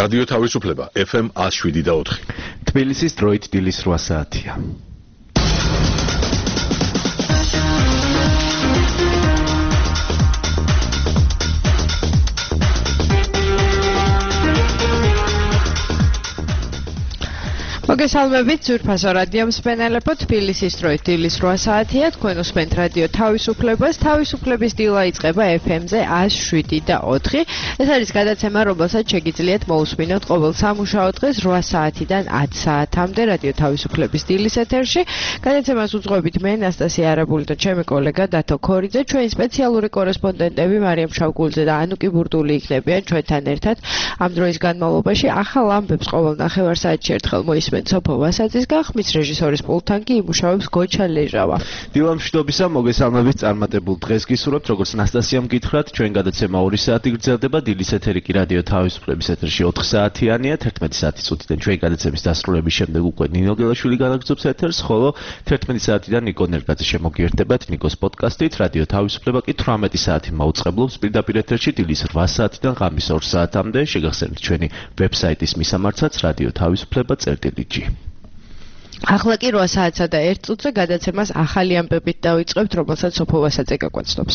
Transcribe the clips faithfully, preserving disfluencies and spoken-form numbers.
რადიო თავისუფლება ეფ ემ one oh seven და four. თბილისის დროით დილის რვა საათია. მოგესალმებით ძვირფასო რადიო მსმენელებო, თბილისის დროით დილის რვა საათია, თქვენ უსმენთ რადიო თავისუფლებას. თავისუფლების დილა იწყება ეფ ემ-ზე one oh seven და four. ეს არის გადაცემა, რომელსაც შეგიძლიათ მოусმინოთ ყოველ სამუშაო დღეს რვა საათიდან ათი საათამდე რადიო თავისუფლების დილის ეთერში. გადაცემას უძღვებით მე, ნასტასია არაბული და ჩემი კოლეგა დათო ქორიძე. ჩვენი სპეციალური კორესპონდენტები მარიამ შავგულძე და ანუკი ბურდული იქნებიან ჩვენთან ერთად. ამ დროის განმავლობაში ახალ ამბებს ყოველ ნახევარსაათში ერთხელ მოისმენთ სოფო ვასაძის გახმის, რეჟისორის პულტთან კი იმუშავებს გოჩა ლეჟავა. დილა მშვიდობისა, მოგესალმებით წარმატებულ დღეს გისურვებთ. როგორც ნასტასიამ გითხრათ, ჩვენ გადაცემა ორი საათი გრძელდება, დილის ეთერი კი რადიო თავისუფლების ეთერში ოთხ საათიანია. თერთმეტი საათის წუთიდან ჩვენი გადაცემის დასრულების შემდეგ უკვე ნინო გელაშვილი განაგრძობს ეთერს, ხოლო თერთმეტი საათიდან ნიკო ნერგაძე შემოგიერთებათ ნიკოს პოდკასტით. რადიო თავისუფლება კი თვრამეტი საათი მაუწყებლობს პირდაპირ ეთერში დილის რვა საათიდან ღამის ორ საათამდე. შეგახსენებთ ჩვენი ვებსაიტის მისამართსაც რადიო თავისუფლება წერტილი. ახლა კი რვა საათსა და ერთ წუთზე გადაცემას ახალი ამბებით დავიწყებთ, რომელსაც სოფო ვასაძე გაგვაცნობს.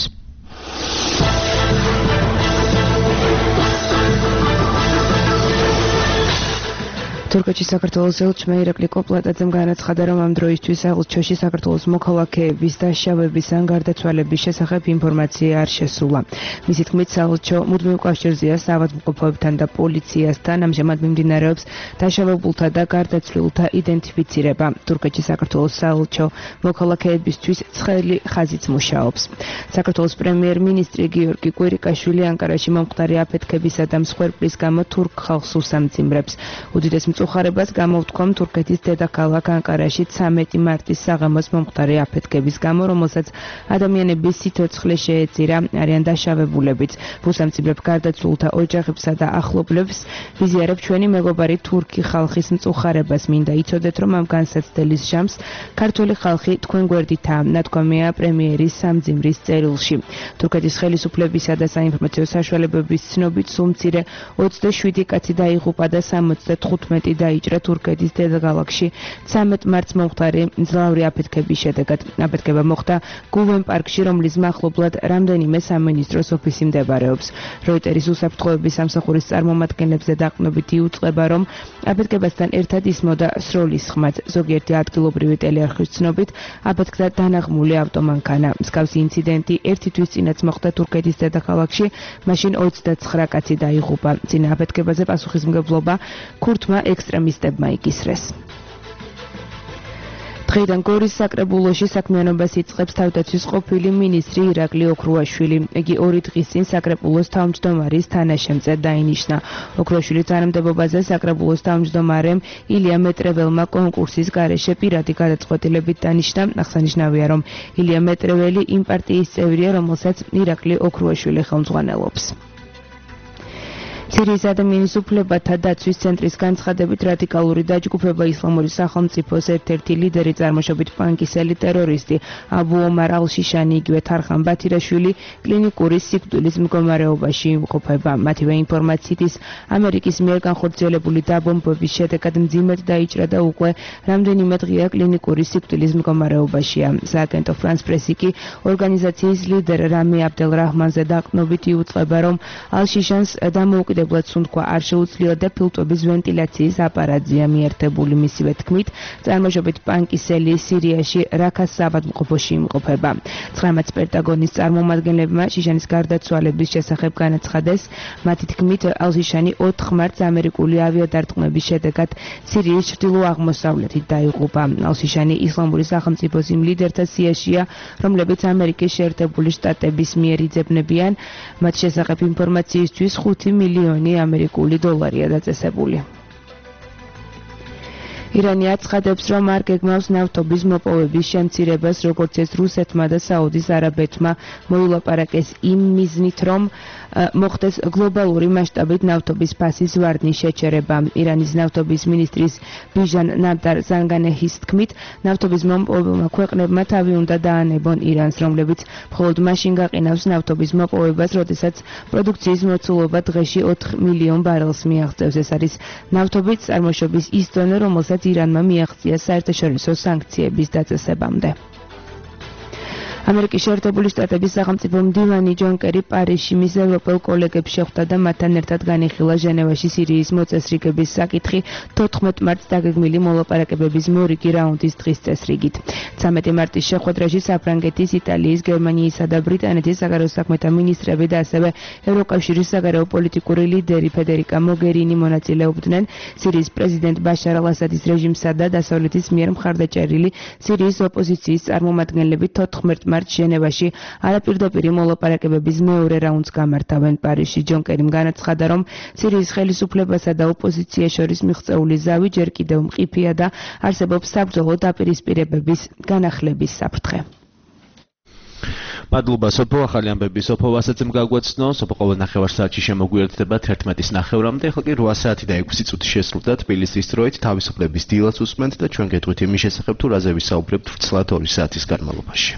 თურქეთში საქართველოს ელჩმა ირაკლი კოპლატაძემ განაცხადა, რომ ამ დროისთვის ელჩოში საქართველოს მოქალაქეების დაშავების ან გარდაცვალების შესახებ ინფორმაცია არ შესულა. მისი თქმით, საელჩო მუდმივ კავშირზეა საავადმყოფოებთან და პოლიციასთან, ამჟამად მიმდინარეობს დაშავებულთა და გარდაცვლილთა იდენტიფიცირება. თურქეთში საქართველოს საელჩო მოქალაქეებისთვის ცხელი ხაზით მუშაობს. საქართველოს პრემიერ-მინისტრი გიორგი კვირიკაშვილი ანკარაში მომხდარი აფეთქებისა და მსხვერპლის გამო თურქ ხალხს უსამძიმრებს. უდიდეს მწუხარებას გამოვთქვამ თურქეთის დედაქალაქ ანკარაში ცამეტი მარტის საღამოს მომხდარი აფეთქების გამო, რომელსაც ადამიანების სიცოცხლე შეეწირა, არიან დაშავებულებიც. უსამძიმრებ გარდაცვლილთა ოჯახებსა და ახლობლებს ვიზიარებ ჩვენი მეგობარი თურქი ხალხის მწუხარებას. მინდა იცოდეთ, რომ ამ განსაცდელის ჟამს ქართული ხალხი თქვენ გვერდითაა, ნათქვამია პრემიერის სამძიმრის წერილში. თურქეთის ხელისუფლებისა და საინფორმაციო საშუალებების ცნობით, სულ მცირე ოცდაშვიდი კაცი დაიღუპა და სამოცდათხუთმეტი დაიჭრა თურქეთის დედაქალაქში ცამეტ მარტს მომხდარი მძლავრი აფეთქების შედეგად. აფეთქება მოხდა გუვენ პარკში, რომლის მახლობლად რამდენიმე სამინისტროს ოფისი მდებარეობს. როიტერის უსაფრთხოების სამსახურის წარმომადგენლებზე დაყრდნობით იუწყება, რომ აფეთქებასთან ერთად ისმოდა სროლის ხმაც. ზოგიერთი ადგილობრივი ტელეარხის ცნობით, აფეთქდა დანაღმული ავტომანქანა. მსგავსი ინციდენტი ერთი თვის წინაც მოხდა თურქეთის დედაქალაქში, მაშინ ოცდაცხრა კაცი დაიღუპა. წინა აფეთქებაზე პასუხისმგებლობა ქურთმა ექსტრემისტებმა იკისრეს. დღეიდან გორის საკრებულოში საქმიანობას იწყებს თავდაცვის ყოფილი მინისტრი ირაკლი ოქრუაშვილი. იგი ორი დღის წინ საკრებულოს თავმჯდომარის თანაშემწედ დაინიშნა. ოქრუაშვილის თანამდებობაზე საკრებულოს თავმჯდომარემ ილია მეტრეველმა კონკურსის გარეშე პირადი გადაწყვეტილებით დანიშნა. აღსანიშნავია, რომ ილია მეტრეველი იმ პარტიის წევრია, რომელსაც ირაკლი ოქრუაშვილი ხელმძღვანელობს. სირიის ადამიანის უფლებათა დაცვის ცენტრის განცხადებით, რადიკალური დაჯგუფება ისლამური სახელმწიფოს ერთ-ერთი ლიდერი, წარმოშობით პანკისელი ტერორისტი აბუ ომარ ალ-შიშანი, იგივე თარხან ბათირაშვილი კლინიკური სიკვდილის მდგომარეობაში იმყოფება. მათივე ინფორმაციით, ის ამერიკის მიერ განხორციელებული დაბომბვების შედეგად მძიმედ დაიჭრა და უკვე რამდენიმე დღეა კლინიკური სიკვდილის მდგომარეობაშია. სააგენტო ფრანს პრესი კი ორგანიზაციის ლიდერ რამი აბდელ რაჰმანზე დაყრდნობით იუწყება, რომ ალ-შიშანს დამოუკიდებლად სუნთქვა არ შეუძლია და ფილტვების ვენტილაციის აპარატზეა მიერთებული. მისივე თქმით, წარმოშობით პანკისელი სირიაში რაქას საავადმყოფოში იმყოფება. ცხრამეტ პენტაგონის წარმომადგენლებმა შიშანის გარდაცვალების შესახებ განაცხადეს. მათი თქმით, ალ-შიშანი ოთხ მარტს ამერიკული ავიადარტყმების შედეგად სირიის ჩრდილო-აღმოსავლეთით დაიღუპა. ალ-შიშანი ისლამური სახელმწიფოს იმ ლიდერთა სიაშია, რომლებიც ამერიკის შეერთებული შტატების მიერ იძებნებიან. მათ შესახებ ინფორმაციისთვის ხუთი მილიონი ამერიკული დოლარია დაწესებული. ირანი აცხადებს, რომ არ გეგმავს ნავთობის მოპოვების შემცირებას, როგორც ეს რუსეთმა და საუდის არაბეთმა მოილაპარაკეს იმ მიზნით, რომ მოხდეს გლობალური მასშტაბით ნავთობის ფასის ვარდნის შეჩერება. ირანის ნავთობის მინისტრის ბიჟან ნადარ ზანგანეჰის თქმით, ნავთობის მომპოვებელმა ქვეყნებმა თავი უნდა დაანებონ ირანს, რომლებიც მხოლოდ მაშინ გაყინავს ნავთობის მოპოვებას, როდესაც პროდუქციის მოცულობა დღეში ოთხ მილიონ ბარელს მიაღწევს. ეს არის ნავთობის წარმოშობის ის დონე, რომელსაც ირანმა მიაღწია საერთაშორისო სანქციების დაწესებამდე. ამერიკის შეერთებული შტატების სახელმწიფო მდივანი ჯონ კერი პარიზში მის ევროპელ კოლეგებს შეხვდა და მათთან ერთად განიხილა ჟენევაში სირიის მოწესრიგების საკითხი თოთხმეტ მარტს დაგეგმილი მოლაპარაკებების მორიგი რაუნდის დღის წესრიგით. ცამეტი მარტის შეხვედრაში საფრანგეთის, იტალიის, გერმანიისა და ბრიტანეთის საგარეო საქმეთა მინისტრები და ასევე ევროკავშირის საგარეო პოლიტიკური ლიდერი ფედერიკა მოგერინი მონაწილეობდნენ. სირიის პრეზიდენტ ბაშარ ალ-ასადის რეჟიმსა და დასავლეთის მიერ მხარდაჭერილი სირიის ოპოზიციის წარმომადგენლები თოთხმეტ მარტს ჟენევაში არაპირდაპირი მოლაპარაკებების მეორე რაუნდს გამართავენ. პარიზში ჯონ კერიმ განაცხადა, რომ სირიის ხელისუფლებასა და ოპოზიციას შორის მიღწეული ზავი ჯერ კიდევ მყიფეა და არსებობს საბრძოლო დაპირისპირებების განახლების საფრთხე. მადლობა სოფო, ახალი ამბები სოფო ასაცემ გაგვაცნო. სოფო ყოველ ნახევარ საათში შემოგვიერთდება თერთმეტის ნახევრამდე. ახლა კი რვა საათი და ექვსი წუთი შესრულდა თბილისის დროით. თავისუფლების დილას უსმენთ და ჩვენ გეტყვით იმის შესახებ, თუ რაზე ვისაუბრებთ ვრცლად ორი საათის განმავლობაში.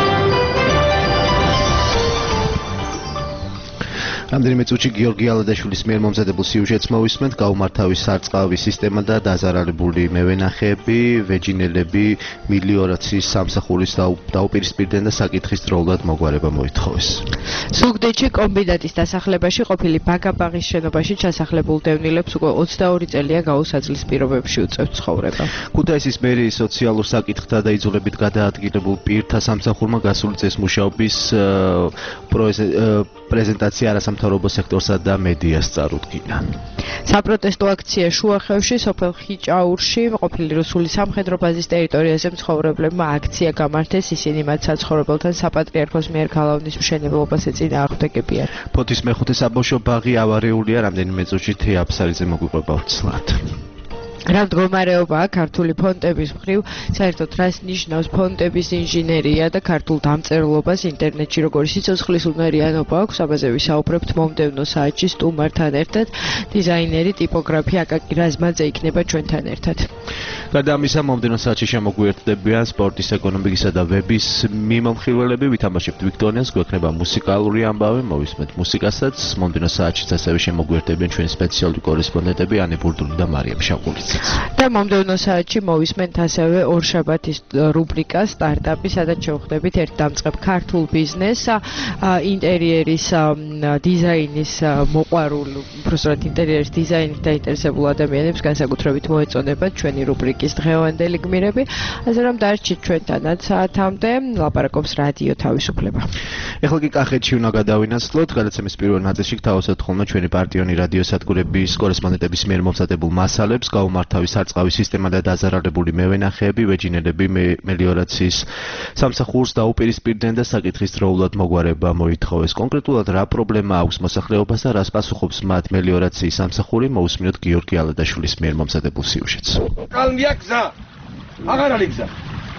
რამდენიმე წუთში გიორგი ალადაშვილის მიერ მომზადებულ სიუჟეტს მოვისმენთ. გაუმართავის სარწყავი სისტემა და დაზარალებული მევენახეები, ვეჯინელები მილიორაციის სამსახურის დაუპირისპირდნენ და საკითხის დროულად მოგვარება მოითხოვეს. ზუგდიდში კომბინატის დასახლებაში ყოფილი ბაგაბაღის შენობაში ჩასახლებულ დევნილებს უკვე ოცდაორი წელია გაუსაძლის პირობებში უწევთ ცხოვრება. ქუთაისის მერიის სოციალურ საკითხთა და იძულებით გადაადგილებულ პირთა სამსახურმა გასული წლის მუშაობის პრეზენტაცია არასამთავრობო სექტორსა და მედიას წარუდგინა. საპროტესტო აქცია შუახევში, სოფელ ხიჭაურში ყოფილი რუსული სამხედრო ბაზის ტერიტორიაზე მცხოვრებლებმა აქცია გამართეს. ისინი მათ საცხოვრებელთან საპატრიარქოს მიერ გალავნის მშენებლობას ეწინააღმდეგებიან. ფოთის მეხუთე საბავშვო ბაღი ავარიულია. რამდენიმე წუთში თეა აფსალიძე მოგვიყვება ვრცლად. რა მდგომარეობაა ქართული ფონტების მხრივ, საერთოდ რას ნიშნავს ფონტების ინჟინერია და ქართულ დამწერლობას ინტერნეტში როგორი სიცოცხლის უნარიანობა აქვს, ამაზე ვისაუბრებთ მომდევნო საათში სტუმართან ერთად. დიზაინერი, ტიპოგრაფი აკაკი რაზმაძე იქნება ჩვენთან ერთად. გარდა ამისა, მომდევნო საათში შემოგვიერთდებიან სპორტის, ეკონომიკისა და ვების მიმომხილველები. ვითამაშებთ ვიქტორიანს, გვექნება მუსიკალური ამბავი, მოვისმენთ მუსიკასაც. მომდევნო საათშიც ასევე შემოგვიერთდებიან ჩვენი სპეციალური კორესპონდენტები ანი ბურდული და მარიამ შაყულიც. და მომდევნო საათში მოვისმენთ ასევე ორშაბათის რუბრიკა სტარტაპი, სადაც შევხვდებით ერთ დამწყებ ქართულ ბიზნესს, ინტერიერის დიზაინის მოყვარულ, უბრალოდ ინტერიერის დიზაინით დაინტერესებულ ადამიანებს განსაკუთრებით მოეწონებათ ჩვენი რუბრიკის დღევანდელი გმირები. ასე რომ დარჩით ჩვენთანაც საათამდე, ლაპარაკობს რადიო თავისუფლება. ეხლა კი კახეთში უნდა გადავინაცვლოთ. გადაცემის პირველ ნაწილში გთავაზობთ ხოლმე ჩვენი პარტიონი რადიოსადგურების კორესპონდენტების მიერ მომზადებულ მასალებს. გაუმართავის სარწყავი სისტემა და დაზარალებული მევენახეები, ვეჯინელები მელიორაციის სამსახურს დაუპირისპირდნენ და საკითხის დროულად მოგვარება მოითხოვეს. კონკრეტულად რა პრობლემა აქვს მოსახლეობას და რას პასუხობს მათ მელიორაციის სამსახური, მოусმინოთ გიორგი ალადაშვილის მიერ მომზადებულ სიუჟეტს. კალმია გზა. აღარ არის გზა.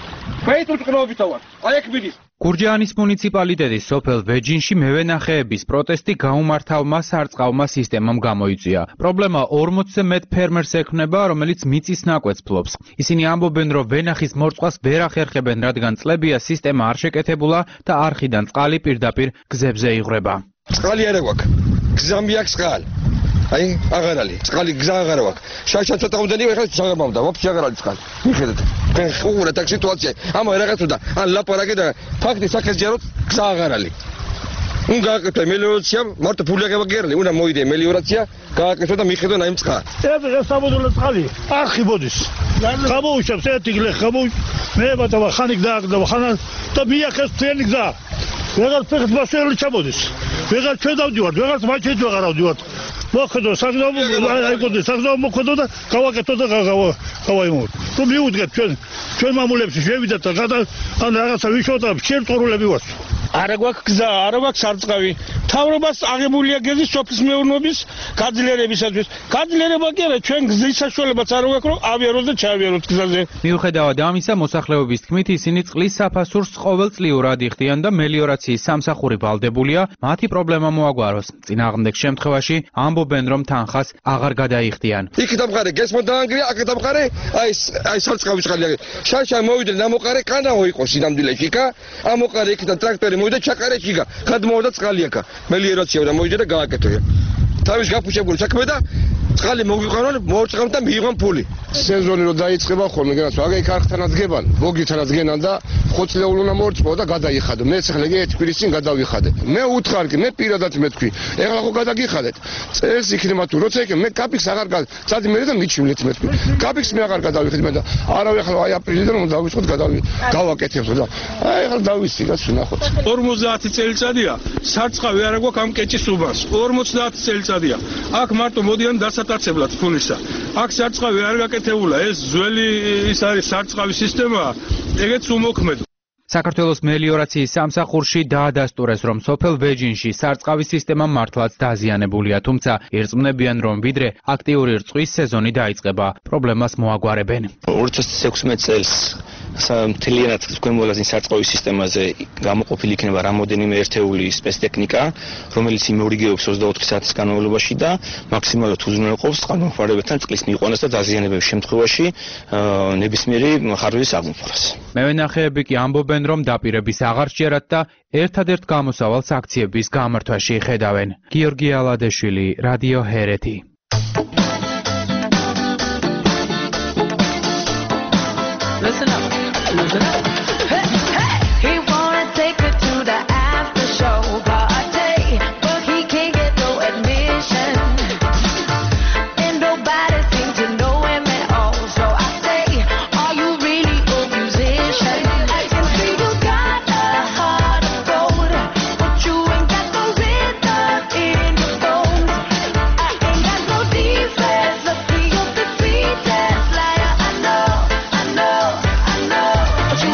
ფეით უწყნობით ვარ. აი ეგ მიდის. გურჯაანის მუნიციპალიტეტის სოფელ ვეჯინში მევენახეების პროტესტი გაუმართავმა სარწყავმა სისტემამ გამოიწვია. პრობლემა ორმოცზე მეტ ფერმერს ექმნება, რომელიც მიწის ნაკვეთს ფლობს. ისინი ამბობენ, რომ ვენახის მორწყვას ვერ ახერხებენ, რადგან წლებია სისტემა არ შეკეთებულა და არხიდან წყალი პირდაპირ გზებზე იღვრება. წყალი არ აქვს. გზამი აქვს წყალი. აი, აღარ არის. წყალი გზა აღარ აქვს. შაშა ცოტა უნდა ნივა, ხა ჩაღებავდა, ვაფშე აღარ არის წყალი. მიხედეთ. თქვენ ხურა და სიტუაცია. ამა რაღაც უნდა ან ლაპარაკი და ფაქტი სახეს ჯეროთ გზა აღარ არის. უნდა გააკეთო მელიორაცია, მარტო ფული აღებაგერლი, უნდა მოიდე მელიორაცია, გააკეთო და მიხედონ აი წყალი. ეს საბუდულო წყალი არხი ბოდის. გამოუშვებს ერთი გლეხ გამოუშ მე ბატონო ხანიკ დააგდო ხანა და მიახეს თელი გზა. ვეღარ ფეხს მასელი ჩამოდის. ვეღარ ჩვენ დავდივართ, ვეღარ მაჩეთ ვეღარ დავდივართ. მოხდო საგზავნო აი გოდი საგზავნო მოხდო და გავაკეთო და გავაიმოვოთ. თუ მიუდგეთ ჩვენ ჩვენ მამულებში შევიდეთ და გადა ან რაღაცა ვიშოთ და შერტყურულები ვართ. არა გვაქვს გზა, არა გვაქვს სარწყავი. თავრობას აღებულია გეზის სოფლის მეურნეობის გაძლიერებისათვის. გაძლიერება კი არა, ჩვენ გზის საშუალებაც არ გვაქვს, რომ ავიაროთ და ჩავიაროთ გზაზე. მიუხედავად ამისა, მოსახლეობის თქმით, ისინი წყლის საფასურს ყოველწლიურად იხდიან და მელიორაციის სამსახური ვალდებულია მათი პრობლემა მოაგვაროს. წინააღმდეგ შემთხვევაში ამბობენ, რომ თანხას აღარ გადაიხდიან. იქ დამყარე გესმო დაანგრია, აქ დამყარე, აი აი სარწყავის წყალი. შაშა მოვიდა დამოყარე, კანაო იყო სინამდვილეში, იქა. ამოყარე იქ და ტრაქტორი მოვიდა ჩაყარე იქა. გადმოვიდა წყალი აქა. მელიორაცია და მოვიდა და გააკეთე. თავის გაფუჭებული საქმე და წყალი მოგვიყარონ, მოურწყავთ და მიიღონ ფული. სეზონი რო დაიწყება ხოლმე, განაც აგე ქარხთანაც გებან, მოგითანაც გენან და ხოცლეულ უნდა მოურწყო და გადაიხადო. მე ახლა იგი ერთი კვირის წინ გადავიხადე. მე უთხარ კი, მე პირადად მეთქვი. ეხლა ხო გადაგიხადეთ. წელს იქნება თუ როცა იქ მე კაპიქს აღარ წადი მე და მიჩვენეთ მეთქვი. კაპიქს მე აღარ გადავიხდი მე და არავე ახლა აი აპრილიდან რომ დავიწყოთ გადავი გავაკეთებთ და აი ახლა დავისი რაც ვნახოთ. ორმოცდაათი წელიწადია, სარწყავი არა გვაქვს ამ კეჭის უბანს. ორმოცდაათი წელიწადია. აქ მარტო მოდიან დასატაცებლად ფულისა. აქ სარწყავი არ გაკეთებულა, ეს ძველი ის არის სარწყავის სისტემა, ეგეც უმოქმედო. საქართველოს მელიორაციის სამსახურში დაადასტურეს, რომ სოფელ ვეჯინში სარწყავის სისტემა მართლაც დაზიანებულია, თუმცა ირწმუნებიან, რომ ვიდრე აქტიური რწყვის სეზონი დაიწყება, პრობლემას მოაგვარებენ. ორი ათას ექვსმეტ წელს მთლიანად ქვემოალაზნის სარწყავის სისტემაზე გამოყოფილი იქნება რამოდენიმე ერთეული სპეცტექნიკა, რომელიც იმეორიგეობს ოცდაოთხი საათის განმავლობაში და მაქსიმალურად უზრუნველყოფს წყალმომხმარებელთან წყლის მიყონას და დაზიანებების შემთხვევაში ნებისმიერი ხარჯის აღმოფხვრას. მევენახეები კი ამბობენ, რომ დაპირების აღარ სჯერათ და ერთადერთ გამოსავალს აქციების გამართვაში ხედავენ. გიორგი ალადეშვილი, რადიო ჰერეთი. Listen up, listen up. Hey, hey. He wanna take her to the after show party, but he can't get no admission. And nobody seems to know him at all. So I say, are you really a musician? I can see you got a heart of gold, but you ain't got no rhythm in your bones. I ain't got no defense, let's be your defeated liar. I know, I know.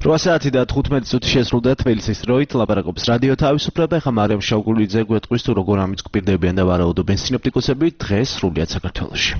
რვა საათი და თხუთმეტი წუთი შესრულდა თბილისის დროით, ლაპარაკობს რადიო თავისუფლება. ეხლა მარიამ შავგულიძე გვეტყვის თუ როგორ ამიწყბილდებიან და ვარაუდობენ სინოპტიკოსები დღეს სრულიად საქართველოში.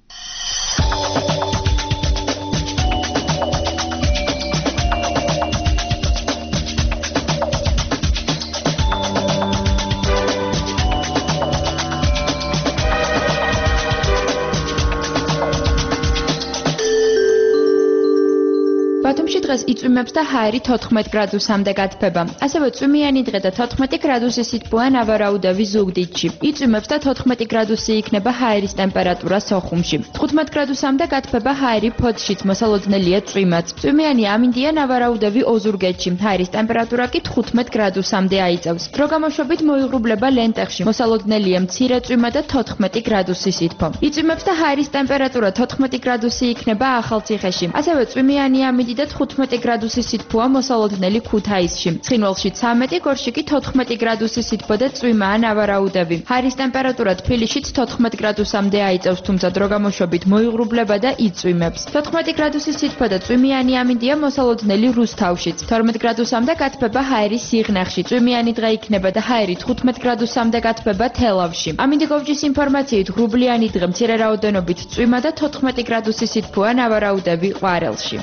ბათუმში დღეს იწვიმებს და ჰაერი თოთხმეტ გრადუსამდე გათბება. ასევე წვიმიანი დღე და თოთხმეტი გრადუსი სითბოა ნავარაუდევი ზუგდიდში. იწვიმებს და თოთხმეტი გრადუსი იქნება ჰაერის ტემპერატურა სოხუმში. თხუთმეტ გრადუსამდე გათბება ჰაერი ფოთშიც, მოსალოდნელია წვიმაც. წვიმიანი ამინდია ნავარაუდევი ოზურგეთში. ჰაერის ტემპერატურა კი თხუთმეტ გრადუსამდე აიწევს. დრო გამოშვებით მოიღრუბლება ლენტეხში. მოსალოდნელია მცირე წვიმა და თოთხმეტი გრადუსი სითბო. იწვიმებს და ჰაერის ტემპერატურა თოთხმეტი გრადუსი იქნება ახალციხეში. ასევე წვიმიანი ამინდი და თხუთმეტი გრადუსი სითბოა მოსალოდნელი ქუთაისში. ცხინვალში ცამეტი, გორში კი თოთხმეტი გრადუსი სითბო და წვიმაა ნავარაუდევი. ჰაერის ტემპერატურა თბილისშიც თოთხმეტ გრადუსამდე აიწევს, თუმცა დრო გამოშვებით მოიღრუბლება და იწვიმებს. თოთხმეტი გრადუსი სითბო და წვიმიანი ამინდია მოსალოდნელი რუსთავშიც. თორმეტ გრადუსამდე გათბება ჰაერის სიღნაღში. წვიმიანი დღე იქნება და ჰაერი თხუთმეტ გრადუსამდე გათბება თელავში. ამინდიკოვჯის ინფორმაციით ღრუბლიანი დღე მცირე რაოდენობით წვიმა და თოთხმეტი გრადუსი სითბოა ნავარაუდევი ყვარელში.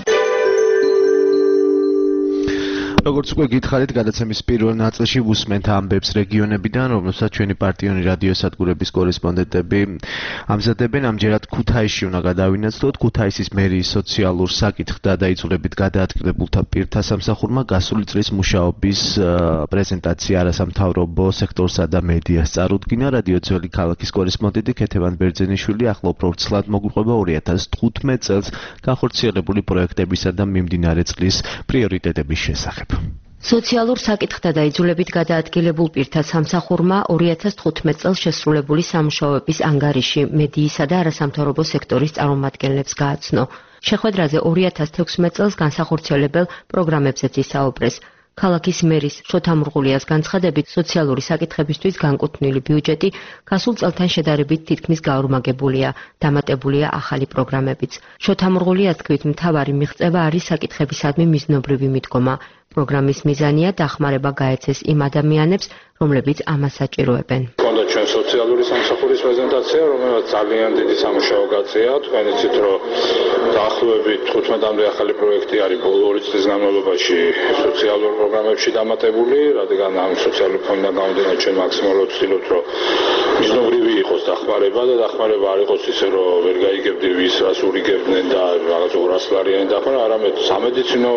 როგორც უკვე გითხარით, გადაცემის პირველ ნაწილში ვუსმენთ ამბებს რეგიონებიდან, რომელსაც ჩვენი პარტიული რადიოსადგურების კორესპონდენტები ამზადებენ. ამჯერად ქუთაისში უნდა გადავინაცვლოთ. ქუთაისის მერიის სოციალურ საკითხთა და იწურებით გადაადგილებულთა პირთა სამსახურმა გასული წლის მუშაობის პრეზენტაცია არასამთავრობო სექტორსა და მედიას წარუდგინა. რადიო ძველი ქალაქის კორესპონდენტი ქეთევან ბერძენიშვილი ახლა უფრო ვრცლად მოგვიყვება ორი ათას თხუთმეტ წელს განხორციელებული პროექტებისა და მიმდინარე წლის პრიორიტეტების შესახებ. სოციალურ საკითხთა და იძულებით გადაადგილებულ პირთა სამსახურმა ორი ათას თხუთმეტ წელს შესრულებული სამუშაოების ანგარიში მედიისა და არასამთავრობო სექტორის წარმომადგენლებს გააცნო. შეხვედრაზე ორი ათას თექვსმეტ წელს განსახორციელებელ პროგრამებზეც ისაუბრეს. ქალაქის მერის შოთა მურღულიას განცხადებით, სოციალური საკითხებისთვის განკუთვნილი ბიუჯეტი გასულ წელთან შედარებით თითქმის გაორმაგებულია, დამატებულია ახალი პროგრამებიც. შოთა მურღულიას თქმით, მთავარი მიღწევა არის საკითხებისადმი მიზნობრივი მიდგომა. პროგრამის მიზანია დახმარება გაეცეს იმ ადამიანებს, რომლებიც ამას საჭიროებენ. Კონდა ჩვენ სოციალური სამსახურის პრეზენტაცია, რომელიც ძალიან დიდი სამუშაო გაწია. თქვენ იცით, რომ დაახლოებით თხუთმეტამდე ახალი პროექტი არის ბოლო ორი წლის განმავლობაში სოციალურ პროგრამებში დამატებული, რადგან ამ სოციალური ფონდიდან გამომდინარე ჩვენ მაქსიმალურად ვცდილობთ, რომ მიზნობრივი იყოს დახმარება და დახმარება არ იყოს ისე, რომ ვერ გაიგებდი ვის რას ურიგებდნენ და რაღაც ორასლარიანი დახმარება, არამედ სამედიცინო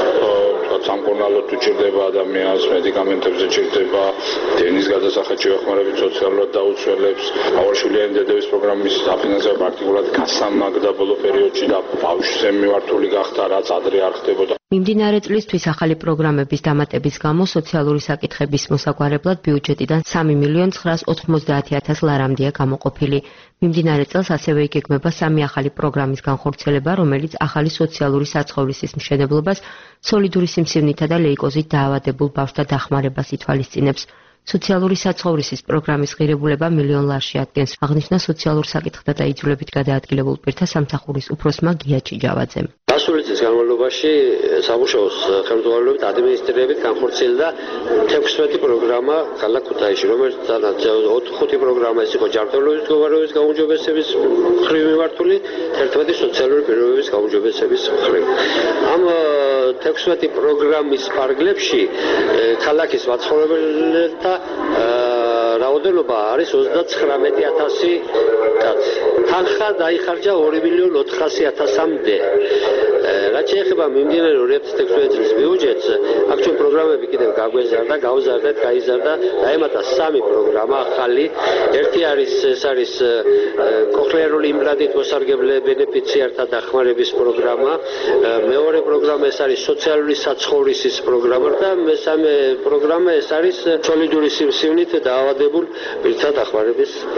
სამკურნალოდ თუ ჭირდება ადამიანს, მედიკამენტებზე ჭირდება, დენის გადასახადში ვეხმარებით სოციალურად დაუცველებს, ავარშვილიანი დედების პროგრამის დაფინანსება პრაქტიკულად გასამაგდა ბოლო პერიოდში და ბავშვზე მიმართული გახდა, რაც ადრე არ ხდებოდა. მიმდინარე წლისთვის ახალი პროგრამების დამატების გამო სოციალური საკითხების მოსაგვარებლად ბიუჯეტიდან სამი მილიონ ცხრაას ოთხმოცდაათი ათას ლარამდეა გამოყოფილი. მიმდინარე წელს ასევე იგეგმება სამი ახალი პროგრამის განხორციელება, რომელიც ახალი სოციალური საცხოვრისის მშენებლობას, სოლიდური სიმსივნითა და ლეიკოზით დაავადებულ ბავშვთა დახმარებას ითვალისწინებს. სოციალური საცხოვრისის პროგრამის ღირებულება მილიონ ლარში ადგენს, აღნიშნა სოციალურ საკითხთა და იძულებით გადაადგილებულ პირთა სამსახურის უფროსმა გია ჩიჯავაძემ. გასული წლის განმავლობაში სამუშაოს ხელმძღვანელობით ადმინისტრირებით განხორციელდა თექვსმეტი პროგრამა ქალაქ ქუთაისში, რომელთანაც ოთხი პროგრამა ის იყო ჯანმრთელობის მდგომარეობის გაუმჯობესების მხრივ მიმართული, ერთმანეთი სოციალური პირობების გაუმჯობესების მხრივ. ამ თექვსმეტი პროგრამის ფარგლებში ქალაქის მაცხოვრებელთა რაოდენობა არის ოცდაცხრამეტი ათასი კაცი. თანხა დაიხარჯა ორი მილიონ ოთხასი ათასამდე. რაც შეეხება მიმდინარე ორი ათას თექვსმეტი წლის ბიუჯეტს, აქ ჩვენ პროგრამები კიდევ გაგვეზარდა, გავზარდეთ, გაიზარდა, დაემატა სამი პროგრამა ახალი. ერთი არის ეს არის კოხლეარული იმპლანტით მოსარგებლე ბენეფიციართა დახმარების პროგრამა. მეორე პროგრამა ეს არის სოციალური საცხოვრისის პროგრამა და მესამე პროგრამა ეს არის სოლიდური სიმსივნით დაავადებულ პირთა დახმარების პროგრამა.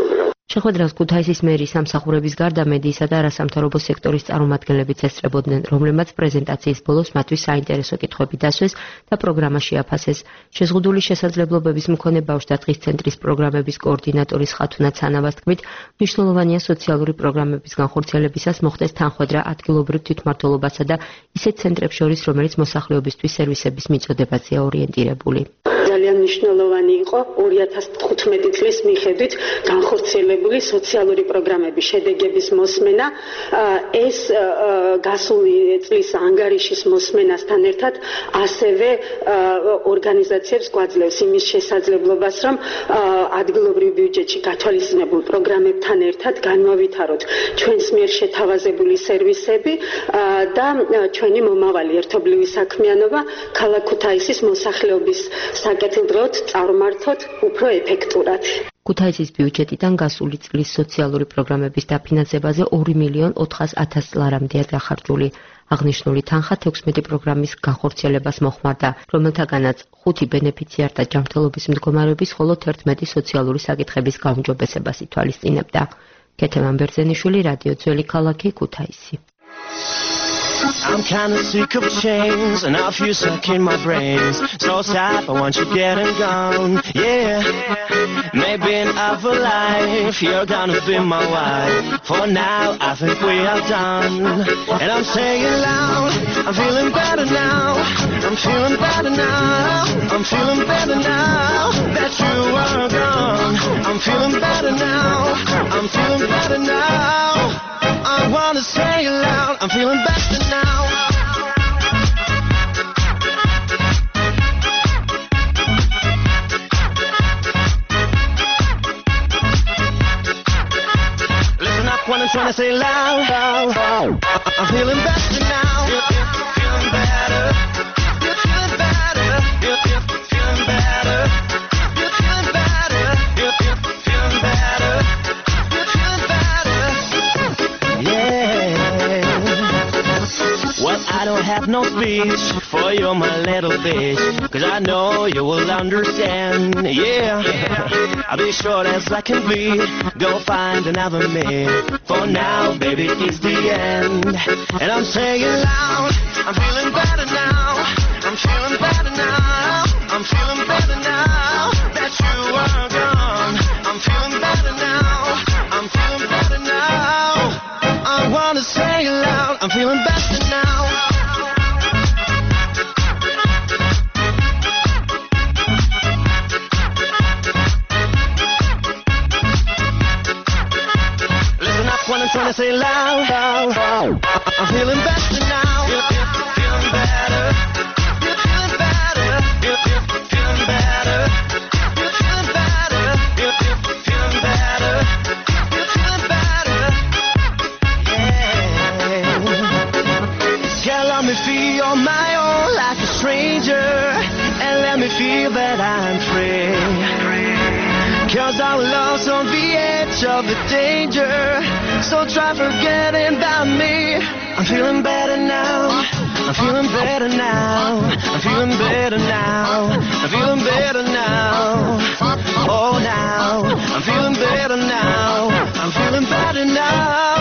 შეხვედრას ქუთაისის მერის სამსახურების გარდა მედიისა და არასამთავრობო სექტორის წარმომადგენლებიც ესწრებოდნენ, რომლებმაც პრეზენტაციის ბოლოს მათთვის საინტერესო კითხვები დასვეს და პროგრამა შეაფასეს. შეზღუდული შესაძლებლობების მქონე ბავშვთა დღის ცენტრის პროგრამების კოორდინატორის ხათუნა ცანავას თქმით, მნიშვნელოვანია სოციალური პროგრამების განხორციელებისას მოხდეს თანხვედრა ადგილობრივ თვითმმართველობასა და ისეთ ცენტრებს შორის, რომელიც მოსახლეობისთვის სერვისების მიწოდებაზეა ორიენტირებული. ძალიან მნიშვნელოვანი იყო ორი ათას თხუთმეტი წლის მიხედვით განხორციელებული სოციალური პროგრამების შედეგების მოსმენა. ეს გასული წლის ანგარიშის მოსმენასთან ერთად ასევე ორგანიზაციებს გვაძლევს იმის შესაძლებლობას, რომ ადგილობრივ ბიუჯეტში გათვალისწინებულ პროგრამებთან ერთად განვავითაროთ ჩვენს მიერ შეთავაზებული სერვისები და ჩვენი მომავალი ერთობლივი საქმიანობა ქალაქ ქუთაისის მოსახლეობის საკეთილდღეოდ წარმართოთ უფრო ეფექტურად. ქუთაისის ბიუჯეტიდან გასული წლის სოციალური პროგრამების დაფინანსებაზე ორი მილიონ ოთხას ათას ლარამდეა დახარჯული. აღნიშნული თანხა თექვსმეტი პროგრამის განხორციელებას მოხმარდა, რომელთაგანაც ხუთი ბენეფიციართა ჯანმრთელობის მდგომარეობის, ხოლო თერთმეტი სოციალური საკითხების გაუმჯობესებას ითვალისწინებდა. ქეთევან ბერძენიშვილი, რადიო ძველი ქალაქი, ქუთაისი. I'm kinda sick of chains and I feel stuck in my brains. So sad, but once you get and gone, yeah. Maybe in other life you're gonna be my wife. For now, I think we are done. And I'm saying loud, I'm feeling better now. I'm feeling better now. I'm feeling better now that you are gone. I'm feeling better now. I'm feeling better now. I wanna say it loud, I'm feeling better now. Listen up when I'm trying to say loud, loud, loud. I'm feeling better now. Feeling better. You're feeling better. You're feeling better. You're feeling better. You're feeling better. You're feeling better. Well, I don't have no speech for you, my little bitch, cause I know you will understand, yeah. I'll be short as I can be, go find another man. For now, baby, it's the end. And I'm saying loud, I'm feeling better now. I'm feeling better now. I'm feeling better now that you are gone. I'm feeling better now. I'm feeling better now. I wanna say it loud, I'm feeling better now. Listen up when I'm trying to say loud, loud, loud. I'm feeling better now. You're feeling better. You're feeling better. You're feeling better. You're feeling better. You're feeling better. You're feeling better. Girl, let me feel on my own like a stranger, and let me feel that I'm free. Cause our love's on the edge of the danger, so try forgetting about me. I'm feeling better now. I'm feeling better now. I'm feeling better now. I'm feeling better now. Oh, now I'm feeling better now. I'm feeling better now.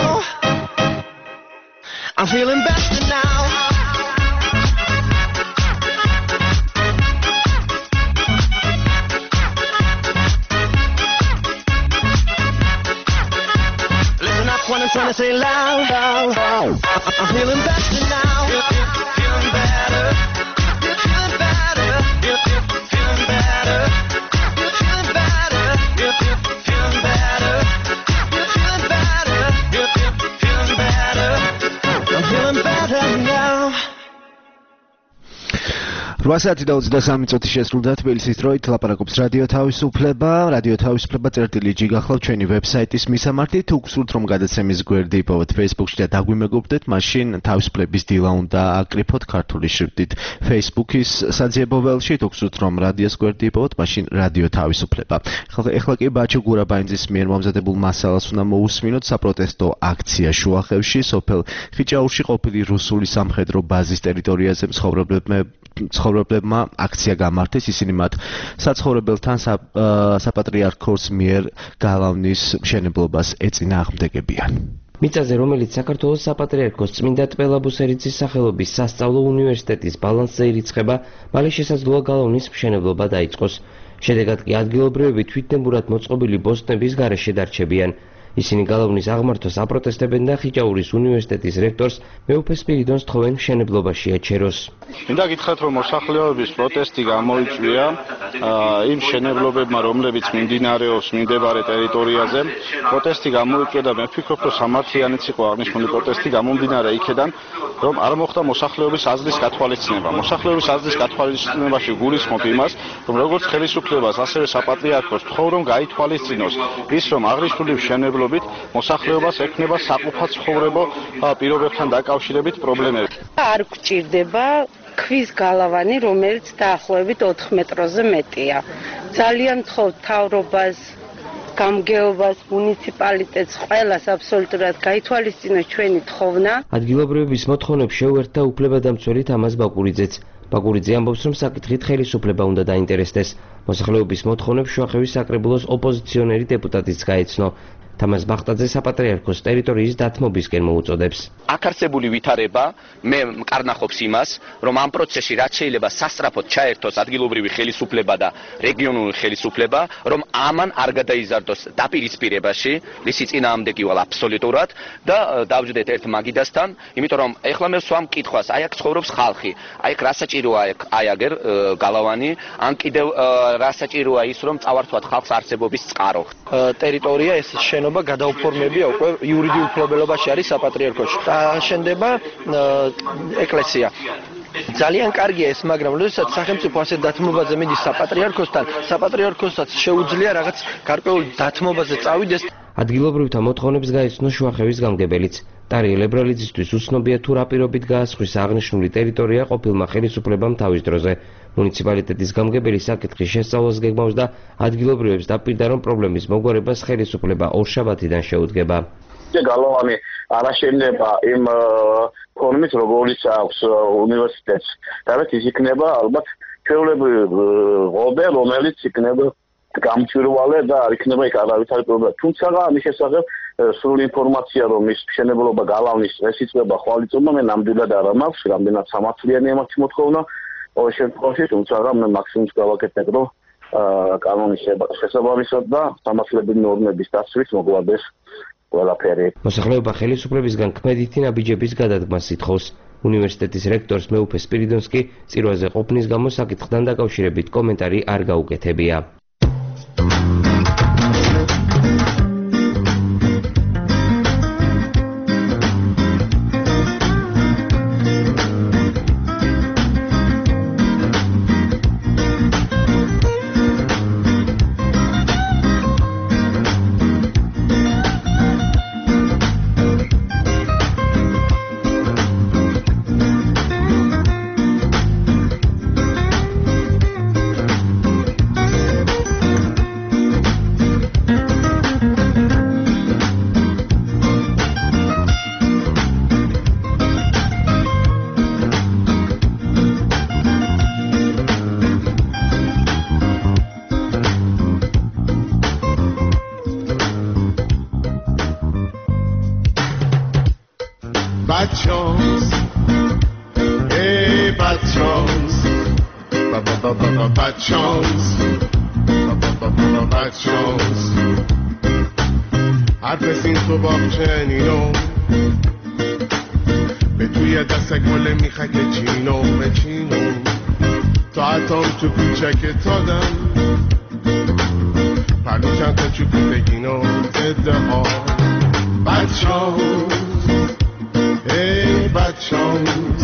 I'm feeling better now. Listen up when I'm trying to say loud, loud, loud. I'm feeling better now. You're feeling better. You're feeling better. You're feeling better. You're feeling better. You're feeling better. You're feeling better. You're feeling better. I'm feeling better now. რვა საათი და ოცდასამი წუთი შესრულდა თბილისის დროით. ლაპარაკობს რადიო თავისუფლება. რადიო თავისუფლება წერტილი ჯი გახლავთ ჩვენი ვებსაიტის მისამართით. თუ გსურთ რომ გადაცემის გვერდი იპოვოთ Facebook-ში და დაგვიმეგობრდეთ, მაშინ თავისუფლების დილა უნდა აკრიფოთ ქართული შრიფტით Facebook-ის საძიებო ველში. თუ გსურთ რომ რადიოს გვერდი იპოვოთ, მაშინ რადიო თავისუფლება. ეხლა კი ბაჩო გურაბაინძის მიერ მომზადებულ მასალას უნდა მოусმინოთ. საპროტესტო აქცია შუახევში, სოფელ ხიჭაურში ყოფილი რუსული სამხედრო ბაზის ტერიტორიაზე მცხოვრებლებმა მცხოვრებლებმა აქცია გამართეს, ისინი მათ საცხოვრებელთან საპატრიარქოს მიერ გალავნის მშენებლობას ეწინააღმდეგებიან. მიწაზე, რომელიც საქართველოს საპატრიარქოს წმინდა ტბელაბუსერიძის სახელობის სასწავლო უნივერსიტეტის ბალანსზე ირიცხება, მალე შესაძლოა გალავნის მშენებლობა დაიწყოს. შედეგად კი ადგილობრივები თვითნებურად მოწყობილი ბოსტნების გარეშე დარჩებიან. ისინი გალავნის აღმართვას აპროტესტებენ და ხიჭაურის უნივერსიტეტის რექტორს მეუფე სპირიდონს თხოვენ მშენებლობაში ეჩეროს. მინდა გითხრათ, რომ მოსახლეობის პროტესტი გამოიწვია იმ მშენებლობებმა, რომლებიც მიმდინარეობს მიმდებარე ტერიტორიაზე. პროტესტი გამოიწვია და მე ვფიქრობ, რომ სამართლიანიც იყო აღნიშნული პროტესტი გამომდინარე იქედან, რომ არ მოხდა მოსახლეობის აზრის გათვალისწინება. მოსახლეობის აზრის გათვალისწინებაში გულისხმობ იმას, რომ როგორც ხელისუფლებას, ასევე საპატრიარქოს თხოვ, რომ გაითვალისწინოს ის, რომ აღნიშნული მშენებლობით მოსახლეობას ექნება საყოფა ცხოვრებო პირობებთან დაკავშირებით პრობლემები. არ გვჭირდება ქვის გალავანი, რომელიც დაახლოებით ოთხ მეტროზე მეტია. ძალიან ვთხოვთ მთავრობას, გამგეობას, მუნიციპალიტეტს, ყველას აბსოლუტურად გაითვალისწინოს ჩვენი თხოვნა. ადგილობრივების მოთხოვნებს შეუერთდა უფლებადამცველი თამაზ ბაკურიძეც. ბაკურიძე ამბობს, რომ საკითხით ხელისუფლება უნდა დაინტერესდეს. მოსახლეობის მოთხოვნებს შუახევის საკრებულოს ოპოზიციონერი დეპუტატიც გაეცნო. თამაზ ბახტაძე საპატრიარქოს ტერიტორიის დათმობისკენ მოუწოდებს. აქ არსებული ვითარება მე მკარნახობს იმას, რომ ამ პროცესში რაც შეიძლება სასწრაფოდ ჩაერთოს ადგილობრივი ხელისუფლება და რეგიონული ხელისუფლება, რომ ამან არ გადაიზარდოს დაპირისპირებაში, რისი წინააღმდეგი ვალ აბსოლუტურად და დავჯდეთ ერთ მაგიდასთან, იმიტომ რომ ეხლა მე ვსვამ კითხვას, აი აქ ცხოვრობს ხალხი, აი აქ რა საჭიროა აი აგერ გალავანი, ან კიდევ რა საჭიროა ის, რომ წავართვათ ხალხს არსებობის წყარო. ტერიტორია ეს შენობა გადაუფორმებია უკვე იურიდიულ უფლებელობაში არის საპატრიარქოში. აშენდება ეკლესია. ძალიან კარგია ეს, მაგრამ როდესაც სახელმწიფო ასეთ დათმობაზე მიდის საპატრიარქოსთან, საპატრიარქოსაც შეუძლია რაღაც გარკვეული დათმობაზე წავიდეს. ადგილობრივთა მოთხოვნებს გაეცნო შუახევის გამგებელიც. ტარიელ ებრალიძისთვის უცნობია თუ რა პირობით გაასხვის აღნიშნული ტერიტორია ყოფილმა ხელისუფლებამ თავის დროზე. მუნიციპალიტეტის გამგებელი საკითხის შესწავლას გეგმავს და ადგილობრივებს დაპირდა, რომ პრობლემის მოგვარებას ხელისუფლება ორშაბათიდან შეუდგება. გალავანი არ აშენდება იმ ფორმით, როგორც აქვს უნივერსიტეტს. რაც ის იქნება ალბათ ჩვეულებრივი ღობე, რომელიც იქნება გამჭვირვალე და არ იქნება იქ არავითარი პრობლემა. თუმცა ამის შესახებ სრული ინფორმაცია, რომ ის მშენებლობა გალავნის წესიწება ხვალიწობა, მე ნამდვილად არ მაქვს, რამდენად სამართლიანია მათი მოთხოვნა. ყოველ შემთხვევაში, თუმცა მე მაქსიმუმს გავაკეთებ, რომ კანონის შესაბამისად და სამართლებრივი ნორმების დაცვით მოგვარდეს ყველაფერი. მოსახლეობა ხელისუფლებისგან ქმედითი ნაბიჯების გადადგმას ითხოვს. უნივერსიტეტის რექტორს მეუფე სპირიდონს კი წირვაზე ყოფნის გამო საკითხთან დაკავშირებით კომენტარი არ გაუკეთებია. Bachos, hey bachos, ba ba ba ba ba bachos, ba ba ba ba ba bachos. Adesin to bacheno, betuya da segole mi khagechino, bechino. To atom to kuchak etodam, paluchan to chuktegino, edda all bachos. Hey bachos,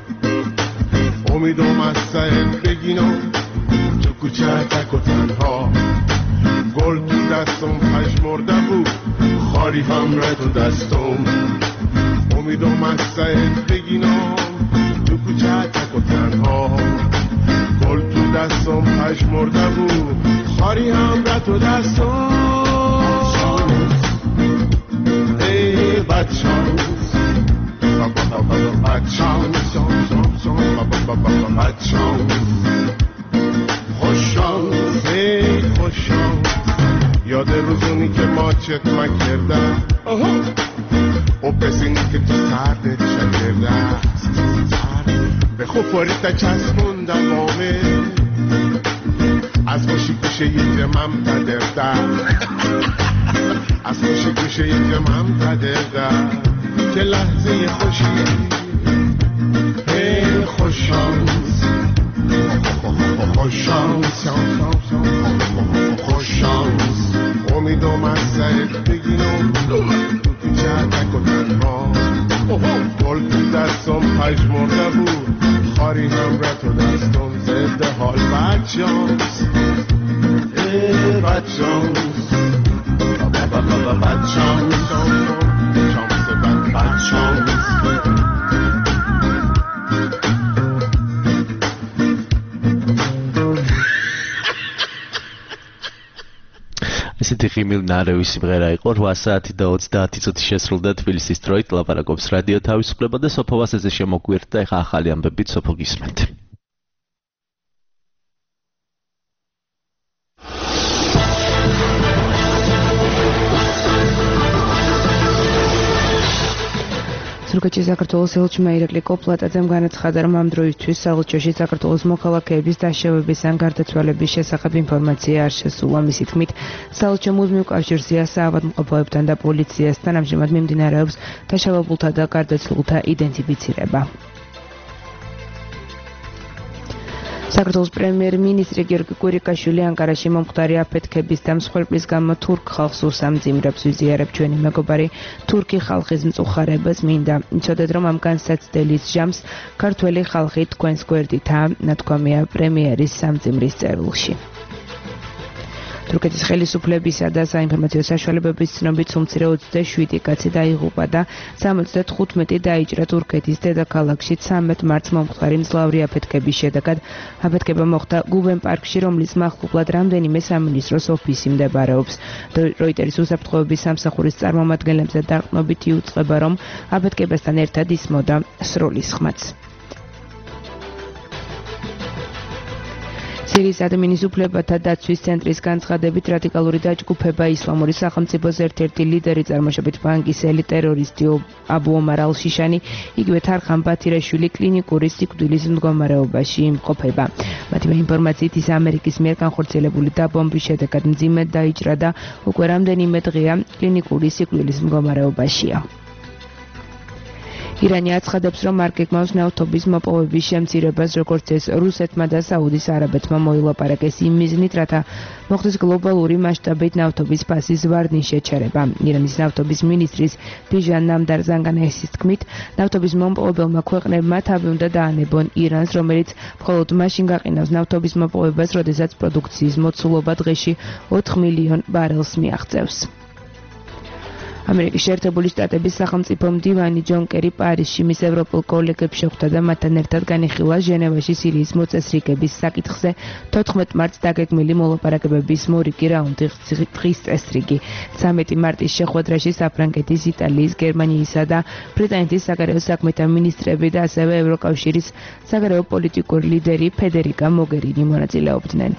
امیدم از سرت بگینم تو کوچه تک و تنها گل تو دستم پژمرده بود خاری هم را تو دستم امیدم از سرت بگینم تو کوچه تک و تنها گل تو دستم پژمرده بود خاری هم را تو دستم ای بچه‌ها Bachos, bad chance خوش شانس ای خوش شانس یاد روزونی که ما چکمک کردم و پسینی که تو سردت شکرده به خوب فاریتا چسبوندم وامه از خوشی گوشه یه جمعم تدردم از خوشی گوشه یه جمعم تدردم که لحظه خوشی ای خوش شانس خوش شانس خوش شانس امیدم از سرت بگیرم تو پیچه و تنها گل تو دستم پژمرده بود خاری هم را تو دستم ضد حال بد شانس ای بد شانس بد شانس شانس بد بد شانس ესეთი ღიმილნარევი სიმღერა იყო რვა საათი და ოცდაათი წუთი შესრულდა თბილისის დროით ლაპარაკობს რადიო თავისუფლება და სოფო ვასეზე შემოგვიერთდა ეხა ახალი ამბებით სოფო გისმენთ თურქეთში საქართველოს ელჩმა ირაკლი კოპლატაძემ განაცხადა, რომ ამ დროისთვის საელჩოში საქართველოს მოქალაქეების დაშავების ან გარდაცვალების შესახებ ინფორმაცია არ შესულა. მისი თქმით, საელჩო მუდმივ კავშირზეა საავადმყოფოებთან და პოლიციასთან, ამჟამად მიმდინარეობს დაშავებულთა და გარდაცვლილთა იდენტიფიცირება. საქართველოს პრემიერ-მინისტრი გიორგი კვირიკაშვილი ანკარაში მომხდარი აფეთქების და მსხვერპლის გამო თურქ ხალხს უსამძიმრებს. ვიზიარებ ჩვენი მეგობარი თურქი ხალხის მწუხარებას მინდა. იცოდეთ, რომ ამ განსაცდელის ჟამს ქართველი ხალხი თქვენს გვერდითაა, ნათქვამია პრემიერის სამძიმრის წერილში. თურქეთის ხელისუფლებისა და საინფორმაციო საშუალებების ცნობით უმცირე ოცდაშვიდი კაცი დაიღუპა და სამოცდათხუთმეტი დაიჭრა თურქეთის დედაქალაქში ცამეტ მარტს მომხდარი მძლავრი აფეთქების შედეგად. აფეთქება მოხდა გუბენ პარკში, რომლის მახლობლად რამდენიმე სამინისტროს ოფისი მდებარეობს. როიტერის უსაფრთხოების სამსახურის წარმომადგენლებზე დაყრდნობით იუწყება, რომ აფეთქებასთან ერთად ისმოდა სროლის ხმაც. სირიის ადმინის უფლებათა დაცვის ცენტრის განცხადებით რადიკალური დაჯგუფება ისლამური სახელმწიფოს ერთ-ერთი ლიდერი წარმოშობით ბანგისელი ტერორისტი აბუ ომარ ალ-შიშანი იგივე თარხან ბათირაშვილი კლინიკური სიკვდილის მდგომარეობაში იმყოფება. მათივე ინფორმაციით ის ამერიკის მიერ განხორციელებული დაბომბვის შედეგად მძიმედ დაიჭრა და უკვე რამდენიმე დღეა კლინიკური სიკვდილის მდგომარეობაშია. ირანი აცხადებს, რომ არ გეგმავს ნავთობის მოპოვების შემცირებას, როგორც ეს რუსეთმა და საუდის არაბეთმა მოილაპარაკეს იმ მიზნით, რათა მოხდეს გლობალური მასშტაბით ნავთობის ფასის ვარდნის შეჩერება. ირანის ნავთობის მინისტრის ბიჟან ნამდარ ზანგანესის თქმით, ნავთობის მომპოვებელმა ქვეყნებმა თავი უნდა დაანებონ ირანს, რომელიც მხოლოდ მაშინ გაყინავს ნავთობის მოპოვებას, როდესაც პროდუქციის მოცულობა დღეში ოთხ მილიონ ბარელს მიაღწევს. ამერიკის შეერთებული შტატების სახელმწიფო მდივანი ჯონ კერი პარიზში მის ევროპულ კოლეგებს შეხვდა და მათთან ერთად განიხილა ჟენევაში სირიის მოწესრიგების საკითხზე თოთხმეტ მარტს დაგეგმილი მოლაპარაკებების მორიგი რაუნდი დღის წესრიგი. ცამეტი მარტის შეხვედრაში საფრანგეთის, იტალიის, გერმანიისა და ბრიტანეთის საგარეო საქმეთა მინისტრები და ასევე ევროკავშირის საგარეო პოლიტიკური ლიდერი ფედერიკა მოგერინი მონაწილეობდნენ.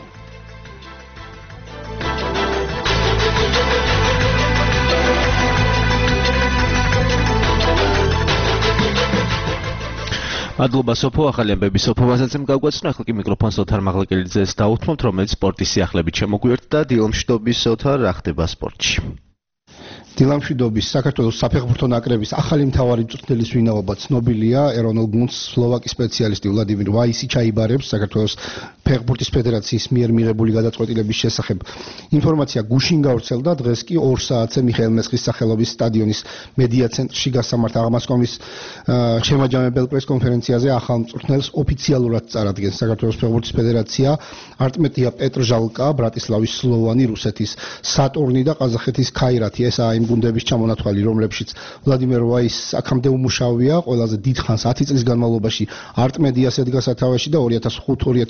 მადლობა სოფო, ახალი ამბები სოფო ვასაცემ გავგვაცნო. ახლა კი მიკროფონს ოთარ მაღლაკელიძეს დაუთმობთ, რომელიც სპორტის სიახლებით შემოგვიერთდა. დილამშვიდობის ოთარ, რა ხდება სპორტში? დილამშვიდობის საქართველოს საფეხბურთო ნაკრების ახალი მთავარი მწვრთნელის ვინაობა ცნობილია. ეროვნულ გუნდს სლოვაკი სპეციალისტი ვლადიმირ ვაისი ჩაიბარებს საქართველოს ფეხბურთის ფედერაციის მიერ მიღებული გადაწყვეტილების შესახებ. ინფორმაცია გუშინ გავრცელდა, დღეს კი ორ საათზე მიხეილ მესხის სახელობის სტადიონის მედია ცენტრში გასამართ აღმასკომის შემაჯამებელ პრესკონფერენციაზე ახალ მწვრთნელს ოფიციალურად წარადგენს საქართველოს ფეხბურთის ფედერაცია. არტმეტია პეტრჟალკა, ბრატისლავის სლოვანი, რუსეთის სატურნი და ყაზახეთის ქაირათი. ესაა იმ გუნდების ჩამონათვალი, რომლებშიც ვლადიმერ ვაისს აქამდე უმუშავია, ყველაზე დიდხანს ათი წლის განმავლობაში არტმედიას ედგა სათავეში და ორი ათას ხუთი ორი ათას ექვსი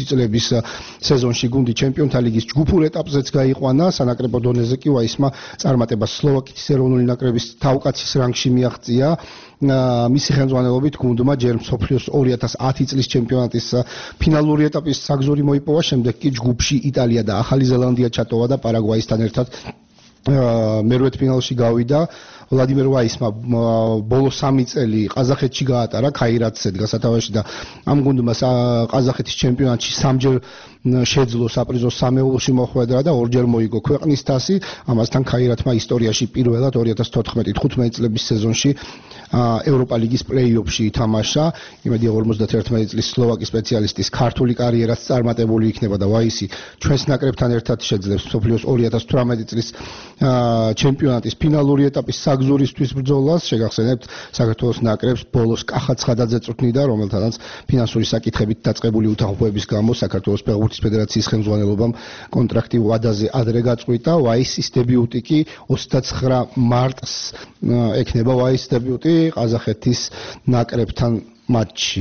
ოცი წლების სეზონში გუნდი ჩემპიონთა ლიგის ჯგუფურ ეტაპზეც გაიყვანა, სანაკრებო დონეზე კი ვაისმა წარმატებას სლოვაკეთის ეროვნული ნაკრების თავკაცის რანგში მიაღწია. მისი ხელმძღვანელობით გუნდმა ჯერ მსოფლიოს ორი ათას ათი წლის ჩემპიონატის ფინალური ეტაპის საგზური მოიპოვა, შემდეგ კი ჯგუფში იტალია და ახალი ზელანდია ჩატოვა და პარაგვაისთან ერთად მერვედ ფინალში გავიდა. ვლადიმერ ვაისმა ბოლო სამი წელი ყაზახეთში გაატარა, ქაირათზე გასათავეში და ამ გუნდმა ყაზახეთის ჩემპიონატში სამჯერ შეძლო საპრიზო სამეულში მოხვედრა და ორჯერ მოიგო ქვეყნის თასი. ამასთან ქაირათმა ისტორიაში პირველად ორი ათას თოთხმეტი თხუთმეტი წლების სეზონში ევროპა ლიგის პლეი-ოფში ითამაშა. იმედია ორმოცდაერთმეტი წლის სლოვაკი სპეციალისტის ქართული კარიერაც წარმატებული იქნება და ვაისი ჩვენს ნაკრებთან ერთად შეძლებს მსოფლიოს ორი ათას თვრამეტი წლის ჩემპიონატის ფინალური ეტაპის საგზურისთვის ბრძოლას. შეგახსენებთ, საქართველოს ნაკრებს ბოლოს კახა ცხადაძე წვრთნიდა, რომელთანაც ფინანსური საკითხებით დაწყებული უთანხმოების გამო საქართველოს ფეხბურთის ფედერაციის ხელმძღვანელობამ კონტრაქტი ვადაზე ადრე გაწყვიტა. ვაისის დებიუტი კი ოცდაცხრა მარტს ექნება ვაისის დებიუტი ყაზახეთის ნაკრებთან матчи.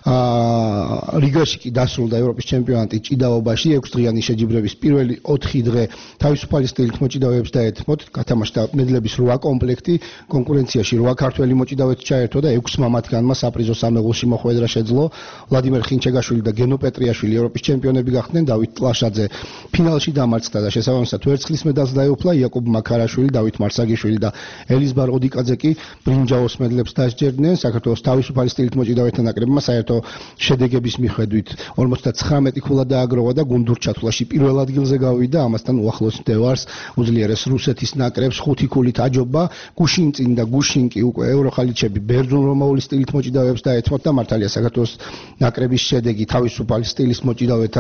რიგაში კი დასრულდა ევროპის ჩემპიონატი ჭიდაობაში, ექვსდღიანი შეჯიბრების პირველი ოთხი დღე თავისუფალი სტილით მოჭიდავეებს დაეთმოთ, გათამაშდა მედლების რვა კომპლექტი, კონკურენციაში რვა ქართველი მოჭიდავეც ჩაერთო და ექვსმა მათგანმა საპრიზო სამეულში მოხვედრა შეძლო. ვლადიმერ ხინჩეგაშვილი და გენო პეტრიაშვილი ევროპის ჩემპიონები გახდნენ, დავით ტლაშაძე ფინალში დამარცხდა და შესაბამისად ვერცხლის მედალს დაეუფლა, იაკობ მაქარაშვილი, დავით მარსაგიშვილი და ელიზბარ ოდიკაძე კი ბრინჯაოს მედლებს დასჯერდნენ. საქართველოს თავისუფალი სტილით მოჭიდავეთა ნაკრებმა საერთო შედეგების მიხედვით ორმოცდაცხრამეტი ქულა დააგროვა და გუნდურ ჩათვლაში პირველ ადგილზე გავიდა. ამასთან უახლოს მდევარს უძლიერეს რუსეთის ნაკრებს ხუთი ქულით აჯობა. გუშინწინ და გუშინკი უკვე ევროხალიჩები ბერძნულ-რომაული სტილით მოჭიდავეებს დაეთმოთ და მართალია საქართველოს ნაკრების შედეგი თავისუფალი სტილის მოჭიდავეთა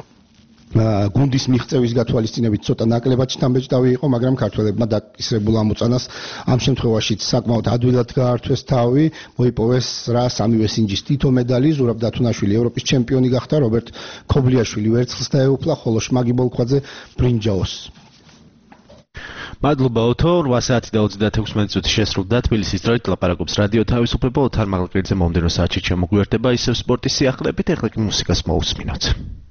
გუნდის მიღწევის გათვალისწინებით ცოტა ნაკლებად შთამბეჭდავი იყო, მაგრამ ქართველებმა დაკისრებულ ამოწანას ამ შემთხვევაშიც საკმაოდ ადვილად გაართვეს თავი, მოიპოვეს რა სამივე სინჯის თითო медали, ზურაბ დათუნაშვილი ევროპის ჩემპიონი გახდა, რობერტ ქობლიაშვილი ვერცხლს დაეუფლა, ხოლო შმაგი ბოლქვაძე ბრინჯაოს. მადლობა ოთო, რვა საათი და ოცდაექვსი წუთი შესრულდა თბილისის დროით ლაპარაკობს რადიო თავისუფლება, ოთარ მაღალკვირძე მომდევნო საათში შემოგვიერთება ისევ სპორტის სიახლეებით, ეხლა კი მუსიკას მოусმინოთ.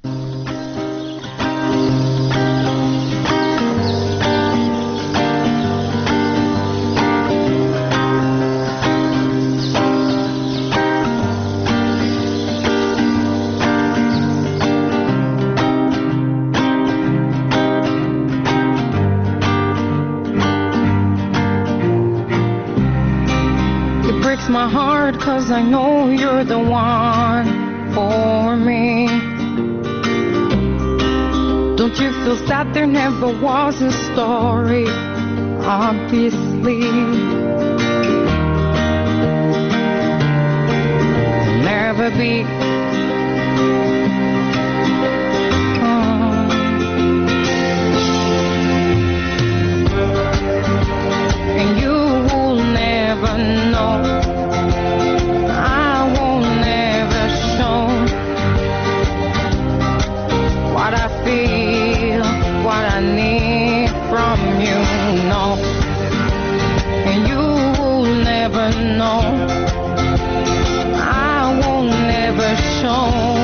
My heart, 'cause I know you're the one for me. Don't you feel sad there never was a story? Obviously, never be. And you will never know. What I need from you, no, and you will never know. I will never show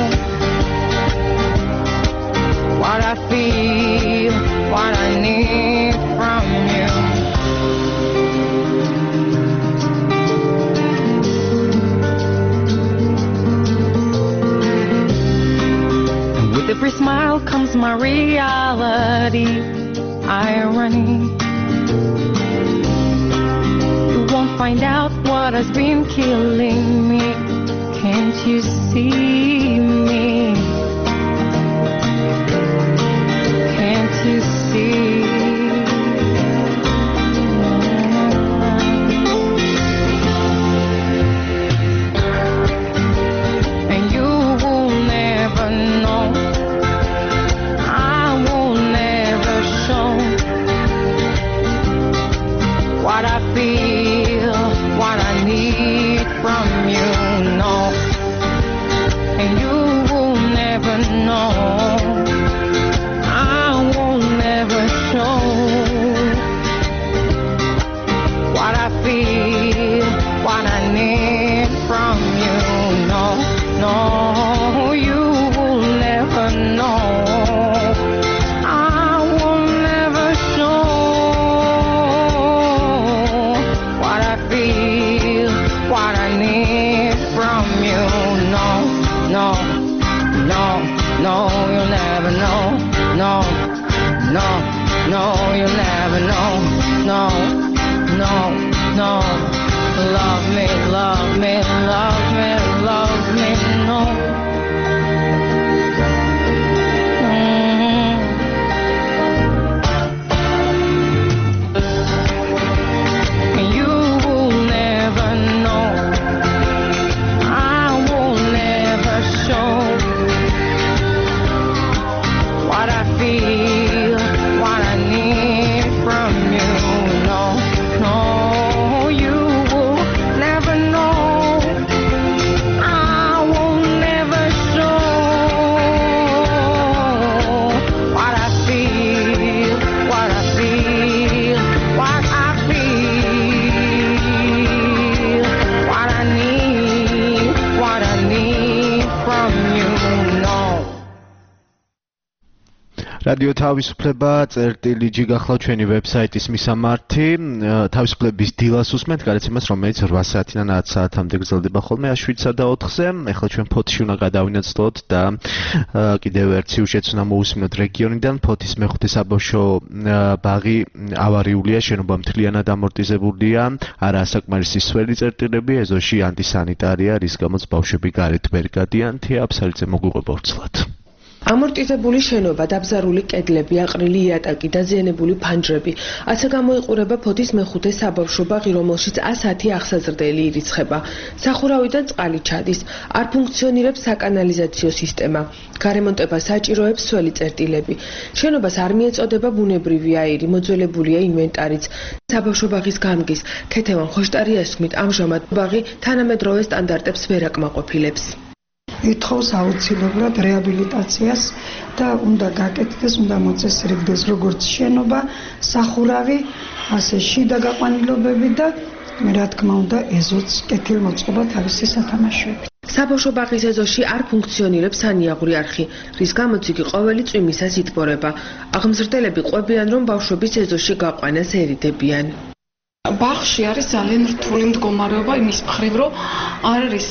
what I feel, what I need from you. With every smile comes my reality, irony. You won't find out what has been killing me. Can't you see me? Can't you see? And you will never know. What I feel, what I need from you, no. no, no, no, you'll never know. No, no, no, you'll never know. No, no, no. Love me, love me, love me, love me, no. რადიო თავისუფლება წერტილი ჯი გახლავთ ჩვენი ვებსაიტის მისამართი თავისუფლების დილას უსმენთ გარეთ იმას რომელიც რვა საათიდან ათ საათამდე გრძელდება ხოლმე შვიდსა და ოთხზე ახლა ჩვენ ფოთში უნდა გადავინაცვლოთ და კიდევ ერთ სიუჟეტს უნდა მოусმინოთ რეგიონიდან ფოთის მეხუთე საბავშვო ბაღი ავარიულია შენობა მთლიანად ამორტიზებულია არაა საკმარისი სველი წერტილები ეზოში ანტისანიტარია რის გამოც ბავშვები გარეთ ვერ გადიან თეა აფსარიძე მოგვიყვება ვრცლად ამორტიზებული შენობა, დაბზარული კედლები, აყრილი იატაკი, დაზიანებული ფანჯრები. ასე გამოიყურება ფოთის მეხუთე საბავშვო ბაღი, რომელშიც ასათი აღსაზრდელი ირიცხება. სახურავიდან წყალი ჩადის, არ ფუნქციონირებს საკანალიზაციო სისტემა. გარემონტება საჭიროებს სველი წერტილები. შენობას არ მიეწოდება ბუნებრივი აირი, მოძველებულია ინვენტარიც. საბავშვო ბაღის გამგის ქეთევან ხოშტარი ესხმით, ამჟამად ბაღი თანამედროვე სტანდარტებს ვერ აკმაყოფილებს. ითხოვს აუცილებლად რეაბილიტაციას და უნდა გაკეთდეს, უნდა მოწესრიგდეს როგორც შენობა, სახურავი, ასე შიდა გაყვანილობები და რა თქმა უნდა ეზოც კეთილმოწყობა თავისი სათამაშოებით. საბავშვო ბაღის ეზოში არ ფუნქციონირებს სანიაღვრი არხი, რის გამოც იგი ყოველი წვიმისას იტბორება. აღმზრდელები ყვებიან, რომ ბავშვების ეზოში გაყვანას ერიდებიან. ბაღში არის ძალიან რთული მდგომარეობა იმის მხრივ, რომ არ არის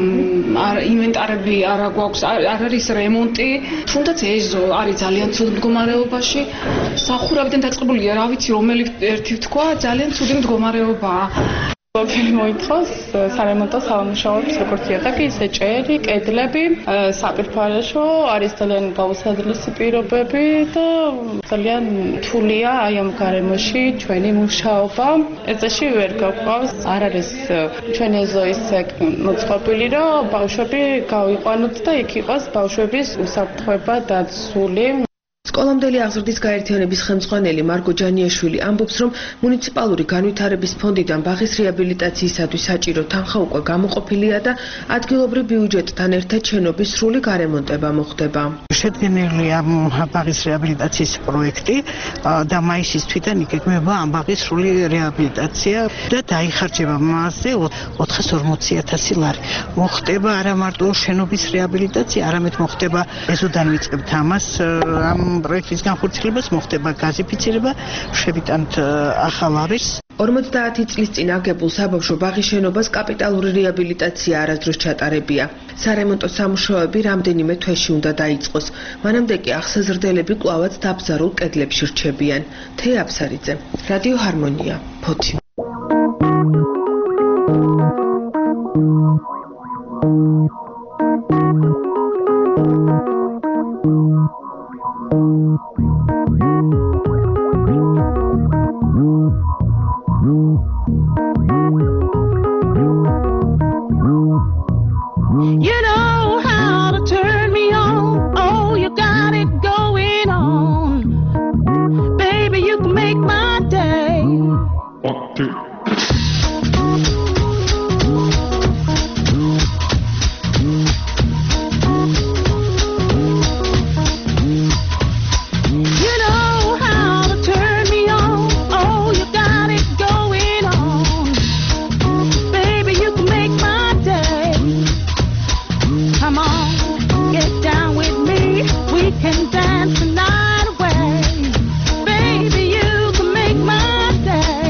ინვენტარები, არ აქვს, არ არის რემონტი, თუნდაც ეზო არის ძალიან ცუდ მდგომარეობაში. სახურავიდან დაწყებულია, რა ვიცი, რომელი ერთი თქვა, ძალიან ცუდი მდგომარეობაა. ყველაფერი მოითხოვს სარემონტო სამუშაოებს, როგორც იატაკი, ისე ჭერი, კედლები, საპირფარეშო, არის ძალიან გაუსაძლისი პირობები და ძალიან რთულია აი ამ გარემოში ჩვენი მუშაობა. ეზოში ვერ გაყვავს, არ არის ჩვენი ეზო ისე მოწყობილი, რომ ბავშვები გავიყვანოთ და იქ იყოს ბავშვების უსაფრთხოება დაცული. სკოლამდელი აღზრდის გაერთიანების ხელმძღვანელი მარგო ჯანიაშვილი ამბობს, რომ მუნიციპალური განვითარების ფონდიდან ბაღის რეაბილიტაციისათვის საჭირო თანხა უკვე გამოყოფილია და ადგილობრივ ბიუჯეტთან ერთად შენობის სრული გარემონტება მოხდება. შედგენილია ბაღის რეაბილიტაციის პროექტი და მაისის თვიდან იგეგმება ამ ბაღის სრული რეაბილიტაცია და დაიხარჯება მასზე ოთხას ორმოცი ათასი ლარი. მოხდება არა მარტო შენობის რეაბილიტაცია, არამედ მოხდება ეზოდან ვიწყებთ ამას ამ პროექტის განხორციელებას, მოხდება გაზიფიცირება, შევიტანთ ახალ არის. ორმოცდაათი წლის წინ აგებულ საბავშვო ბაღის შენობას კაპიტალური რეაბილიტაცია არასდროს ჩატარებია. სარემონტო სამუშაოები რამდენიმე თვეში უნდა დაიწყოს. მანამდე კი აღსაზრდელები კვლავაც დაბზარულ კედლებში რჩებიან. თეა აფსარიძე, რადიო ჰარმონია, ფოთი. You know how to turn me on. Oh, you got it going on. Baby, you can make my day. One, two. You know how to turn me on. Oh, you got it going on. Baby, you can make my day. Come on, get down with me. We can dance the night away. Baby, you can make my day.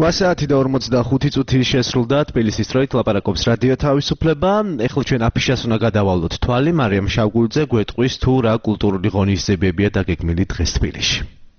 რვა საათი და ორმოცდახუთი წუთი შესრულდა თბილისის დროით ლაპარაკობს რადიო თავისუფლება. ეხლა ჩვენ აფიშას უნდა გადავალოთ თვალი. მარიამ შავგულძე გვეტყვის თუ რა კულტურული ღონისძიებებია დაგეგმილი დღეს თბილისში.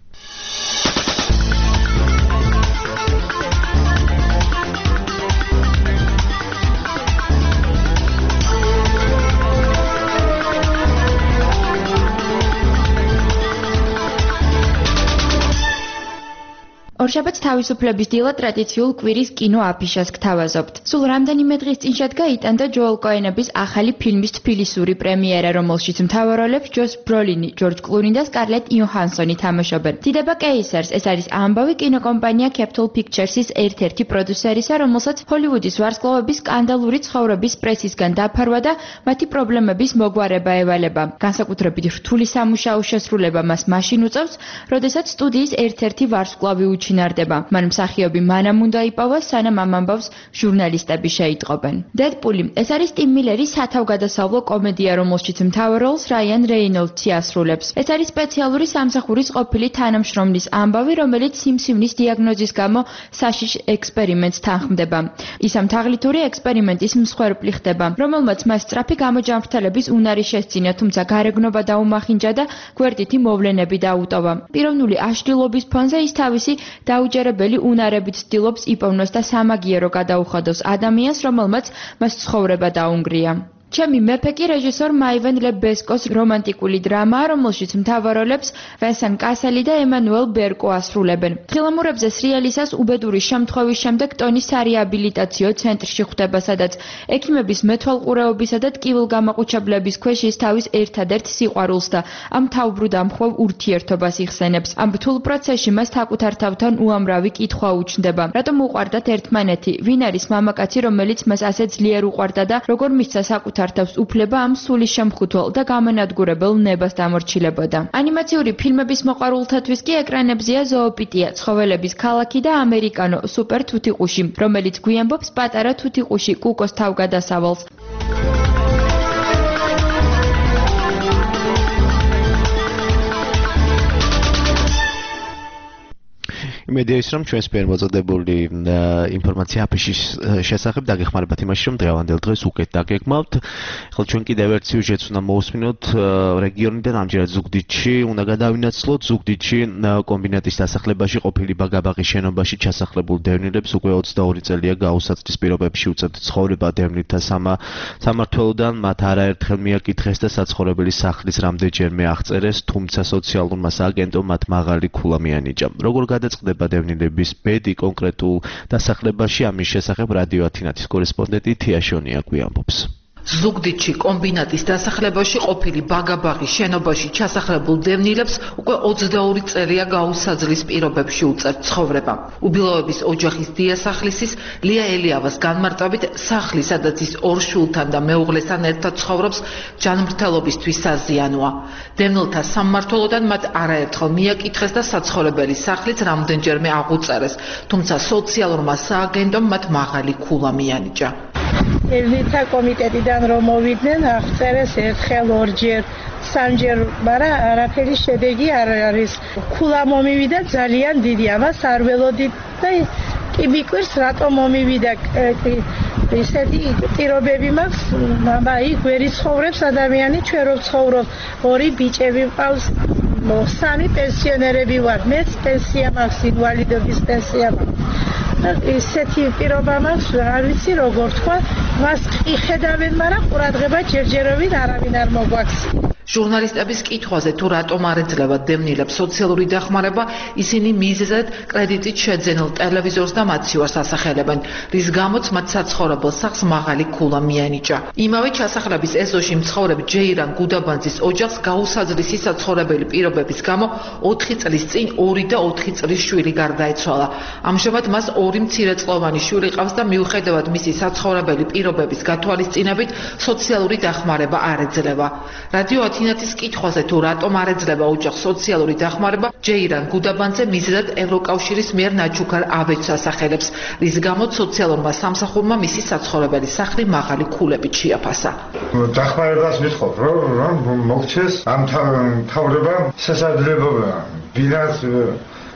ორშაბათს თავისუფლების დილა ტრადიციულ კვირის კინო აფიშას გთავაზობთ. სულ რამდენიმე დღის წინ შედგა იტან და ჯოელ კოენების ახალი ფილმის თბილისური პრემიერა, რომელშიც მთავარ როლებს ჯოს ბროლინი, ჯორჯ კლუნი და სკარლეტ იოჰანსონი თამაშობენ. დიდება კეისერს, ეს არის ამბავი კინოკომპანია Capital Pictures-ის ერთ-ერთი პროდიუსერისა, რომელსაც ჰოლივუდის ვარსკვლავების სკანდალური ცხოვრების პრესისგან დაფარვა და მათი პრობლემების მოგვარება ევალება. განსაკუთრებით რთული სამუშაო შესრულება მას მაშინ უწევს, როდესაც სტუდიის ერთ-ერთი ვარსკვლავი უჩინარდება. მან მსახიობი მანამ უნდა იპოვოს, სანამ ამ ამბავს ჟურნალისტები შეიტყობენ. დედპული ეს არის ტიმ მილერის სათავგადასავლო კომედია, რომელშიც მთავარ როლს რაიან რეინოლდსი ასრულებს. ეს არის სპეციალური სამსახურის ყოფილი თანამშრომლის ამბავი, რომელიც სიმსივნის დიაგნოზის გამო საშიშ ექსპერიმენტს თანხმდება. ის ამ თაღლითური ექსპერიმენტის მსხვერპლი ხდება, რომელმაც მას სწრაფი გამოჯანმრთელების უნარი შესძინა, თუმცა გარეგნობა დაუმახინჯა და გვერდითი მოვლენები დაუტოვა. პიროვნული აშლილობის ფონზე ის თავისი დაუჯერებელი უნარებით ცდილობს იპოვნოს და სამაგიერო გადაუხადოს ადამიანს, რომელმაც მას ცხოვრება დაუნგრია. ჩემი მეფე კი რეჟისორ მაივენ ლებესკოს რომანტიკული დრამაა, რომელშიც მთავარ როლებს ვენსან კასელი და ემანუელ ბერკო ასრულებენ. თხილამურებზე სრიალისას უბედური შემთხვევის შემდეგ ტონი სარეაბილიტაციო ცენტრში ხვდება, სადაც ექიმების მეთვალყურეობისა და ტკივილგამაყუჩებლების ქვეშ ის თავის ერთადერთ სიყვარულს და ამ თავბრუდამხვევ ურთიერთობას იხსენებს. ამ რთულ პროცესში მას საკუთარ თავთან უამრავი კითხვა უჩნდება. რატომ უყვარდათ ერთმანეთი? ვინ არის მამაკაცი, რომელიც მას ასე ძლიერ უყვარდა და როგორ მისცა საკუთარ თავს უფლება ამ სული შემხუთველ და გამანადგურებელ ნებას დამორჩილებოდა. ანიმაციური ფილმების მოყვარულთათვის კი ეკრანებზეა ზოოპიტია, ცხოველების ქალაქი და ამერიკანო სუპერ თუთიყუში, რომელიც გვიამბობს პატარა თუთიყუში კუკოს თავგადასავალს. იმედია ის, რომ ჩვენს მიერ მოწოდებული ინფორმაცია აფიშის შესახებ დაგეხმარებათ იმაში, რომ დღევანდელ დღეს უკეთ დაგეგმავთ. ახლა ჩვენ კიდევ ერთ სიუჟეტს უნდა მოვუსმინოთ რეგიონიდან, ამჯერად ზუგდიდში. უნდა გადავინაცვლოთ ზუგდიდში კომბინატის დასახლებაში ყოფილი ბაგაბაღის შენობაში ჩასახლებულ დევნილებს უკვე ოცდაორი წელია გაუსაცდის პირობებში უწევთ ცხოვრება დევნილთა სამმართველოდან. მათ არაერთხელ მიაკითხეს და საცხოვრებელი სახლის რამდენჯერმე აღწერეს, თუმცა სოციალურმა სააგენტომ მათ მაღალი ქულა მიანიჭა. როგორ გადაწყდება დევნილების ბედი კონკრეტულ დასახლებაში, ამის შესახებ რადიო ათინათის კორესპონდენტი თია შონია გვიამბობს. ზუგდიდში კომბინატის დასახლებაში ყოფილი ბაგაბაღის შენობაში ჩასახლებულ დევნილებს უკვე ოცდაორი წელია გაუსაძლის პირობებში უწევთ ცხოვრება. უბილოების ოჯახის დიასახლისის ლია ელიავას განმარტებით, სახლი, სადაც ის ორ შვილთან და მეუღლესთან ერთად ცხოვრობს, ჯანმრთელობისთვის საზიანოა. დევნილთა სამმართველოდან მათ არაერთხელ მიაკითხეს და საცხოვრებელი სახლიც რამდენჯერმე აღუწერეს, თუმცა სოციალურმა სააგენტომ მათ მაღალი ქულა მიანიჭა. დევნილთა კომიტეტიდან რომ მოვიდნენ, აღწერეს ერთხელ, ორჯერ, სამჯერ, მაგრამ არაფერი შედეგი არ არის. ქულა მომივიდა ძალიან დიდი, ამას არ ველოდით და კი მიკვირს, რატომ მომივიდა. ისეთი პირობები მაქვს, მამაი გვერი ცხოვრობს ადამიანი, ჩვენ რომ ცხოვრობ, ორი ბიჭები მყავს, სამი პენსიონერები ვარ, მეც პენსია მაქვს, ინვალიდობის პენსია მაქვს. ისეთი პირობა მაქვს, არ ვიცი როგორ თქვა, მას იხედავენ, მაგრამ ყურადღება ჯერჯერობით არავინ არ მოგვაქცია. ჟურნალისტების კითხვაზე თუ რატომ არ ეძლევა დევნილებს სოციალური დახმარება, ისინი მიზეზად კრედიტით შეძენილ ტელევიზორს და მაცივარს ასახელებენ, რის გამოც მათ საცხოვრებელ სახლს მაღალი ქულა მიანიჭა. იმავე ჩასახლების ეზოში მცხოვრებ ჯეირან გუდაბანძის ოჯახს გაუსაძლისი საცხოვრებელი პირობების გამო ოთხი წლის წინ ორი და ოთხი წლის შვილი გარდაეცვალა. ამჟამად მას ორი მცირეწლოვანი შვილი ყავს და მიუხედავად მისი საცხოვრებელი პირობების გათვალისწინებით სოციალური დახმარება არ ეძლევა. რადიო ათინათის კითხვაზე თუ რატომ არ ეძლევა ოჯახს სოციალური დახმარება, ჯეირან გუდაბანძე მიზეზად ევროკავშირის მიერ ნაჩუქარ ავეჯს ასახელებს, რის გამოც სოციალურმა სამსახურმა მისი საცხოვრებელი სახლი მაღალი ქულებით შეაფასა. დახმარებას მithყობ, რომ მოგჩეს ამ თავრება შესაძლებლობა, ვინაც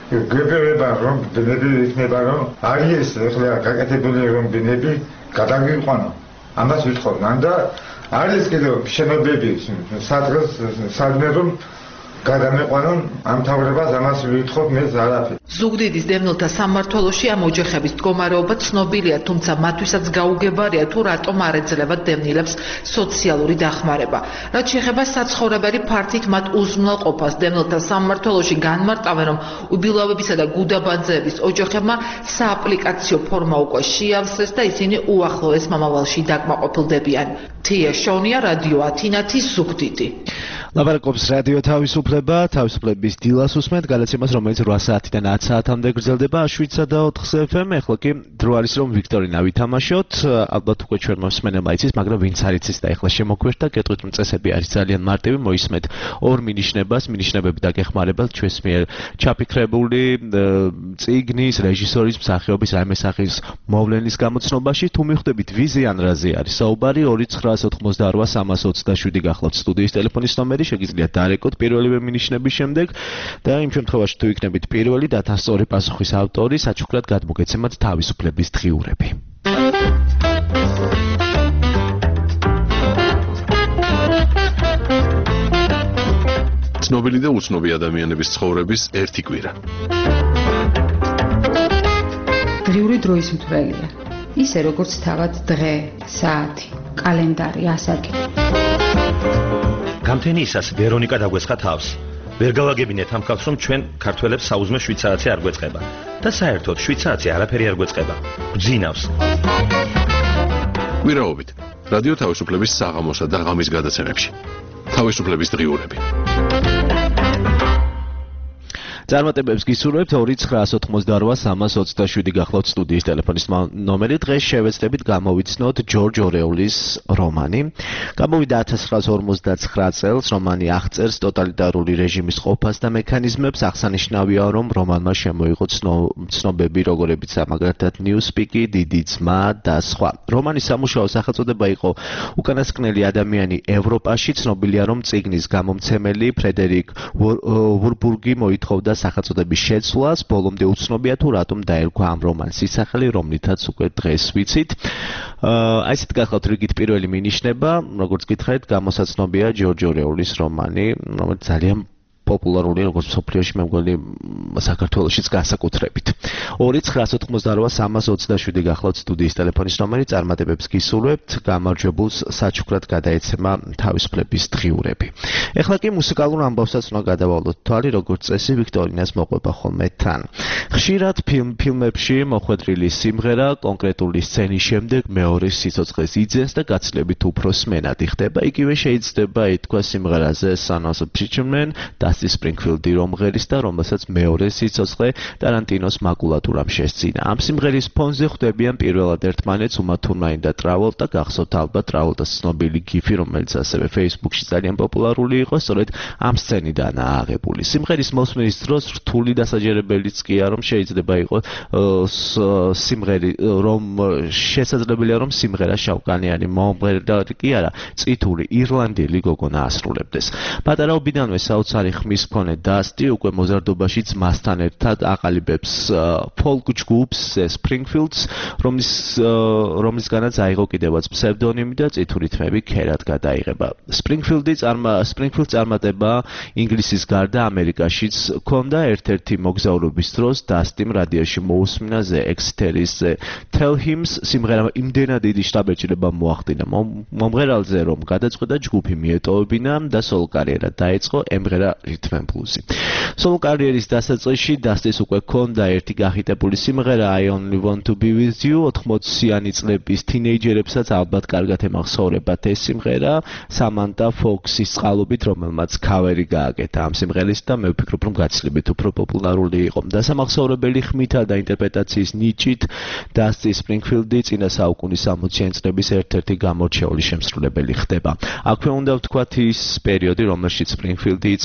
გვეუბნება რომ ბნები იქნება რომ არის ახლა გაკეთებული რომ ბნები გადაგიყვანო ამას ვიტყობ და არის კიდევ შენობები სადღაც სადმე რომ გადამეყვანონ ამ თავრებას ამას ვიტყობ მე ზარაფი ზუგდიდის დევნილთა სამმართველოში ამ ოჯახების მდგომარეობა ცნობილია, თუმცა მათთვისაც გაუგებარია თუ რატომ არ ეძლევათ დევნილებს სოციალური დახმარება. რაც შეეხება საცხოვრებელი ფართით მათ უზრუნველყოფას, დევნილთა სამმართველოში განმარტავენ, რომ უბილავებისა და გუდაბანძეების ოჯახებმა სააპლიკაციო ფორმა უკვე შეავსეს და ისინი უახლოეს მომავალში დაკმაყოფილდებიან. თია შონია, რადიო ათინათი, ზუგდიდი. ლაპარაკობს რადიო თავისუფლება, თავისუფლების დილას უსმენთ გადაცემას, რომელიც რვა საათიდან ათ საათამდე გრძელდება შვიდსა და ოთხზე ეფ ემ. ეხლა კი დრო არის რომ ვიქტორინა ვითამაშოთ. ალბათ უკვე ჩვენ მოსმენელმა იცის, მაგრამ ვინც არ იცის და ეხლა შემოგვერთა, გეტყვით რომ წესები არის ძალიან მარტივი, მოისმენთ ორ მინიშნებას, მინიშნებები დაგეხმარებათ ჩვენს მიერ ჩაფიქრებული წიგნის, რეჟისორის, მსახიობის, რაიმე სახის მოვლენის გამოცნობაში. თუ მიხვდებით ვიზე ან რაზე არის საუბარი, ორი ცხრაას ოთხმოცდაორვა სამას ოცდაშვიდი გახლავთ სტუდიის ტელეფონის ნომერი, შეგიძლიათ დაარეკოთ პირველივე მინიშნების შემდეგ და იმ შემთხვევაში თუ იქნებით პირველი და თან სწორი პასუხის ავტორი, საჩუქრად გადმოგეცემათ თავისუფლების დღიურები. ცნობილი და უცნობი ადამიანების ცხოვრების ერთი კვირა. დღიური დროის მთვრელია. ისე როგორც თავად დღე, საათი, კალენდარი, ასაკი. გამთენიისას ვერონიკა დაგვესხა თავს. ვერ გავაგებინეთ ამ ხალხს, რომ ჩვენ ქართველებს საუზმე შვიდ საათზე არ გვეწყება და საერთოდ შვიდ საათზე არაფერი არ გვეწყება. გძინავს. კვირაობით რადიო თავისუფლების საღამოსა და ღამის გადაცემებში. თავისუფლების დღიურები. წარმატებებს გისურვებთ ორი ცხრაას ოთხმოცდაორვა სამას ოცდაშვიდი გახლავთ სტუდიის ტელეფონის ნომერი. დღეს შევეცდებით გამოვიცნოთ ჯორჯ ორეულის რომანი. გამოვიდა ათას ცხრაას ორმოცდაცხრა წელს. რომანი აღწერს ტოტალიტარული რეჟიმის ყოფას და მექანიზმებს. აღსანიშნავია, რომ რომანმა შემოიღო ცნობები, როგორებიცაა მაგალითად ნიუსპიკი, დიდი ძმა და სხვა. რომანის სამუშაო სახელწოდება იყო უკანასკნელი ადამიანი ევროპაში. ცნობილია, რომ წიგნის გამომცემელი ფრედერიკ ვურბურგი მოითხოვდა სახელწოდების შეცვლას, ბოლომდე უცნობია თუ რატომ დაერქვა ამ რომანს სისახელი, რომლითაც უკვე დღეს ვიცით. აი ესეთ გახლავთ რიგით პირველი მინიშნება, როგორც გითხარით, გამოსაცნობია ჯორჯ ორეულის რომანი, რომელიც ძალიან პოპულარული როგორც მსოფლიოში, მე მგონი საქართველოშიც განსაკუთრებით. ორი ცხრაას ოთხმოცდაორვა სამას ოცდაშვიდი გახლავთ სტუდიის ტელეფონის ნომერი, წარმატებებს გისურვებთ, გამარჯვებულს საჩუქრად გადაეცემა თავისუფლების დღიურები. ეხლა კი მუსიკალურ ამბავსაც უნდა გადავალოთ თვალი, როგორც წესი ვიქტორინას მოყვება ხოლმე თან. ხშირად ფილმ ფილმებში მოხვედრილი სიმღერა კონკრეტული სცენის შემდეგ მეორე სიცოცხლეს იძენს და გაცილებით უფრო სმენადი ხდება. იგივე შეიძლება ითქვას სიმღერაზე Son of a Preacher Man და სპრინგფილდი რომღერის და რომელსაც მეორე სიცოცხლე ტარანტინოს მაკულატურამ შესწინა. ამ სიმღერის ფონზე ხვდებიან პირველად ერთმანეთს უმა თურმაინ და ტრავოლტა, გახსოვთ ალბათ ტრავოლტას ცნობილი გიფი, რომელიც ასევე Facebook-ში ძალიან პოპულარული იყო, სწორედ ამ სცენიდანაა აღებული. სიმღერის მოსმენის დროს რთული დასაჯერებელიც კი არა, რომ შეიძლება იყოს სიმღერი, რომ შესაძლებელია, რომ სიმღერა შავკანიანი მომღერალი კი არა, წითური ირლანდიელი გოგონა ასრულებდეს. პატარაობიდანვე საოცარი ხმის მქონე დასტი უკვე მოზარდობაში ძმასთან ერთად აყალიბებს ფოლკ ჯგუფს Springfields, რომლის რომლისგანაც აიღო კიდევაც ფსევდონიმი და წითური თმები ქერად გადაიღება. Springfields წარმა Springfields წარმატება ინგლისის გარდა ამერიკაშიც ჰქონდა. ერთ-ერთი მოგზაურობის დროს დასტიმ რადიოში მოусმინა The Exeteris Tell Hims სიმღერამ იმდენად დიდი შტაბ-ეჭრება მოახდინა მომღერალზე, რომ გადაწყვიტა ჯგუფი მიეტოვებინა და სოლო კარიერა დაიწყო, ემღერა Rhythm and Blues. სოლო კარიერის დასაწყისში დასტის უკვე ჰქონდა ერთი გახიტებული სიმღერა I Only Want to Be With You. ოთხმოციანი წლების თინეიჯერებსაც ალბათ კარგად ემახსოვრებათ ეს სიმღერა სამანტა ფოქსის წყალობით, რომელმაც ქავერი გააკეთა ამ სიმღერის და მე ვფიქრობ, რომ გაცილებით უფრო პოპულარული იყო. დასამახსოვრებელი ხმითა და ინტერპრეტაციის ნიჭით დასტი სპრინგფილდი წინა საუკუნის სამოციანი წლების ერთ-ერთი გამორჩეული შემსრულებელი ხდება. აქვე უნდა ვთქვათ ის პერიოდი, რომელშიც სპრინგფილდი იწყებს სიმღერას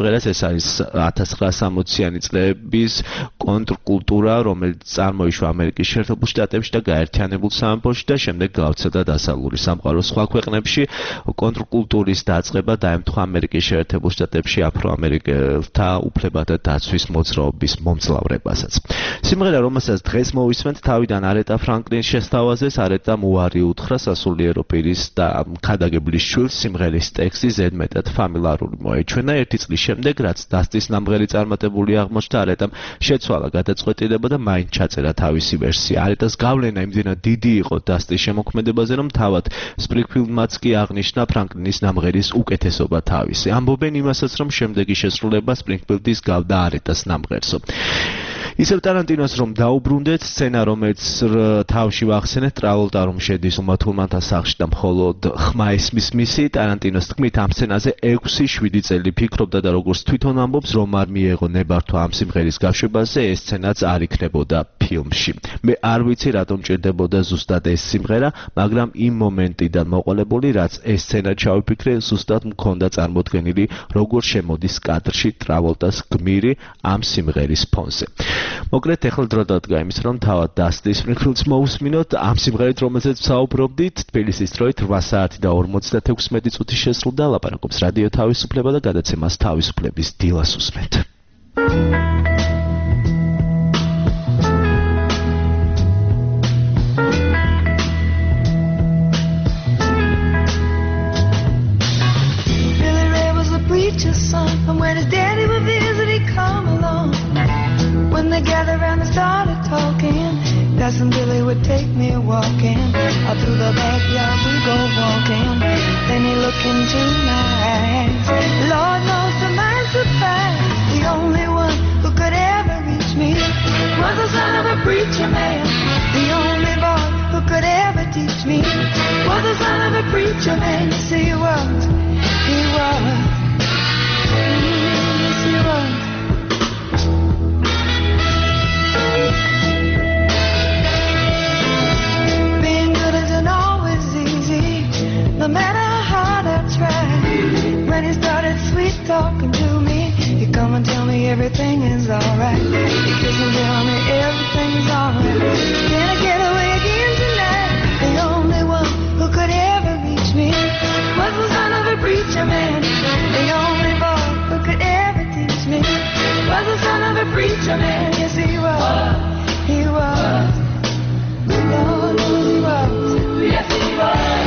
სიმღერას, ეს არის ათას ცხრაასამოციანი წლების კონტრკულტურა, რომელიც წარმოიშვა ამერიკის შეერთებულ შტატებში და გაერთიანებულ სამეფოში და შემდეგ გავრცელდა დასავლური სამყაროს სხვა ქვეყნებში. კონტრკულტურის დაწყება დაემთხვა ამერიკის შეერთებულ შტატებში აფროამერიკელთა უფლებათა დაცვის მოძრაობის მომძლავრებასაც. სიმღერა, რომელსაც დღეს მოვისმენთ, თავიდან არეტა ფრანკლინის შესთავაზეს. არეტამ უარი უთხრა სასულიერო პირის და ქადაგებლის შვილს. სიმღერის ტექსტი ზედმეტად ფამილარული მოეჩვენა. ერთი წლის შემდეგ, რაც დასტის ნამღერი წარმატებული აღმოჩნდა, არეტამ შეცვალა გადაწყვეტილება და მაინც ჩაწერა თავისი ვერსია. არეტას გავლენა იმდენად დიდი იყო დასტის შემოქმედებაზე, რომ თავად სპრინგფილდმაც კი აღნიშნა ფრანკლინის ნამღერის უკეთესობა თავისი. ამბობენ იმასაც, რომ შემდეგი შესრულება სპრინგფილდის გავდა არეტას ნამღერსო. ისევ ტარანტინოს რომ დაუბრუნდეთ, სცენა, რომელიც თავში ვახსენეთ, ტრაvolta რომ შედის უმა თურმანთა სახლში და მხოლოდ ხმა ისმის მისი, ტარანტინოს თქმით, ამ სცენაზე ექვსი შვიდი წელი ფიქრობდა და როგორც თვითონ ამბობს, რომ არ მიეღო ნებართვა ამ სიმღერის გაშვებაზე, ეს სცენაც არ იქნებოდა ფილმში. მე არ ვიცი, რატომ ჭირდებოდა ზუსტად ეს სიმღერა, მაგრამ იმ მომენტიდან მოყოლებული, რაც ეს სცენა ჩავიფიქრე, ზუსტად მქონდა წარმოდგენილი, როგორ შემოდის კადრში ტრაvolta's გმირი ამ სიმღერის ფონზე. მოკლედ, ეხლა დრო დადგა იმის, რომ თავად დასტი სპრინგფილდს მოусმინოთ ამ სიმღერით, რომელზეც ვსაუბრობდით. თბილისის დროით რვა საათი და ორმოცდათექვსმეტი წუთი შესრულდა. ლაპარაკობს რადიო თავისუფლება და გადაცემას თავისუფლების დილას უსმენთ. Billy Ray was a preacher's son, and when his daddy would visit, he'd come along. When they gathered around and started talking, Cousin Billy would take me walking. Out through the backyard we go walking. Then he looked into my eyes. Lord knows to my surprise, the only one who could ever reach me was the son of a preacher man. The only boy who could ever teach me was the son of a preacher man. Yes, he was. He was. Yes, he was. Being good isn't always easy, no matter how hard I try. When he started sweet talking to me, he'd come and tell me everything is alright. He'd kiss and tell me everything's alright. Can I get away again tonight? The only one who could ever reach me was the son of a preacher man. The only boy who could ever teach me was the son of a preacher man. Yes, he was. He was. Lord, he was. Yes, he was.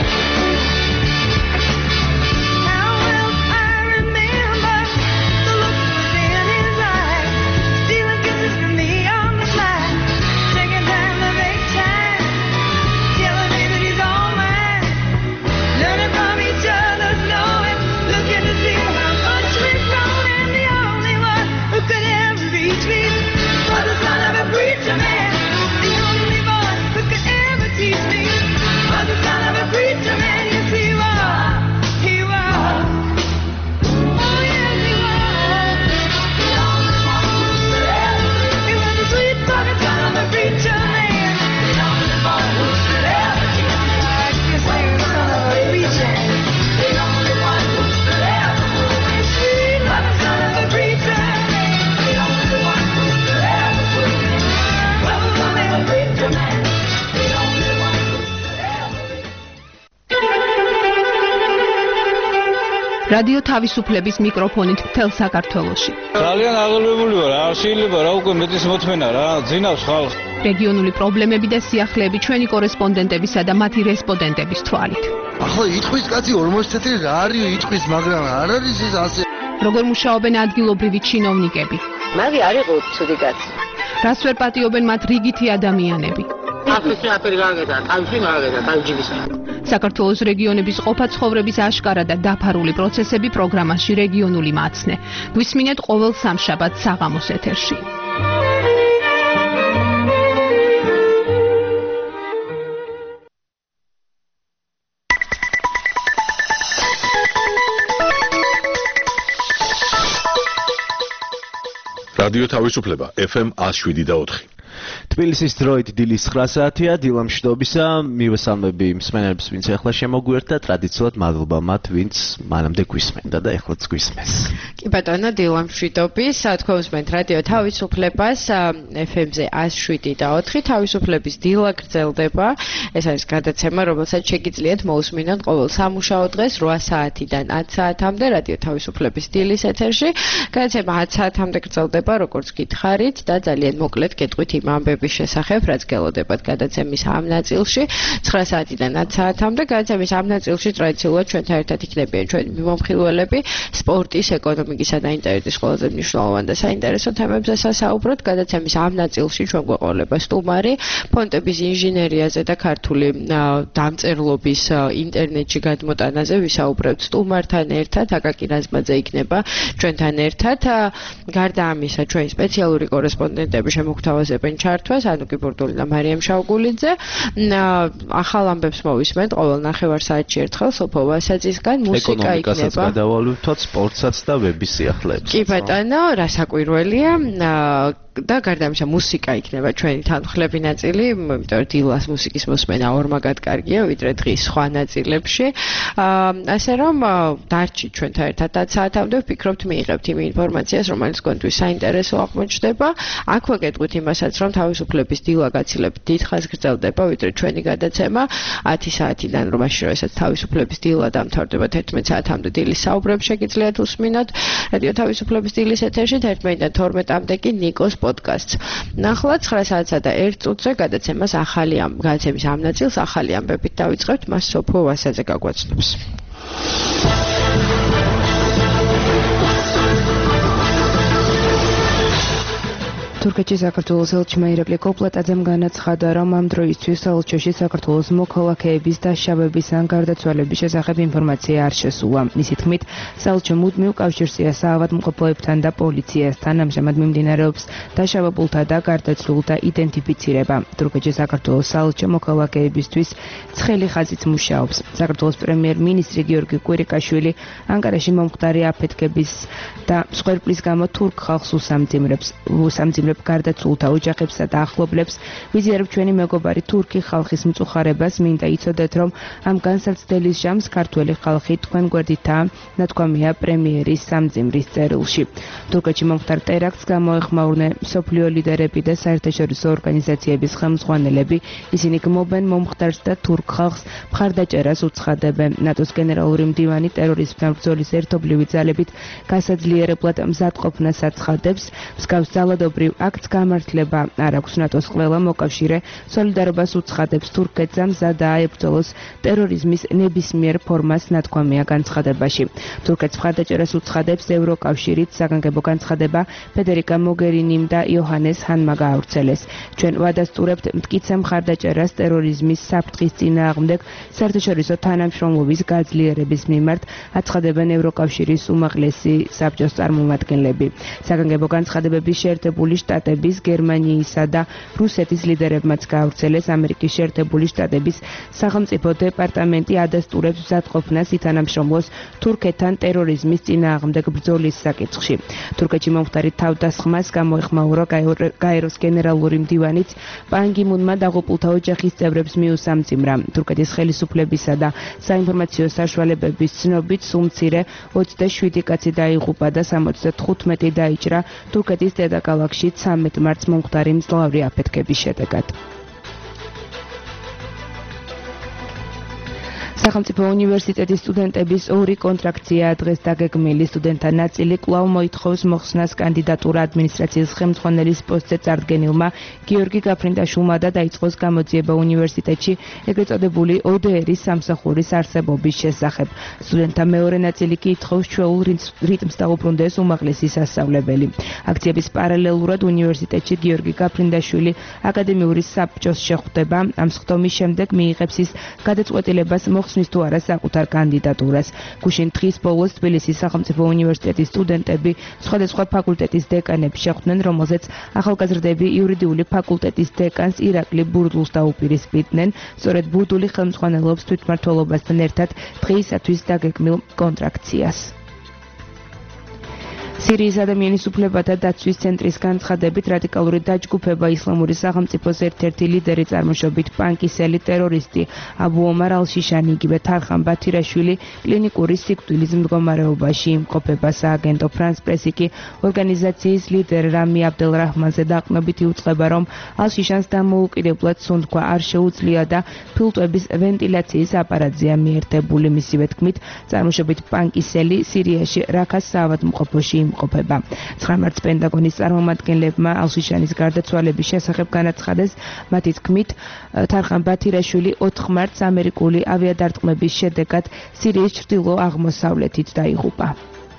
How well I remember the look was in his eyes, stealing kisses from me on the slide, taking time to make time, telling me that he's all mine, learning from each other's knowing, looking to see how much we've grown, and the only one who could ever reach me was the son of a preacher man. The only boy who could ever teach me was the son of a preacher man. Yes, he was. He was. Oh, yes, he was. The only one who could ever. He was the sweet talking son of a preacher man. The only boy who could ever teach me. I guess he was the son of a preacher. The only one who could ever move me sweet was the son of a preacher man. The only one who could ever put me was the son of a preacher man. The only one who could ever. რადიო თავისუფლების მიკროფონით მთელ საქართველოში. ძალიან აღელვებული ვარ, არ შეიძლება რა უკვე მეტის მოთმენა რა, ძინავს ხალხს. რეგიონული პრობლემები და სიახლეები ჩვენი კორესპონდენტებისა და მათი რესპონდენტების თვალით. ახლა იტყვის კაცი ორმოცი წელი რა არის იტყვის, მაგრამ არ არის ეს ასე. როგორ მუშაობენ ადგილობრივი ჩინოვნიკები? მაგი არ იყო ცუდი კაცი. რას ვერ პატიობენ მათ რიგითი ადამიანები? ახლა აფერი გაგედა, თავში გაგედა, თავჯიბის. საქართველოს რეგიონების ყოფა-ცხოვრების აშკარა და დაფარული პროცესები პროგრამაში რეგიონული მაცნე. გვისმინეთ ყოველ სამშაბათს საღამოს ეთერში. რადიო თავისუფლება ეფ ემ one oh seven და four. თბილისის დროით დილის ცხრა საათია, დილამ მშვიდობისა, მივესალმები მსმენელებს, ვინც ახლა შემოგვიერთდა, ტრადიციულად მადლობა მათ, ვინც მანამდე გვისმენდა და ახლაც გვისმენს. კი ბატონო, დილამ მშვიდობის, თქვენ უსმენთ რადიო თავისუფლებას ეფ ემ-ზე εκατს შვიდი და ოთხი, თავისუფლების დილა გრძელდება. ეს არის გადაცემა, რომელსაც შეგიძლიათ მოусმინოთ ყოველ სამუშაო დღეს რვა საათიდან ათ საათამდე რადიო თავისუფლების დილის ეთერში. გადაცემა ათ საათამდე გრძელდება, როგორც გითხარით და ძალიან მოკლედ გეტყვით იმ ამბების შესახებ, რაც გელოდებათ გადაცემის ამ ნაწილში. ცხრა საათიდან ათ საათამდე გადაცემის ამ ნაწილში ტრადიციულად ჩვენთან ერთად იქნებიან ჩვენი მიმომხილველები, სპორტის, ეკონომიკისა და ინტერნეტის ყველაზე მნიშვნელოვან და საინტერესო თემებზე სასაუბროთ. გადაცემის ამ ნაწილში ჩვენ გვეყოლება სტუმარი, ფონტების ინჟინერიაზე და ქართული დამწერლობის ინტერნეტში გადმოტანაზე ვისაუბრებთ სტუმართან ერთად. აკაკი რაზმაძე იქნება ჩვენთან ერთად. გარდა ამისა, ჩვენი სპეციალური კორესპონდენტები შემოგთავაზებენ ჩართვას, ანუკი ბურდული და მარიამ შავგულიძე. ახალ ამბებს მოვისმენთ ყოველ ნახევარ საათში ერთხელ სოფო ვასაძისგან. მუსიკა იქნება. ეკონომიკასაც გადავალვით, სპორტსაც და ვების სიახლეებს. კი ბატონო, რა საკვირველია. და გარდა ამისა მუსიკა იქნება ჩვენი თანხლები ნაწილი, იმიტომ რომ დილას მუსიკის მოსმენა ორმაგად კარგია, ვიდრე დღის სხვა ნაწილებში. ასე რომ დარჩით ჩვენთან ერთად ათ საათამდე, ვფიქრობთ მიიღებთ იმ ინფორმაციას, რომელიც თქვენთვის საინტერესო აღმოჩნდება. აქვე გეტყვით იმასაც, რომ თავისუფლების დილა გაცილებით დიდხანს გრძელდება, ვიდრე ჩვენი გადაცემა ათი საათიდან, რომელშიც რასაც თავისუფლების დილა დამთავრდება თერთმეტ საათამდე დილის საუბრებს შეგიძლიათ უსმინოთ. რადიო თავისუფლების დილის ეთერში თერთმეტიდან თორმეტამდე კი ნიკოს პოდკასტს. ნახლა ცხრა საათსა და ერთ წუთზე გადაცემას ახალი ამ გადაცემის ამ ნაწილს ახალი ამბებით დავიწყებთ, მას სოფო ვასაძე გაგვაცნობს. თურქეთში საქართველოს ელჩმა ირაკლი კოპლეტაძემ განაცხადა, რომ ამ დროისთვის ელჩოში საქართველოს მოქალაქეების დაშავების ან გარდაცვალების შესახებ ინფორმაცია არ შესულა. მისი თქმით, საელჩო მუდმივ კავშირშია საავადმყოფოებთან და პოლიციასთან, ამჟამად მიმდინარეობს დაშავებულთა და გარდაცვლილთა იდენტიფიცირება. თურქეთში საქართველოს საელჩო მოქალაქეებისთვის ცხელი ხაზით მუშაობს. საქართველოს პრემიერ-მინისტრი გიორგი კვირიკაშვილი ანკარაში მომხდარი აფეთქების და მსხვერპლის გამო თურქ ხალხს უსამძიმრებს. უსამძიმრებს გარდაცვლილთა ოჯახებსა და ახლობლებს ვიზიარებ ჩვენი მეგობარი თურქი ხალხის მწუხარებას, მინდა იცოდეთ, რომ ამ განსაცდელის ჟამს ქართველი ხალხი თქვენ გვერდითაა, ნათქვამია პრემიერის სამძიმრის წერილში. თურქეთში მომხდარ ტერაქტს გამოეხმაურნენ მსოფლიო ლიდერები და საერთაშორისო ორგანიზაციების ხელმძღვანელები. ისინი გმობენ მომხდარს და თურქ ხალხს მხარდაჭერას უცხადებენ. ნატოს გენერალური მდივანი ტერორიზმთან ბრძოლის ერთობლივი ძალებით გასაძლიერებლად მზადყოფნას აცხადებს. მსგავს ძალადობრივ აქტს გამართლება არ აქვს. ნატოს ყველა მოკავშირე სოლიდარობას უცხადებს თურქეთს, მზად აებრძოლოს ტერორიზმის ნებისმიერ ფორმას, ნათქვამია განცხადებაში. თურქეთს მხარდაჭერას უცხადებს ევროკავშირით, საგანგებო განცხადება ფედერიკა მოგერინიმ და იოჰანეს ჰანმა გაავრცელეს. ჩვენ ვადასტურებთ მტკიცე მხარდაჭერას ტერორიზმის საფრთხის წინააღმდეგ საერთაშორისო თანამშრომლობის გაძლიერების მიმართ, აცხადებენ ევროკავშირის უმაღლესი საბჭოს წარმომადგენლები. საგანგებო განცხადებების შეერთებული შტატების, გერმანიისა და რუსეთის ლიდერებმაც გაავრცელეს. ამერიკის შეერთებული შტატების სახელმწიფო დეპარტამენტი ადასტურებს მზადყოფნას ითანამშრომლოს თურქეთთან ტერორიზმის წინააღმდეგ ბრძოლის საკითხში. თურქეთში მომხდარი თავდასხმას გამოეხმაურა გაეროს გენერალური მდივანიც პან კი მუნმა დაღუპულთა ოჯახის წევრებს მიუსამძიმრა. თურქეთის ხელისუფლებისა და საინფორმაციო საშუალებების ცნობით, სულ მცირე ოცდაშვიდი კაცი დაიღუპა და სამოცდათხუთმეტი დაიჭრა თურქეთის დედაქალაქში ცამეტ მარტს მომხდარი მძლავრი აფეთქების შედეგად. სახელმწიფო უნივერსიტეტის სტუდენტების ორი კონტრაქცია დღეს დაგეგმილი. სტუდენტთა ნაწილი კვლავ მოითხოვს მოხსნას კანდიდატურა ადმინისტრაციის ხელმძღვანელის პოსტზე წარდგენილმა გიორგი გაფრინდაშვილმა და დაიწყოს გამოძიება უნივერსიტეტში ეგრეთ წოდებული ო დე ერის სამსახურის არსებობის შესახებ. სტუდენტთა მეორე ნაწილი კი ითხოვს ჩვეულ რიტმს დაუბრუნდეს უმაღლესი სასწავლებელი. აქციების პარალელურად უნივერსიტეტში გიორგი გაფრინდაშვილი აკადემიური საბჭოს შეხვდება. ამ სხდომის შემდეგ მიიღებს ის გადაწყვეტილებას მოხსნის თუ არა საკუთარ კანდიდატურას. გუშინ დღის ბოლოს თბილისის სახელმწიფო უნივერსიტეტის სტუდენტები სხვადასხვა ფაკულტეტის დეკანებს შეხვდნენ, რომელზეც ახალგაზრდები იურიდიული ფაკულტეტის დეკანს ირაკლი ბურდულს დაუპირისპირდნენ. სწორედ ბურდული ხელმძღვანელობს თვითმმართველობასთან ერთად დღეისათვის დაგეგმილ კონტრაქციას. სირიის ადამიანის უფლებათა დაცვის ცენტრის განცხადებით რადიკალური დაჯგუფება ისლამური სახელმწიფოს ერთ-ერთი ლიდერი წარმოშობით პანკისელი ტერორისტი აბუ ომარ ალ-შიშანი იგივე თარხან ბათირაშვილი კლინიკური სიკვდილის მდგომარეობაში იმყოფება. სააგენტო ფრანს პრესი კი ორგანიზაციის ლიდერ რამი აბდელრაჰმანზე დაყრდნობით იუწყება, რომ ალ-შიშანს დამოუკიდებლად სუნთქვა არ შეუძლია და ფილტვების ვენტილაციის აპარატზეა მიერთებული. მისივე თქმით, წარმოშობით პანკისელი სირიაში რაქას საავადმყოფოში იმყოფება. ცხრა მარტს პენტაგონის წარმომადგენლებმა ალ-შიშანის გარდაცვალების შესახებ განაცხადეს. მათი თქმით, თარხან ბათირაშვილი ოთხ მარტს ამერიკული ავიადარტყმების შედეგად სირიის ჩრდილო-აღმოსავლეთით დაიღუპა.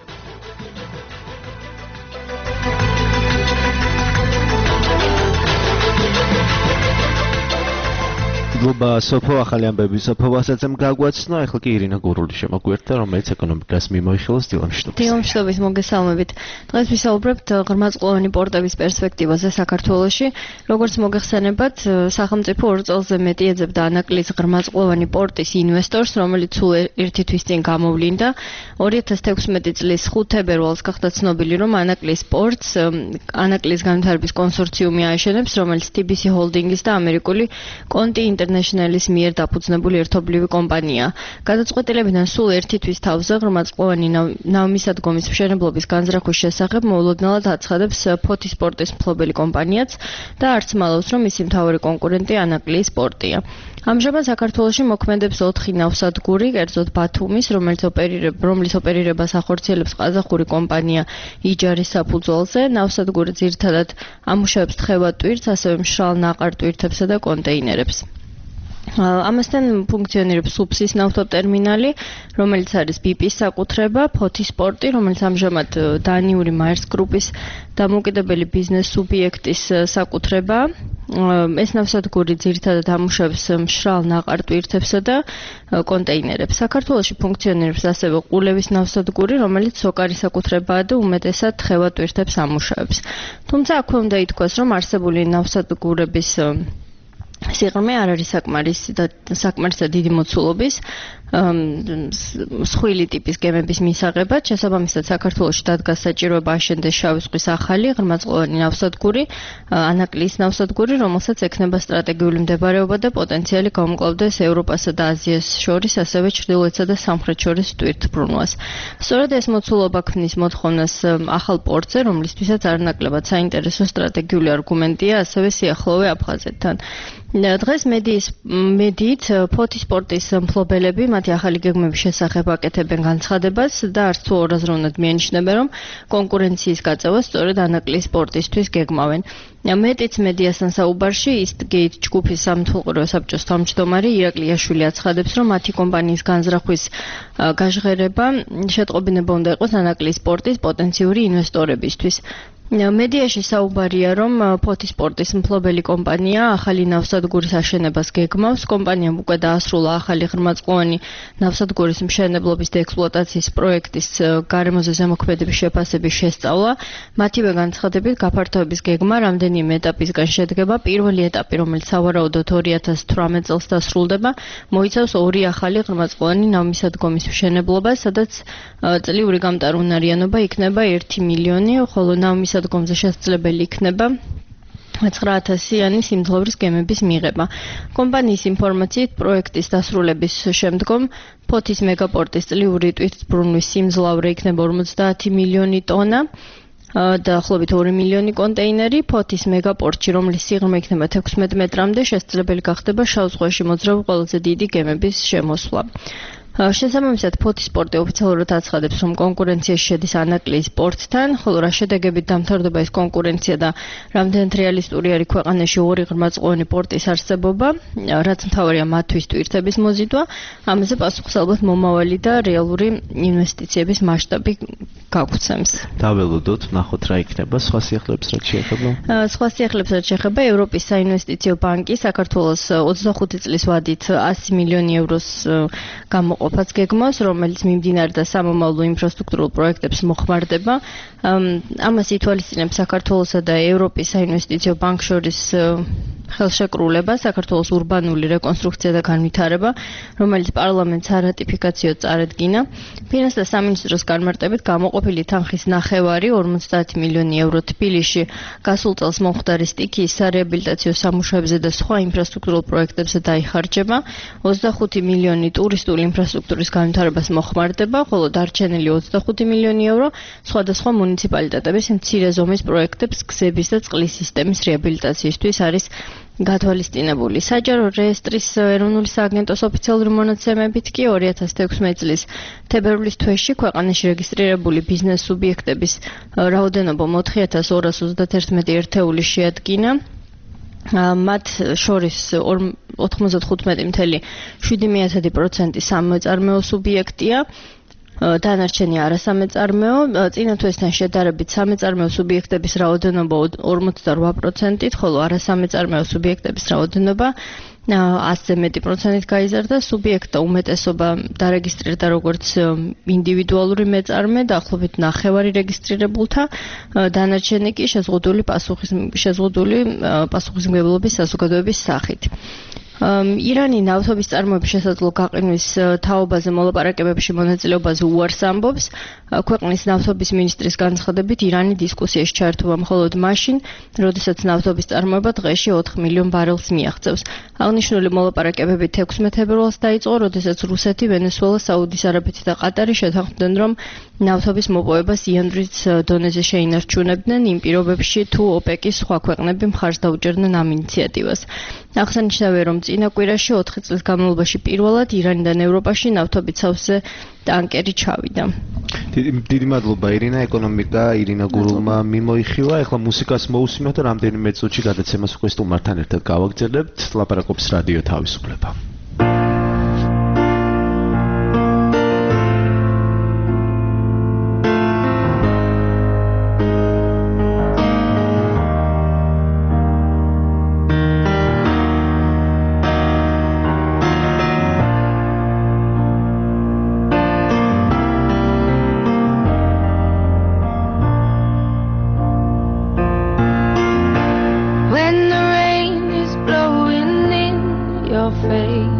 გლობა სოფო ახალი ამბები სოფო ვასაცემ გაგვაცნო. ახლა კი ირინა გურული შემოგვერთა, რომელიც ეკონომიკას მიმოიხილოს დილამშვიდობის. დილამშვიდობის მოგესალმებით. დღეს ვისაუბრებთ ღრმაწყვოვანი პორტების პერსპექტივაზე საქართველოში. როგორც მოგეხსენებათ, სახელმწიფო ორ წელზე მეტი ეძებდა ანაკლის ღრმაწყვოვანი პორტის ინვესტორს, რომელიც სულ ერთი თვის წინ გამოვლინდა. ორი ათას თექვსმეტი წლის ხუთ თებერვალს გახდა ცნობილი, რომ ანაკლის პორტს ანაკლის განვითარების კონსორციუმი აეშენებს, რომელიც ტი ბი სი ჰოლდინგის და ამერიკული კონტი ინტერნეშნალის მიერ დაფუძნებული ერთობლივი კომპანია. გადაწყვეტილებიდან სულ ერთი თვის თავზე ღრმაწყვოვანი ნავმისადგომის მშენებლობის განზრახვის შესახებ მოულოდნელად აცხადებს ფოთის პორტის მფლობელი კომპანიაც და არც მალავს, რომ მისი მთავარი კონკურენტი ანაკლის პორტია. ამჟამად საქართველოში მოქმედებს ოთხი ნავსადგური, კერძოდ ბათუმის, რომელიც ოპერირება, რომლის ოპერირებას ახორციელებს ყაზახური კომპანია იჯარის საფუძველზე. ნავსადგური ძირითადად ამუშავებს თხევად ტვირთს, ასევე მშრალ ნაყარ ტვირთებსა და კონტეინერებს. ამასთან ფუნქციონირებს სუფსის ნავთობტერმინალი, რომელიც არის ბი პის საკუთრება, ფოთის პორტი, რომელიც ამჟამად დანიური მაერს გრუპის დამოუკიდებელი ბიზნეს სუბიექტის საკუთრება. ეს ნავსადგური ძირითადად ამუშავებს მშრალ ნაყარ ტვირთებსა და კონტეინერებს. საქართველოში ფუნქციონირებს ასევე ყულევის ნავსადგური, რომელიც სოკარის საკუთრებაა და უმეტესად თხევად ტვირთებს ამუშავებს. თუმცა აქვე უნდა ითქვას, რომ არსებული ნავსადგურების სიღრმე არ არის საკმარისი და საკმარისა დიდი მოცულობის მსხვილი ტიპის გემების მისაღებად. შესაბამისად, საქართველოში დადგა საჭიროება აშენდეს შავი ზღვის ახალი ღრმაწყვოვანი ნავსადგური, ანაკლის ნავსადგური, რომელსაც ექნება სტრატეგიული მდებარეობა და პოტენციალი გამკლავდეს ევროპასა და აზიას შორის, ასევე ჩრდილოეთსა და სამხრეთ შორის ტვირთბრუნვას. სწორედ ეს მოცულობა ქმნის მოთხოვნას ახალ პორტზე, რომლისთვისაც არანაკლებად საინტერესო სტრატეგიული არგუმენტია, ასევე სიახლოვე აფხაზეთთან. დღეს მედიის მედიით ფოთის პორტის მფლობელები მათი ახალი გეგმების შესახებ აკეთებენ განცხადებას და არც თუ ორაზროვნად მიანიშნებენ, რომ კონკურენციის გაწევა სწორედ ანაკლის პორტისთვის გეგმავენ. მეტიც მედიასთან საუბარში Eastgate ჯგუფის სამთავრობო საბჭოს თავმჯდომარე ირაკლი აცხადებს, რომ მათი კომპანიის განზრახვის გაჟღერება შეტყობინება უნდა იყოს ანაკლის პორტის პოტენციური ინვესტორებისთვის. მედიაში საუბარია, რომ ფოთის პორტის მფლობელი კომპანია ახალი ნავსადგურის აშენებას გეგმავს. კომპანიამ უკვე დაასრულა ახალი ღრმაწყვოვანი ნავსადგურის მშენებლობის და ექსპლუატაციის პროექტის გარემოზე ზემოქმედების შეფასების შესწავლა. მათივე განცხადებით, გაფართოების გეგმა რამდენიმე ეტაპისგან შედგება. პირველი ეტაპი, რომელიც სავარაუდოდ ორი ათას თვრამეტ წელს დასრულდება, მოიცავს ორი ახალი ღრმაწყვოვანი ნავმისადგომის მშენებლობას, სადაც წლიური გამტარუნარიანობა იქნება ერთი მილიონი, ხოლო ნავმის ადგომზე შესაძლებელი იქნება ცხრა ათასიანი სიმძლავრის გემების მიღება. კომპანიის ინფორმაციით, პროექტის დასრულების შემდგომ ფოთის მეგაპორტის წლიური ტვირთბრუნვის სიმძლავრე იქნება ორმოცდაათი მილიონი ტონა და დაახლოებით ორი მილიონი კონტეინერი. ფოთის მეგაპორტში, რომლის სიღრმე იქნება თექვსმეტ მეტრამდე, შესაძლებელი გახდება შავ ზღვაში მოძრაობ ყველაზე დიდი გემების შემოსვლა. შესაბამისად, ფოთის პორტი ოფიციალურად აცხადებს, რომ კონკურენციაში შედის ანაკლის პორტთან, ხოლო რა შედეგებით დამთავრდება ეს კონკურენცია და რამდენად რეალისტური არის ქვეყანაში ორი ღრმაწყვოვანი პორტის არსებობა, რაც მთავარია მათთვის ტვირთების მოზიდვა, ამაზე პასუხს ალბათ მომავალი და რეალური ინვესტიციების მასშტაბი გაგვცემს. დაველოდოთ, ნახოთ რა იქნება სხვა სიახლეებს რაც შეეხება. სხვა სიახლეებს რაც შეეხება, ევროპის საინვესტიციო ბანკი საქართველოს ოცდახუთი წლის ვადით ასი მილიონი ევროს გამოყოფას გეგმავს, რომელიც მიმდინარე და სამომავლო ინფრასტრუქტურულ პროექტებს მოხმარდება. ამას ითვალისწინებს საქართველოსა და ევროპის საინვესტიციო ბანკს შორის ხელშეკრულება საქართველოს ურბანული რეკონსტრუქცია და განვითარება, რომელიც პარლამენტს არატიფიკაციოდ წარედგინა. ფინანსთა და სამინისტროს განმარტებით გამოყოფილი თანხის ნახევარი ორმოცდაათი მილიონი ევრო თბილისში გასულ წელს მომხდარი სტიქიისარეაბილიტაციო სამუშაოებზე და სხვა ინფრასტრუქტურულ პროექტებზე დაიხარჯება. ოცდახუთი მილიონი ტურისტული ინფრასტრუქტურის განვითარებას მოხმარდება, ხოლო დარჩენილი ოცდახუთი მილიონი ევრო სხვადასხვა მუნიციპალიტეტების მცირე ზომის პროექტებს გზების და წყლის სისტემის რეაბილიტაციისთვის არის გათვალისწინებული. საჯარო რეესტრის ეროვნული სააგენტოს ოფიციალური მონაცემებით კი ორი ათას თექვსმეტი წლის თებერვლის თვეში ქვეყანაში რეგისტრირებული ბიზნეს სუბიექტების რაოდენობა ოთხი ათას ორას ოცდაათი ერთეული შეადგინა. მათ შორის ოთხმოცდახუთმეტი მცდელობი შვიდი მიოცდაათი პროცენტი სამეწარმეო სუბიექტია. დანარჩენი არასამეწარმეო, წინა თვესთან შედარებით სამეწარმეო სუბიექტების რაოდენობა ორმოცდარვა პროცენტით, ხოლო არასამეწარმეო სუბიექტების რაოდენობა ათზე მეტი პროცენტით გაიზარდა. სუბიექტთა უმეტესობა დარეგისტრირდა როგორც ინდივიდუალური მეწარმე, დაახლოებით ნახევარი რეგისტრირებულთა, დანარჩენი კი შეზღუდული პასუხის შეზღუდული პასუხისმგებლობის საზოგადოების სახით. ირანი ნავთობის წარმოების შესაძლო გაყინვის თაობაზე მოლაპარაკებებში მონაწილეობაზე უარს ამბობს. ქვეყნის ნავთობის მინისტრის განცხადებით ირანი დისკუსიაში ჩაერთვება მხოლოდ მაშინ, როდესაც ნავთობის წარმოება დღეში ოთხ მილიონ ბარელს მიაღწევს. აღნიშნული მოლაპარაკებები თექვსმეტ თებერვალს დაიწყო, როდესაც რუსეთი, ვენესუელა, საუდის არაბეთი და ყატარი შეთანხმდნენ, რომ ნავთობის მოპოვებას იანვრის დონეზე შეინარჩუნებდნენ იმ პირობებში, თუ ოპეკის სხვა ქვეყნები მხარს დაუჭერდნენ ამ ინიციატივას. აღსანიშნავია, რომ წინა კვირაში ოთხი წლის განმავლობაში პირველად ირანიდან ევროპაში ნავთობით სავსე ტანკერი ჩავიდა. დიდი დიდი მადლობა ირინა, ეკონომიკა ირინა გურულმა მიმოიხილა. ეხლა მუსიკას მოусმინოთ და რამდენიმე წუთში გადაცემას უკვე სტუმართან ერთად გავაგრძელებთ. ლაპარაკობს რადიო თავისუფლება. When the rain is blowing in your face,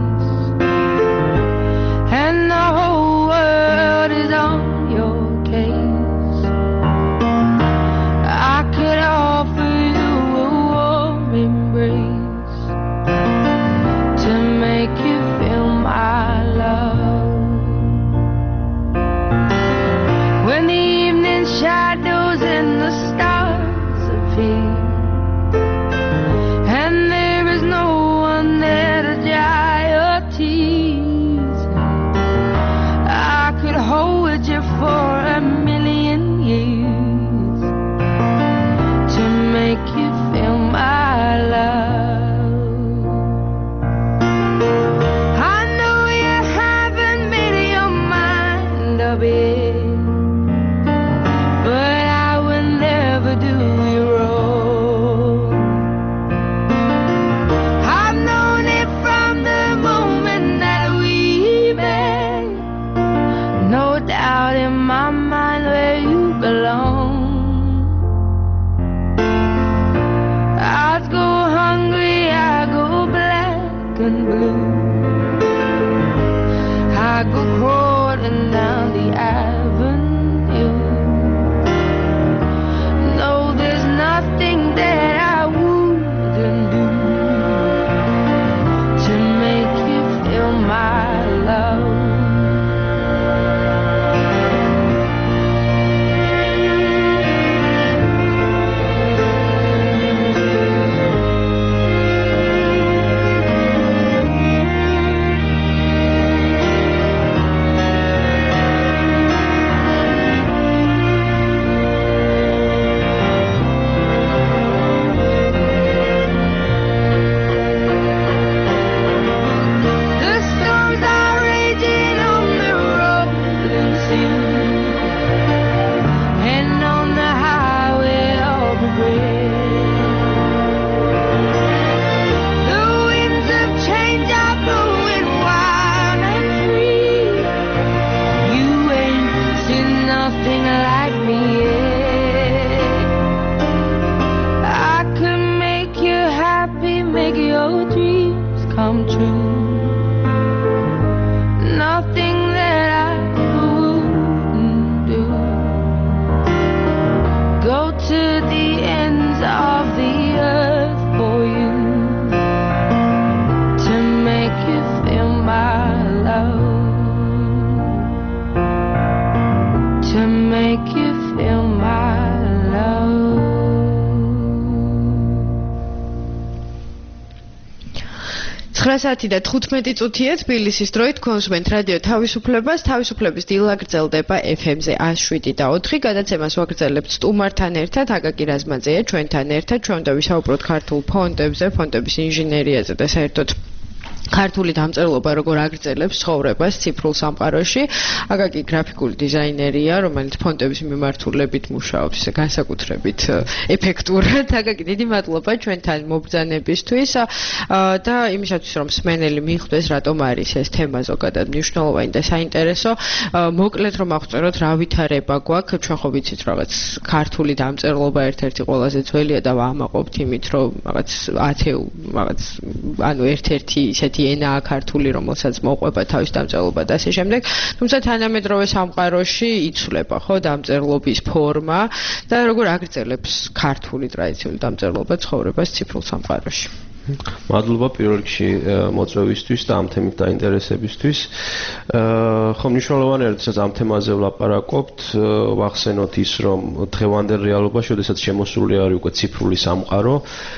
ცხრა საათი და თხუთმეტი წუთია თბილისის დროით კონსუმენტ რადიო თავისუფლებას თავისუფლების დილა გრძელდება ეფ ემ-ზე ათს შვიდი და ოთხი გადაცემას ვაგრძელებთ სტუმართან ერთად აკაკი რაზმაძეა ჩვენთან ერთად ჩვენ და ვისაუბროთ ქართულ ფონდებზე ფონდების ინჟინერიაზე და საერთოდ ქართული დამწერლობა როგორ აგრძელებს ცხოვრებას ციფრულ სამყაროში. აკაკი გრაფიკული დიზაინერია, რომელიც ფონდების მიმართულებით მუშაობს, ისე განსაკუთრებით ეფექტურად. აკაკი, დიდი მადლობა ჩვენთან მობრძანებისთვის და იმისათვის, რომ მსმენელი მიხვდეს, რატომ არის ეს თემა ზოგადად მნიშვნელოვანი და საინტერესო. მოკლედ რომ აღწეროთ, რა ვითარება გვაქვს, ჩვენ ხო ვიცით, რაღაც ქართული დამწერლობა ერთ-ერთი ყველაზე ძველია და ვამაყობთ იმით, რომ რაღაც ათეულ, რაღაც ანუ ერთ-ერთი ისეთი ენაა ქართული, რომელსაც მოყვება თავის დამწერლობა და ასე შემდეგ. თუმცა თანამედროვე სამყაროში იცვლება ხო დამწერლობის ფორმა და როგორ აგრძელებს ქართული ტრადიციული დამწერლობა ცხოვრებას ციფრულ სამყაროში. მადლობა პირველ რიგში მოწვევისთვის და ამ თემით დაინტერესებისთვის. ხო მნიშვნელოვანია, როდესაც ამ თემაზე ვლაპარაკობთ, ვახსენოთ ის, რომ დღევანდელ რეალობაში, როდესაც შემოსული არის უკვე ციფრული სამყარო,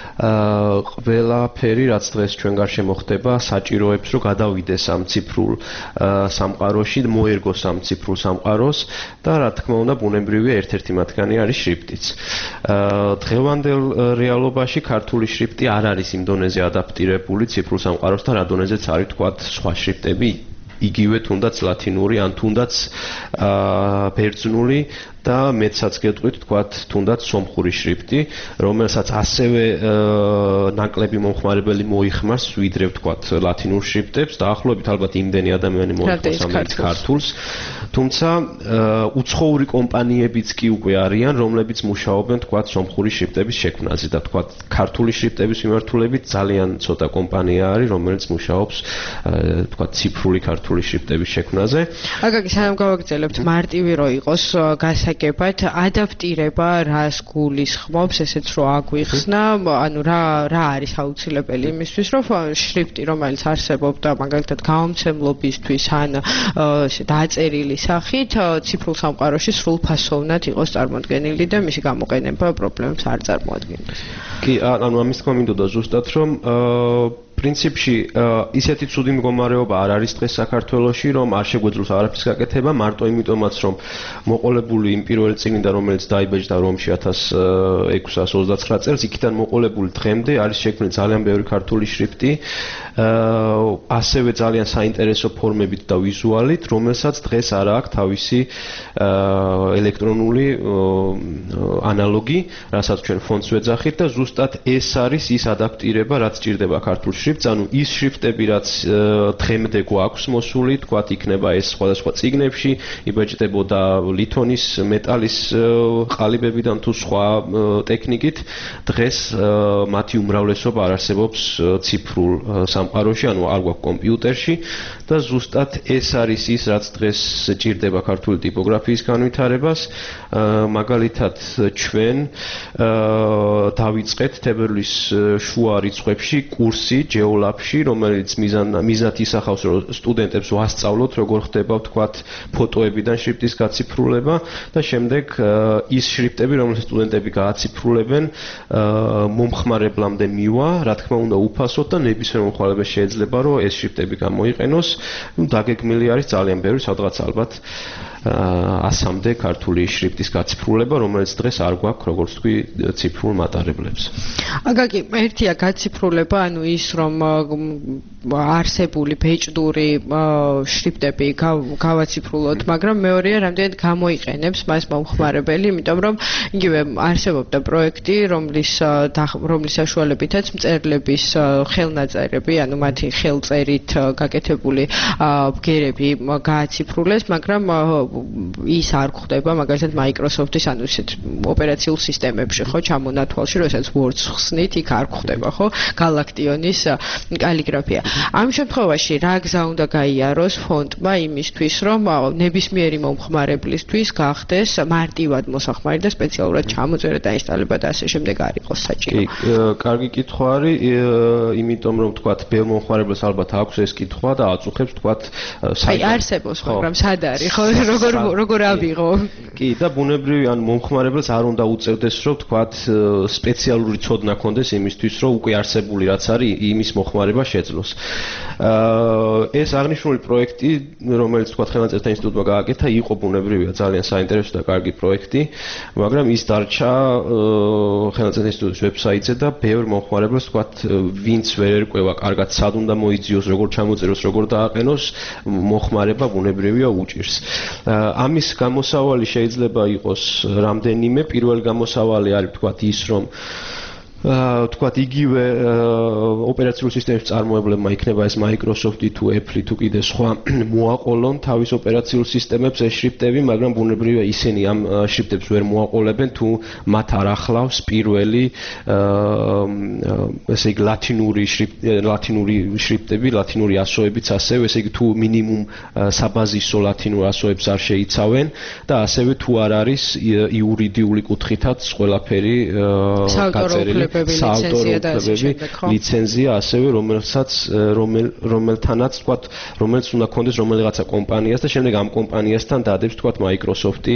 ყველაფერი, რაც დღეს ჩვენ გარშემო ხდება, საჭიროებს, რომ გადავიდეს ამ ციფრულ სამყაროში, მოერგოს ამ ციფრულ სამყაროს და რა თქმა უნდა, ბუნებრივია ერთ-ერთი მათგანი არის შრიფტიც. დღევანდელ რეალობაში ქართული შრიფტი არ არის იმ დონეზე ადაპტირებული ციფრულ სამყაროსთან, რა დონეზეც არის თქვათ სხვა შრიფტები, იგივე თუნდაც ლათინური ან თუნდაც ბერძნული და მეცაც გეტყვით თქვათ თუნდაც სომხური შრიფტი, რომელსაც ასევე ნაკლები მომხმარებელი მოიხმარს ვიდრე თქვათ ლათინურ შრიფტებს, დაახლოებით ალბათ იმდენი ადამიანი მოიხმარს ამერიკ ქართულს. თუმცა უცხოური კომპანიებიც კი უკვე არიან, რომლებიც მუშაობენ თქვათ სომხური შრიფტების შექმნაზე და თქვათ ქართული შრიფტების მიმართულებით ძალიან ცოტა კომპანია არის, რომელიც მუშაობს თქვათ ციფრული ქართული შრიფტების შექმნაზე. აკაკი, სანამ გავაგრძელებთ, მარტივი რო იყოს გასაგებად, ადაპტირება რას გულისხმობს, ესეც რო აგვიხსნა, ანუ რა რა არის აუცილებელი იმისთვის, რომ შრიფტი, რომელიც არსებობდა მაგალითად გამომცემლობისთვის ან ესე დაწერილი სახით, ციფრულ სამყაროში სრულფასოვნად იყოს წარმოდგენილი და მისი გამოყენება პრობლემებს არ წარმოადგენს. კი, ანუ ამის თქმა მინდოდა ზუსტად, რომ პრინციპში ისეთი ცუდი მდგომარეობა არ არის დღეს საქართველოში, რომ არ შეგვეძლოს არაფრის გაკეთება, მარტო იმიტომაც, რომ მოყოლებული იმ პირველი წიგნიდან, რომელიც დაიბეჭდა რომში ათას ექვსას ოცდაცხრა წელს, იქიდან მოყოლებული დღემდე არის შექმნილი ძალიან ბევრი ქართული შრიფტი, ასევე ძალიან საინტერესო ფორმებით და ვიზუალით, რომელსაც დღეს არ აქვს თავისი ელექტრონული ანალოგი, რასაც ჩვენ ფონდს ვეძახით და ზუსტად ეს არის ის ადაპტირება, რაც ჭირდება ქართულ შრიფტს, ანუ ის შრიფტები, რაც დღემდე გვაქვს მოსული, თქვათ იქნება ეს სხვადასხვა წიგნებში, იბეჭდებოდა ლითონის, მეტალის ყალიბებიდან თუ სხვა ტექნიკით, დღეს მათი უმრავლესობა არ არსებობს ციფრულ სამყაროში, ანუ არ გვაქვს კომპიუტერში და ზუსტად ეს არის ის, რაც დღეს ჭირდება ქართული ტიპოგრაფიის განვითარებას. მაგალითად, ჩვენ დავიწყეთ თებერვლის შუა რიცხვებში კურსი ჯეოლაბში, რომელიც მიზნად ისახავს, რომ სტუდენტებს ვასწავლოთ, როგორ ხდება თქვათ ფოტოებიდან შრიფტის გაციფრულება და შემდეგ ის შრიფტები, რომელსაც სტუდენტები გააციფრულებენ, მომხმარებლამდე მივა, რა თქმა უნდა, უფასოდ და ნებისმიერ მომხმარებელს შეიძლება, რომ ეს შრიფტები გამოიყენოს. ნუ დაგეგმილი არის ძალიან ბევრი, სადღაც ალბათ ასამდე ქართული შრიფტის გაციფრულება, რომელიც დღეს არ გვაქვს, როგორც თქვი, ციფრულ მატარებლებს. აკაკი, ერთია გაციფრულება, ანუ ის, რომ არსებული ბეჭდური შრიფტები გავაციფრულოთ, მაგრამ მეორეა, რამდენად გამოიყენებს მას მომხმარებელი, იმიტომ რომ იგივე არსებობდა პროექტი, რომლის რომლის საშუალებითაც მწერლების ხელნაწერები, ანუ მათი ხელწერით გაკეთებული ბგერები გააციფრულეს, მაგრამ ის არ გვხდება მაგალითად Microsoft-ის ანუ ისეთ ოპერაციულ სისტემებში, ხო, ჩამონათვალში, როდესაც Word-ს ხსნით, იქ არ გვხდება, ხო, Galactionis კალიგრაფია. ამ შემთხვევაში რა გზა უნდა გაიაროს ფონდმა იმისთვის, რომ ნებისმიერი მომხმარებლისთვის გახდეს მარტივად მოსახმარი და სპეციალურად ჩამოწერა და ინსტალება და ასე შემდეგ არ იყოს საჭირო. კი, კარგი კითხვა არის, იმიტომ რომ თქვათ, ბევრ მომხმარებელს ალბათ აქვს ეს კითხვა და აწუხებს თქვათ საერთოდ. აი, არსებობს, მაგრამ სად არის, ხო, როგორ როგორ ავიღო? კი, და ბუნებრივი ან მომხმარებელს არ უნდა უწევდეს, რომ თქვათ სპეციალური ცოდნა ქონდეს იმისთვის, რომ უკვე არსებული რაც არის, იმის მის მოხმარება შეძლოს. აა ეს აღნიშნული პროექტი, რომელიც თქვა ხელნაწერთა ინსტიტუტმა გააკეთა, იყო ბუნებრივია ძალიან საინტერესო და კარგი პროექტი, მაგრამ ის დარჩა ხელნაწერთა ინსტიტუტის ვებსაიტზე და ბევრ მოხმარებელს თქვა ვინც ვერ ერკვევა კარგად სად უნდა მოიძიოს, როგორ ჩამოწეროს, როგორ დააყენოს, მოხმარება ბუნებრივია უჭირს. ამის გამოსავალი შეიძლება იყოს რამდენიმე. პირველი გამოსავალი არის თქვა ის, რომ აა თქვათ იგივე ოპერაციული სისტემის წარმოებლებმა იქნება ეს Microsoft-ი თუ Apple-ი თუ კიდე სხვა მოაყოლონ თავის ოპერაციულ სისტემებს ეს შრიფტები, მაგრამ ბუნებრივია ისინი ამ შრიფტებს ვერ მოაყოლებენ თუ მათ არ ახლავს პირველი აა ესე იგი ლათინური ლათინური შრიფტები, ლათინური ასოებიც ასევე, ესე იგი თუ მინიმუმ საბაზისო ლათინურ ასოებს არ შეიცავენ და ასევე თუ არ არის იურიდიული კუთხითაც ყველაფერი გაწერილი საავტორო უფლებები, ლიცენზია ასევე, რომელსაც რომელთანაც თქვათ, რომელიც უნდა კონდეს რომელიღაცა კომპანიას და შემდეგ ამ კომპანიასთან დადებს თქვათ Microsoft-ი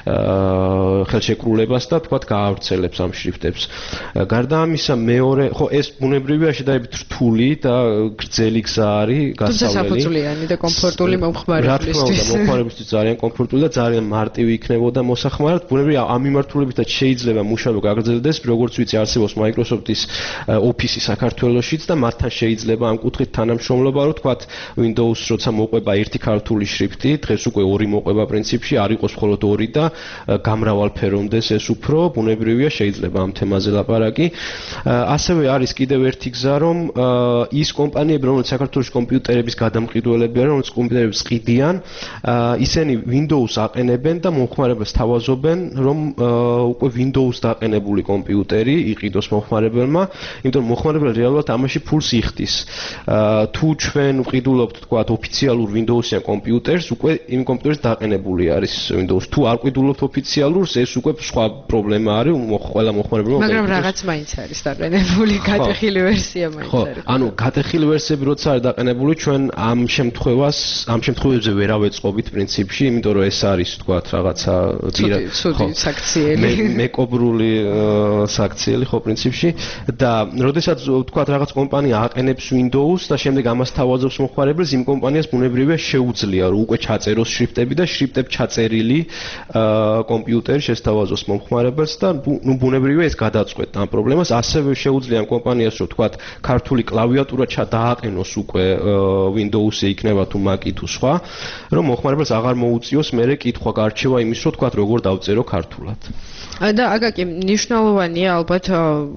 ხელშეკრულებას და თქვათ გაავრცელებს ამ შრიფტებს. გარდა ამისა, მეორე, ხო ეს ბუნებრივია შედარებით რთული და გრძელი გზა არის გასავლელი. თუმცა საფუძვლიანი და კომფორტული მომხმარებლისთვის. მომხმარებლისთვის ძალიან კომფორტული და ძალიან მარტივი იქნებოდა მოსახმარად. ბუნებრივია ამ მიმართულებითაც შეიძლება მუშაობა გაგრძელდეს, როგორც ვიცი არსებობს Microsoft-ის Office-ი საქართველოშიც და მათთან შეიძლება ამ კუთხით თანამშრომლობა, რომ თქვათ Windows როცა მოყვება ერთი ქართული შრიფტი, დღეს უკვე ორი მოყვება პრინციპში, არ იყოს მხოლოდ ორი და გამრავალფერონდეს ეს უფრო, ბუნებრივია შეიძლება ამ თემაზე ლაპარაკი. ასევე არის კიდევ ერთი გზა, რომ ის კომპანიები, რომელიც საქართველოს კომპიუტერების გადამყიდველები არიან, რომელიც კომპიუტერებს ყიდიან, ისინი Windows აყენებენ და მომხმარებელს თავაზობენ, რომ უკვე Windows დაყენებული კომპიუტერი იყიდოს მომხმარებელმა, იმიტომ რომ მომხმარებელი რეალურად ამაში ფულს იხდის. თუ ჩვენ ვყიდულობთ თქვათ ოფიციალურ Windows-იან კომპიუტერს, უკვე იმ კომპიუტერს დაყენებული არის Windows. თუ არ ყიდულობთ ოფიციალურს, ეს უკვე სხვა პრობლემა არის, ყველა მომხმარებელმა. მაგრამ რაღაც მაინც არის დაყენებული, გატეხილი ვერსია მაინც არის. ანუ გატეხილი ვერსიები როცა არის დაყენებული, ჩვენ ამ შემთხვევას, ამ შემთხვევებზე ვერ ავეწყობით პრინციპში, იმიტომ რომ ეს არის თქვათ რაღაცა ცუდი საქციელი. მეკობრული საქციელი ხო პრინციპში და როდესაც თქვათ რაღაც კომპანია აყენებს Windows და შემდეგ ამას თავაზობს მომხმარებელს, იმ კომპანიას ბუნებრივია შეუძლია რომ უკვე ჩაწეროს შრიფტები და შრიფტები ჩაწერილი კომპიუტერი შესთავაზოს მომხმარებელს და ნუ ბუნებრივია ეს გადაწყვეტ ამ პრობლემას. ასევე შეუძლია ამ კომპანიას რომ თქვათ ქართული კლავიატურა ჩადააყენოს უკვე Windows-ი იქნება თუ Mac-ი თუ სხვა, რომ მომხმარებელს აღარ მოუწიოს მერე კითხვა გარჩევა იმის რომ თქვათ როგორ დავწერო ქართულად. და აგაკი მნიშვნელოვანია ალბათ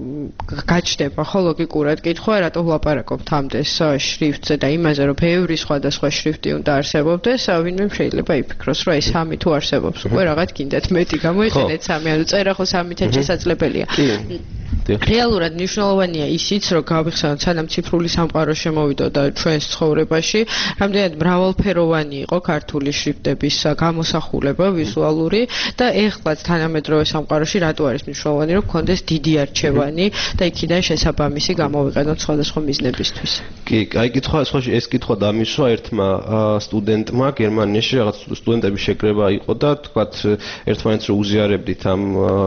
გაჩნდება ხო ლოგიკურად კითხვა, რატო ვლაპარაკობთ ამდენს შრიფტზე და იმაზე, რომ ბევრი სხვადასხვა შრიფტი უნდა არსებობდეს, ვინმე შეიძლება იფიქროს, რომ ეს სამი თუ არსებობს, უკვე რაღაც კიდეთ მეტი გამოიყენეთ სამი, ანუ წერა ხო სამითაც შესაძლებელია. რეალურად მნიშვნელოვანია ისიც, რომ გავიხსენოთ, სანამ ციფრული სამყარო შემოვიდა და ჩვენს ცხოვრებაში, რამდენად მრავალფეროვანი იყო ქართული შრიფტების გამოსახულება ვიზუალური და ეხლაც თანამედროვე სამყაროში რატო არის მნიშვნელოვანი, რომ გქონდეს დიდი არჩევანი და იქიდან შესაბამისი გამოვიყენოთ სხვადასხვა მიზნებისთვის. კი, აი კითხვა, სხვაში ეს კითხვა დამისვა ერთმა სტუდენტმა გერმანიაში, რაღაც სტუდენტების შეკრება იყო და თქვათ ერთმანეთს რო უზიარებდით ამ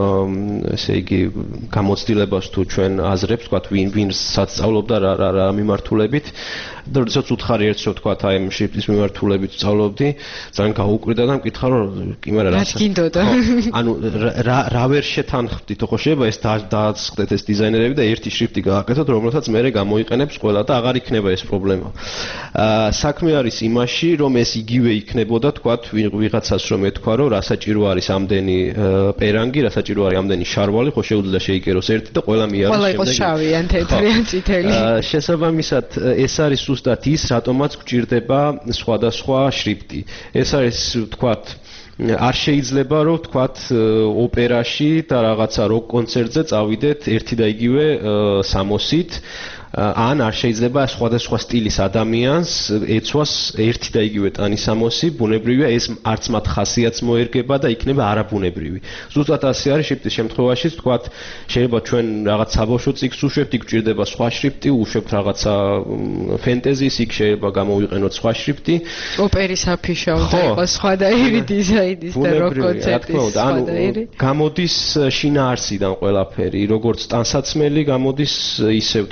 ესე იგი გამოცდილებას თუ ჩვენ აზრებს, თქვათ ვინ ვინსაც სწავლობდა რა რა რა მიმართულებით და როდესაც უთხარი ერთს რომ თქვათ აი ამ შრიფტის მიმართულებით სწავლობდი, ძალიან გაუკვირდა და მკითხა რომ კი მაგრამ რა გინდოდა? ანუ რა რა ვერ შეთანხმდით, ხო შეიძლება ეს დააწყდეთ ეს დიზაინერები და ერთი შრიფტი გააკეთოთ, რომელსაც მერე გამოიყენებს ყველა და აღარ იქნება ეს პრობლემა. აა საქმე არის იმაში, რომ ეს იგივე იქნებოდა, თქვათ ვიღაცას რომ ეთქვა, რომ რა საჭირო არის ამდენი პერანგი, რა საჭირო არის ამდენი შარვალი, ხო შეუძლია შეიკეროს ერთი და ყველა მიაროს შემდეგ. ყველა იყოს შავი ან თეთრი ან წითელი. აა შესაბამისად ეს არის ზუსტად ის, რატომაც გვჭირდება სხვადასხვა შრიფტი. ეს არის თქვათ არ შეიძლება რომ თქვათ ოპერაში და რაღაცა როკ კონცერტზე წავიდეთ ერთი და იგივე სამოსით ან არ შეიძლება სხვადასხვა სტილის ადამიანს ეცვას ერთი და იგივე ტანისამოსი, ბუნებრივია ეს არც მათ ხასიათს მოერგება და იქნება არაბუნებრივი. ზუსტად ასე არის შრიფტის შემთხვევაში, თქვათ შეიძლება ჩვენ რაღაც საბავშვო წიგნს უშვებთ, იქ გვჭირდება სხვა შრიფტი, უშვებთ რაღაცა ფენტეზის, იქ შეიძლება გამოვიყენოთ სხვა შრიფტი. ოპერის აფიშა უნდა იყოს სხვადასხვა დიზაინის და როკ კონცერტის სხვადასხვა. გამოდის შინაარსიდან ყველაფერი, როგორც ტანსაცმელი გამოდის ისევ თქვათ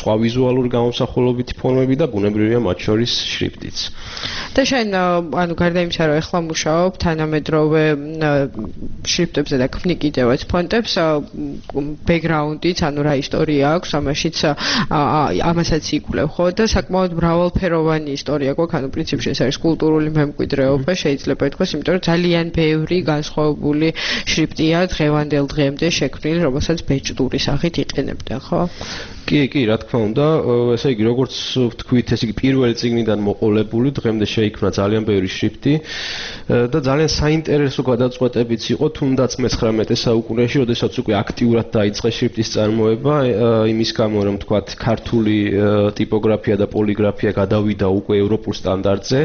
სხვა ვიზუალური გამომსახველობითი ფორმები და ბუნებრივია მათ შორის შრიფტიც. და შენ ანუ გარდა იმისა რომ ეხლა მუშაობ თანამედროვე შრიფტებზე და ქმნი კიდევაც ფონტებს ბექგრაუნდიც ანუ რა ისტორია აქვს ამაშიც ამასაც იკვლევ ხო და საკმაოდ მრავალფეროვანი ისტორია გვაქვს ანუ პრინციპში ეს არის კულტურული მემკვიდრეობა შეიძლება ითქვას იმიტომ რომ ძალიან ბევრი განსხვავებული შრიფტია დღევანდელ დღემდე შექმნილი რომელსაც ბეჭდური სახით იყენებდნენ ხო? კი, კი, რა თქმა უნდა, ესე იგი, როგორც ვთქვით, ესე იგი, პირველი წიგნიდან მოყოლებული დღემდე შეიქმნა ძალიან ბევრი შრიფტი და ძალიან საინტერესო გადაწყვეტებიც იყო, თუნდაც მეცხრამეტე საუკუნეში, როდესაც უკვე აქტიურად დაიწყე შრიფტის წარმოება, იმის გამო, რომ თქვათ, ქართული ტიპოგრაფია და პოლიგრაფია გადავიდა უკვე ევროპულ სტანდარტზე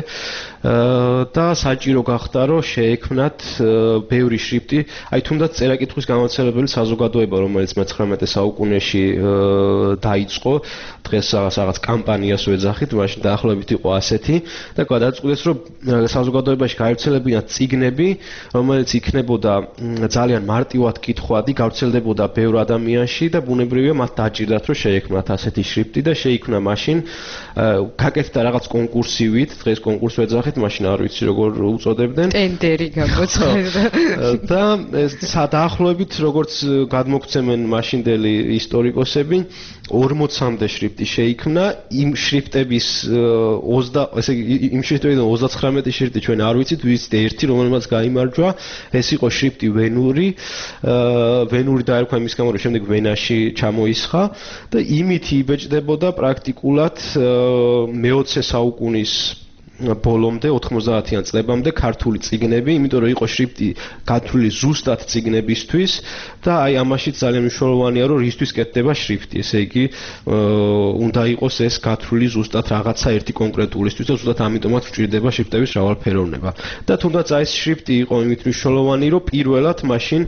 და საჭირო გახდა, რომ შეექმნათ ბევრი შრიფტი, აი თუნდაც წერა-კითხვის გამავრცელებელი საზოგადოება, რომელიც მეცხრამეტე საუკუნეში დაიწყო დღეს რაღაც კამპანიას ვეძახით, მაშინ დაახლოებით იყო ასეთი და გადაწყვიტეს რომ საზოგადოებაში გავრცელებინათ წიგნები, რომელიც იქნებოდა ძალიან მარტივად კითხვადი, გავრცელდებოდა ბევრ ადამიანში და ბუნებრივია მათ დაჭირდათ რომ შეექმნათ ასეთი შრიფტი და შეიქმნა მაშინ გაკეთდა რაღაც კონკურსივით, დღეს კონკურს ვეძახით, მაშინ არ ვიცი როგორ უწოდებდნენ. ტენდერი გამოცხადდა. და დაახლოებით როგორც გადმოგცემენ მაშინდელი ისტორიკოსები ორმოცამდე შრიფტი შეიქმნა იმ შრიფტების ოცდაათი ესე იგი იმ შრიფტებიდან ოცდაცხრამეტი შრიფტი ჩვენ არ ვიცით ვიცით ერთი რომელმაც გაიმარჯვა ეს იყო შრიფტი ვენური ვენური დაერქვა იმის გამო რომ შემდეგ ვენაში ჩამოისხა და იმით იბეჭდებოდა პრაქტიკულად მეოცე საუკუნის ბოლომდე ოთხმოცდაათიან წლებამდე ქართული წიგნები, იმიტომ რომ იყო შრიფტი გათვლილი ზუსტად წიგნებისთვის და აი ამაშიც ძალიან მნიშვნელოვანია რომ რისთვის კეთდება შრიფტი, ესე იგი უნდა იყოს ეს გათვლილი ზუსტად რაღაცა ერთი კონკრეტულისთვის და ზუსტად ამიტომაც ვჭირდება შრიფტების მრავალფეროვნება. და თუნდაც აი ეს შრიფტი იყო იმით მნიშვნელოვანი, რომ პირველად მაშინ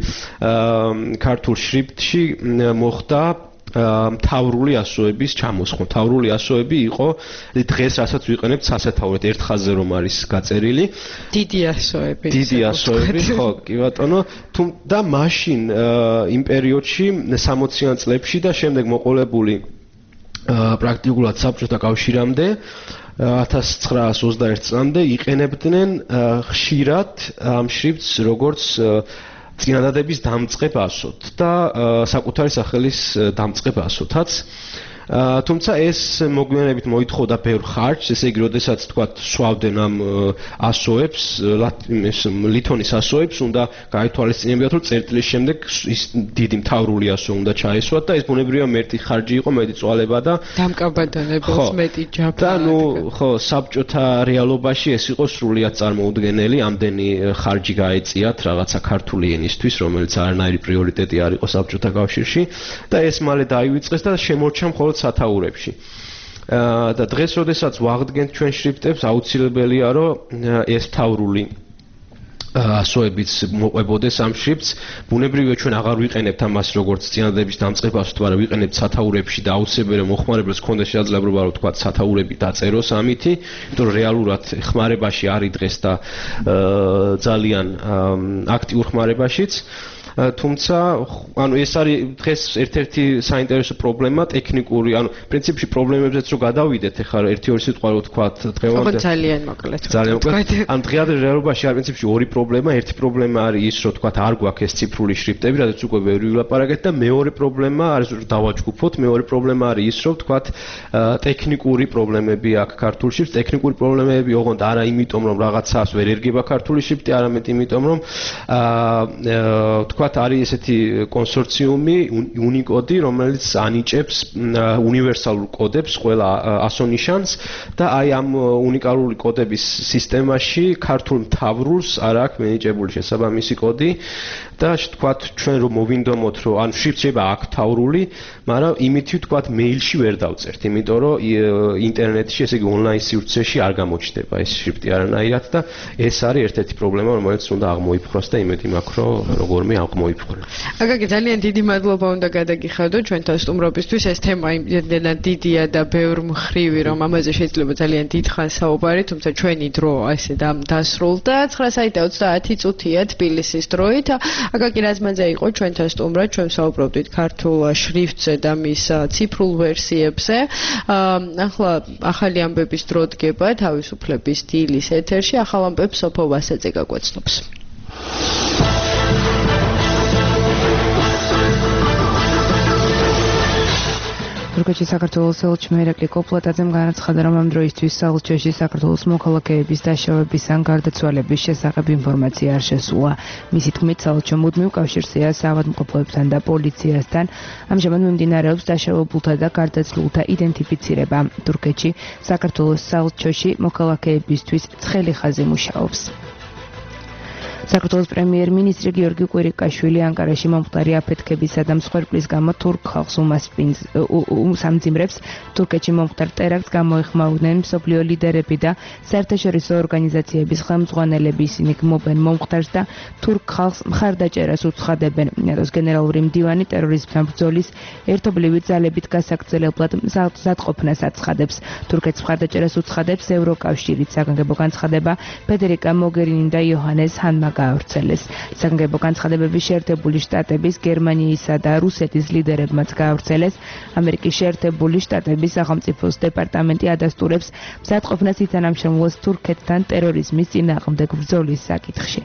ქართულ შრიფტში მოხდა მთავრული ასოების ჩამოსხმა. მთავრული ასოები იყო დღეს რასაც ვიყენებთ სასათაუროდ ერთ ხაზზე რომ არის გაწერილი. დიდი ასოები. დიდი ასოები, ხო, კი ბატონო. და მაშინ იმ პერიოდში სამოციან წლებში და შემდეგ მოყოლებული პრაქტიკულად საბჭოთა კავშირამდე ათას ცხრაას ოცდაერთი წლამდე იყენებდნენ ხშირად ამ შრიფტს როგორც წინადადების დამწყებ ასოთ და საკუთარი სახელის დამწყებ ასოთაც. თუმცა ეს მოგვიანებით მოითხოვდა ბევრ ხარჯს, ესე იგი, როდესაც თქვათ სვავდნენ ამ ასოებს, ლითონის ასოებს, უნდა გაითვალისწინებიათ, რომ წერტილის შემდეგ ის დიდი მთავრული ასო უნდა ჩაესვათ და ეს ბუნებრივია მეტი ხარჯი იყო, მეტი წვალება და დამკაბადონებელს მეტი ჯაფა. და ნუ ხო, საბჭოთა რეალობაში ეს იყო სრულიად წარმოუდგენელი, ამდენი ხარჯი გაეწიათ რაღაცა ქართული ენისთვის, რომელიც არანაირი პრიორიტეტი არ იყო საბჭოთა კავშირში და ეს მალე დაივიწყეს და შემორჩა მხოლოდ სათაურებში. და დღეს როდესაც ვაღდგენთ ჩვენ შრიფტებს, აუცილებელია რომ ეს მთავრული ასოებიც მოყვებოდეს ამ შრიფტს. ბუნებრივია ჩვენ აღარ ვიყენებთ ამას როგორც წინადადების დამწყებ ასოთ, მაგრამ ვიყენებთ სათაურებში და აუცილებელია მოხმარებელს ქონდეს შესაძლებლობა რომ თქვა სათაურები დაწეროს ამითი, იმიტომ რომ რეალურად ხმარებაში არის დღეს და ძალიან აქტიურ ხმარებაშიც. თუმცა ანუ ეს არის დღეს ერთ-ერთი საინტერესო პრობლემა ტექნიკური, ანუ პრინციპში პრობლემებზეც რო გადავიდეთ, ეხლა ერთი ორი სიტყვა რო თქვათ დღევანდელ ძალიან მოკლედ. ძალიან მოკლედ. ან დღევანდელ რეალობაში არის პრინციპში ორი პრობლემა, ერთი პრობლემა არის ის, რომ თქვათ არ გვაქვს ეს ციფრული შრიფტები, რადგან უკვე ბევრი ვილაპარაკეთ და მეორე პრობლემა არის რომ დავაჯგუფოთ, მეორე პრობლემა არის ის, რომ თქვათ ტექნიკური პრობლემები აქვს ქართულ შრიფტს, ტექნიკური პრობლემები ოღონდ არა იმიტომ რომ რაღაცას ვერ ერგება ქართული შრიფტი, არამედ იმიტომ რომ თქვათ არის ესეთი კონსორციუმი Unicode, რომელიც ანიჭებს უნივერსალურ კოდებს ყველა ასონიშანს და აი ამ უნიკალური კოდების სისტემაში ქართულ მთავრულს არ აქვს მინიჭებული შესაბამისი კოდი და თქვათ ჩვენ რომ მოვინდომოთ რომ ან შრიფტება აქვს მთავრული, მაგრამ იმითი თქვათ მეილში ვერ დავწერთ, იმიტომ რომ ინტერნეტში, ესე იგი ონლაინ სივრცეში არ გამოჩნდება ეს შრიფტი არანაირად და ეს არის ერთ-ერთი პრობლემა, რომელიც უნდა აღმოიფხვრას და იმედი მაქვს რომ როგორმე მოიფხვრე. აკაკი ძალიან დიდი მადლობა უნდა გადაგიხადო ჩვენთან სტუმრობისთვის. ეს თემა იმდენად დიდია და ბევრ მხრივი, რომ ამაზე შეიძლება ძალიან დიდ ხანს საუბარი, თუმცა ჩვენი დრო ასე დასრულდა. ცხრა საათი ოცდაათი წუთია თბილისის დროით. აკაკი რაზმაძე იყო ჩვენთან სტუმრად, ჩვენ საუბრობდით ქართულ შრიფტზე და მის ციფრულ ვერსიებზე. ახლა ახალი ამბების დრო დგება თავისუფლების დილის ეთერში. ახალ ამბებს სოფო ვასაძე გაგვაცნობს. თურქეთში საქართველოს ელჩი მერაკლი კოპლატაძემ განაცხადა, რომ ამ დროისთვის საელჩოში საქართველოს მოქალაქეების დაშავების ან გარდაცვალების შესახებ ინფორმაცია არ შესულა. მისი თქმით, საელჩო მუდმივ კავშირზეა საავადმყოფოებთან და პოლიციასთან. ამჟამად მიმდინარეობს დაშავებულთა და გარდაცვლილთა იდენტიფიცირება. თურქეთში საქართველოს საელჩოში მოქალაქეებისთვის ცხელი ხაზი მუშაობს. საქართველოს პრემიერ-მინისტრი გიორგი კვირიკაშვილი ანკარაში მომხდარი აფეთქებისა და მსხვერპლის გამო თურქ ხალხს უმასპინძლებს. თურქეთში მომხდარ ტერაქტს გამოეხმაურნენ მსოფლიო ლიდერები და საერთაშორისო ორგანიზაციების ხელმძღვანელები. ისინი გმობენ მომხდარს და თურქ ხალხს მხარდაჭერას უცხადებენ. ნატოს გენერალური მდივანი ტერორიზმთან ბრძოლის ერთობლივი ძალებით გასაგრძელებლად მზადყოფნას აცხადებს. თურქეთს მხარდაჭერას უცხადებს ევროკავშირით. საგანგებო განცხადება ფედერიკა მოგერინი და იოჰანეს ჰანმა გაავრცელეს. საგანგებო განცხადებები შეერთებული შტატების, გერმანიისა და რუსეთის ლიდერებმაც გაავრცელეს. ამერიკის შეერთებული შტატების სახელმწიფოს დეპარტამენტი ადასტურებს მზადყოფნას ითანამშრომლოს თურქეთთან ტერორიზმის წინააღმდეგ ბრძოლის საკითხში.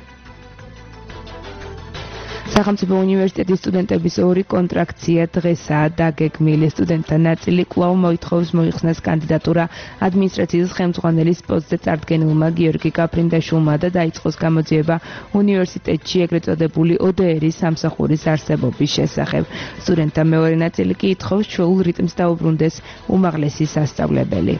სახელმწიფო უნივერსიტეტის სტუდენტების ორი კონტრაქცია დღესაა დაგეგმილი. სტუდენტთა ნაწილი კვლავ მოითხოვს მოიხსნას კანდიდატურა ადმინისტრაციის ხელმძღვანელის პოსტზე წარდგენილმა გიორგი კაფრინდაშვილმა და დაიწყოს გამოძიება უნივერსიტეტში ეგრეთ წოდებული O D R-ის სამსახურის არსებობის შესახებ. სტუდენტთა მეორე ნაწილი კი ითხოვს ჩვეულ რიტმს დაუბრუნდეს უმაღლესი სასწავლებელი.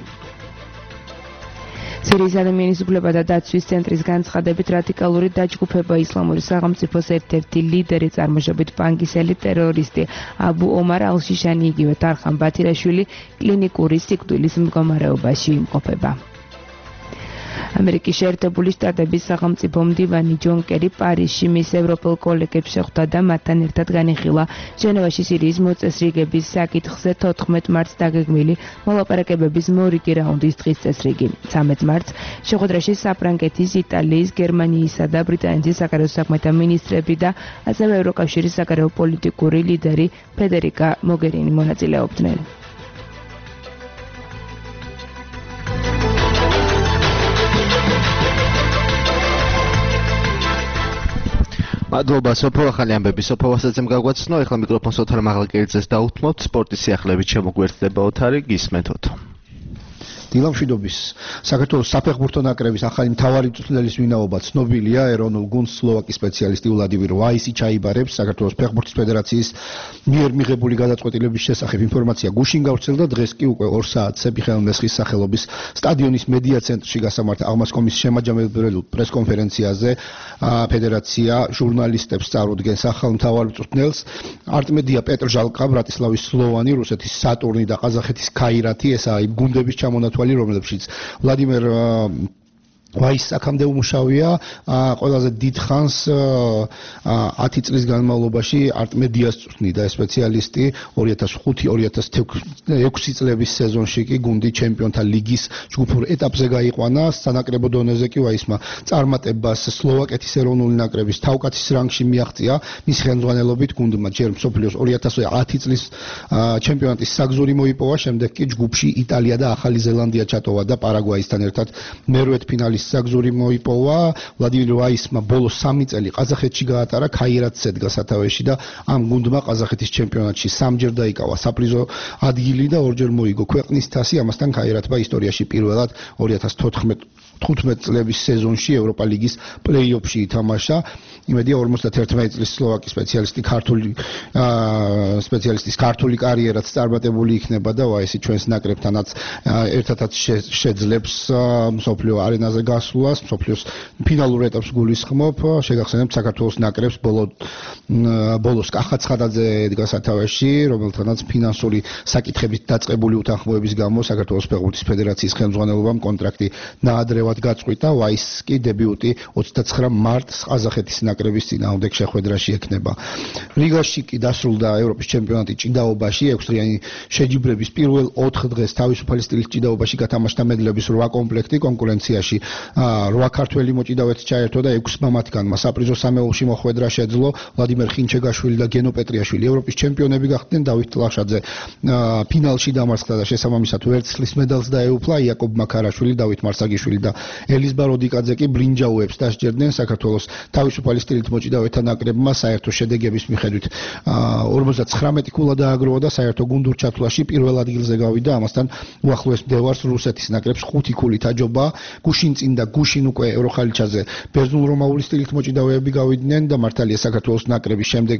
სირიის ადამიანის უფლებათა დაცვის ცენტრის განცხადებით, რადიკალური დაჯგუფება ისლამური სახელმწიფოს ერთ-ერთი ლიდერი, წარმოშობით პანგისელი ტერორისტი აბუ ომარ ალ-შიშანი, იგივე თარხან ბათირაშვილი კლინიკური სიკვდილის მდგომარეობაში იმყოფება. ამერიკის შეერთებული შტატების სახელმწიფო მდივანი ჯონ კერი პარიზში მის ევროპელ კოლეგებს შეხვდა და მათთან ერთად განიხილა ჟენევაში სირიის მოწესრიგების საკითხზე თოთხმეტ მარტს დაგეგმილი მოლაპარაკებების მორიგი რაუნდის დღის წესრიგი. ცამეტ მარტს შეხვედრაში საფრანგეთის, იტალიის, გერმანიისა და ბრიტანეთის საგარეო საქმეთა მინისტრები და ასევე ევროკავშირის საგარეო პოლიტიკური ლიდერი ფედერიკა მოგერინი მონაწილეობდნენ. მადლობა სოფო, ახალი ამბები სოფო ვასაძემ გაგვაცნო. ეხლა მიკროფონს ოთარ მაღალკერძეს დავუთმობთ. სპორტის სიახლეებით შემოგვერთდება ოთარი, გისმენთ ოთო. დილამშვიდობის საქართველოს საფეხბურთო ნაკრების ახალი მთავარი მწვრთნელის ვინაობა ცნობილია. ეროვნულ გუნდს სლოვაკიის სპეციალისტი ვლადიმირ ვაისი ჩაიბარებს. საქართველოს ფეხბურთის ფედერაციის მიერ მიღებული გადაწყვეტილების შესახებ ინფორმაცია გუშინ გავრცელდა. დღეს კი უკვე ორ საათზე მიხეილ მესხის სახელობის სტადიონის მედია ცენტრში გასამართ აღმასკომის შემაჯამებელ პრესკონფერენციაზე ფედერაცია ჟურნალისტებს წარუდგენს ახალ მთავარ მწვრთნელს. არტმედია პეტრჟალკა, ბრატისლავის სლოვანი, რუსეთის სატურნი და ყაზახეთის ქაირათი, ესაა იმ გუნდების ჩამონათვალი, რომლებშიც ვლადიმერ ვაის აქამდე უმუშავია. ყველაზე დიდ ხანს ათი წლის განმავლობაში არტმედიას წვრთნიდა სპეციალისტი. ორი ათას ხუთი ორი ათას ექვსი წლების სეზონში კი გუნდი ჩემპიონთა ლიგის ჯგუფურ ეტაპზე გაიყვანა. სანაკრებო დონეზე კი ვაისმა წარმატებას სლოვაკეთის ეროვნული ნაკრების თავკაცის რანგში მიაღწია. მის ხელმძღვანელობით გუნდმა ჯერ მსოფლიოს ორი ათას ათი წლის ჩემპიონატის საგზური მოიპოვა, შემდეგ კი ჯგუფში იტალია და ახალი ზელანდია ჩატოვა და პარაგვაისთან ერთად მერვედ ფინალის საგზური მოიპოვა. ვლადიმირ ვაისმა ბოლო სამი წელი ყაზახეთში გაატარა, ქაირათს ედგა სათავეში და ამ გუნდმა ყაზახეთის ჩემპიონატში სამჯერ დაიკავა საპრიზო ადგილი და ორჯერ მოიგო ქვეყნის თასი. ამასთან ქაირათმა ისტორიაში პირველად ორი ათას თხუთმეტ წლების სეზონში ევროპა ლიგის პლეი-ოფში ითამაშა. იმედია ორმოცდაერთმეტი წლის სლოვაკიის სპეციალისტი ქართული სპეციალისტის ქართული კარიერაც წარმატებული იქნება და ვაისი ჩვენს ნაკრებთანაც ერთადაც შეძლებს მსოფლიო არენაზე გასვლას, მსოფლიოს ფინალურ ეტაპს გულისხმობ. შეგახსენებთ საქართველოს ნაკრებს ბოლო ბოლოს კახა ცხადაძე ედგა სათავეში, რომელთანაც ფინანსური საკითხებით დაწყებული უთანხმოების გამო საქართველოს ფეხბურთის ფედერაციის ხელმძღვანელობამ კონტრაქტი ნაადრევ ნაკლებად გაწყვიტა, ვაისს კი დებიუტი ოცდაცხრა მარტს ყაზახეთის ნაკრების წინააღმდეგ შეხვედრაში ექნება. რიგაში კი დასრულდა ევროპის ჩემპიონატი ჭიდაობაში, ექვსდღიანი შეჯიბრების პირველ ოთხ დღეს თავისუფალი სტილის ჭიდაობაში გათამაშდა მედლების რვა კომპლექტი კონკურენციაში. რვა ქართველი მოჭიდავეც ჩაერთო და ექვსმა მათგანმა საპრიზო სამეულში მოხვედრა შეძლო. ვლადიმერ ხინჩეგაშვილი და გენო პეტრიაშვილი ევროპის ჩემპიონები გახდნენ. დავით ტლაშაძე ფინალში დამარცხდა და შესაბამისად ვერცხლის მედალს დაეუფლა. იაკობ მაქარაშვილი, დავით მარსაგიშვილი და ელის ბაროდიკაძე კი ბრინჯაოებს დასჯერდნენ. საქართველოს თავისუფალი სტილით მოჭიდავეთა ნაკრებმა საერთო შედეგების მიხედვით ორმოცდათხრამეტი ქულა დააგროვა და საერთო გუნდურ ჩათვლაში პირველ ადგილზე გავიდა. ამასთან უახლოეს მდევარს რუსეთის ნაკრებს ხუთი ქულით აჯობა. გუშინწინ და გუშინ უკვე ევროხალიჩაზე ბერძნულ-რომაული სტილით მოჭიდავეები გავიდნენ და მართალია საქართველოს ნაკრების შემდეგ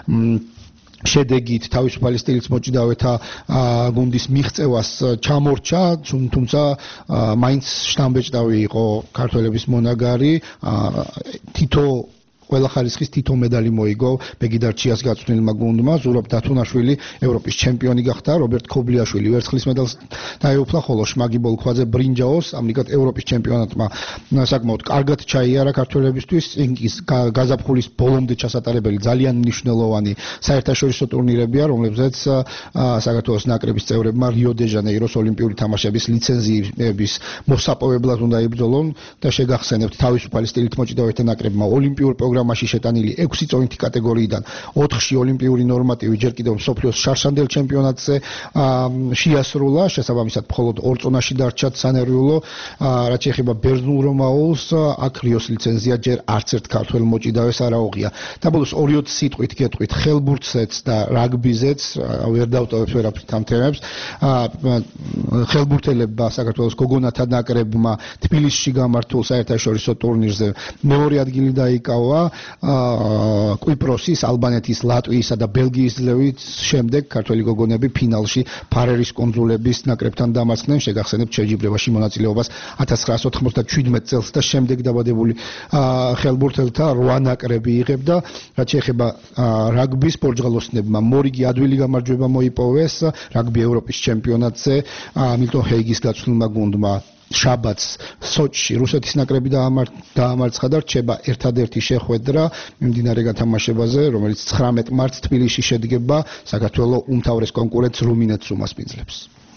შედეგით თავისუფალი სტილის მოჭიდავეთა გუნდის მიღწევას ჩამორჩა, თუმცა მაინც შტამბეჭდავი იყო ქართველების მონაგარი. თითო ყველა ხარისხის თითო медаლი მოიგო ბეგიდარჩიას გაწვრთნილმა გუნდმა. ზურაბ დათუნაშვილი ევროპის ჩემპიონი გახდა, რობერტ ქობლიაშვილი ვერცხლის медаლს დაეუფლა, ხოლო შმაგი ბოლქვაძე ბრინჯაოს. ამრიგად ევროპის ჩემპიონატმა საკმაოდ კარგად ჩაიარა ქართველებისთვის. ინგის გაზაფხულის ბოლომდე ჩასატარებელი ძალიან მნიშვნელოვანი საერთაშორისო ტურნირებია, რომლებზეც საქართველოს ნაკრების წევრებმა რიო დე ჟანეიროს ოლიმპიური თამაშების ლიცენზიების მოსაპოვებლად უნდა იბრძოლონ და შეგახსენებთ თავისუფალი სტილით მოჭიდავეთა ნაკრებმა ოლიმპიურ პროგრამაში შეტანილი ექვსი წონითი კატეგორიიდან ოთხში ოლიმპიური ნორმატივი ჯერ კიდევ მსოფლიოს შარშანდელ ჩემპიონატზე შეასრულა. შესაბამისად მხოლოდ ორ წონაში დარჩა სანერვიულო. რაც შეეხება ბერძნულ-რომაულს, აქ რიოს ლიცენზია ჯერ არც ერთ ქართველ მოჭიდავეს არ აუღია. და ბოლოს ორი-ოცი სიტყვით გეტყვით ხელბურთზეც და რაგბიზეც, ვერ დავტოვებთ ვერაფრით ამ თემებს. ხელბურთელებმა საქართველოს გოგონათა ნაკრებმა თბილისში გამართულ საერთაშორისო ტურნირზე მეორე ადგილი დაიკავა. კვიპროსის, ალბანეთის, ლატვიისა და ბელგიის ძლევით შემდეგ ქართველი გოგონები ფინალში ფარერის კუნძულების ნაკრებთან დამარცხდნენ. შეგახსენებთ შეჯიბრებაში მონაწილეობას ათას ცხრაასი ოთხმოცდაჩვიდმეტ წელს და შემდეგ დაბადებული ხელბურთელთა რვა ნაკრები იღებდა. რაც შეეხება რაგბის, პორტუგალოსნებმა მორიგი ადვილი გამარჯვება მოიპოვეს რაგბი ევროპის ჩემპიონატზე. მილტონ ჰეიგის გაწვრთნილმა გუნდმა შაბათს სოჩში რუსეთის ნაკრები დაამარცხა და რჩება ერთადერთი შეხვედრა მიმდინარე გათამაშებაზე, რომელიც ცხრამეტ მარტს თბილისში შედგება. საქართველოს უმთავრეს კონკურენტს რუმინეთს უმასპინძლებს.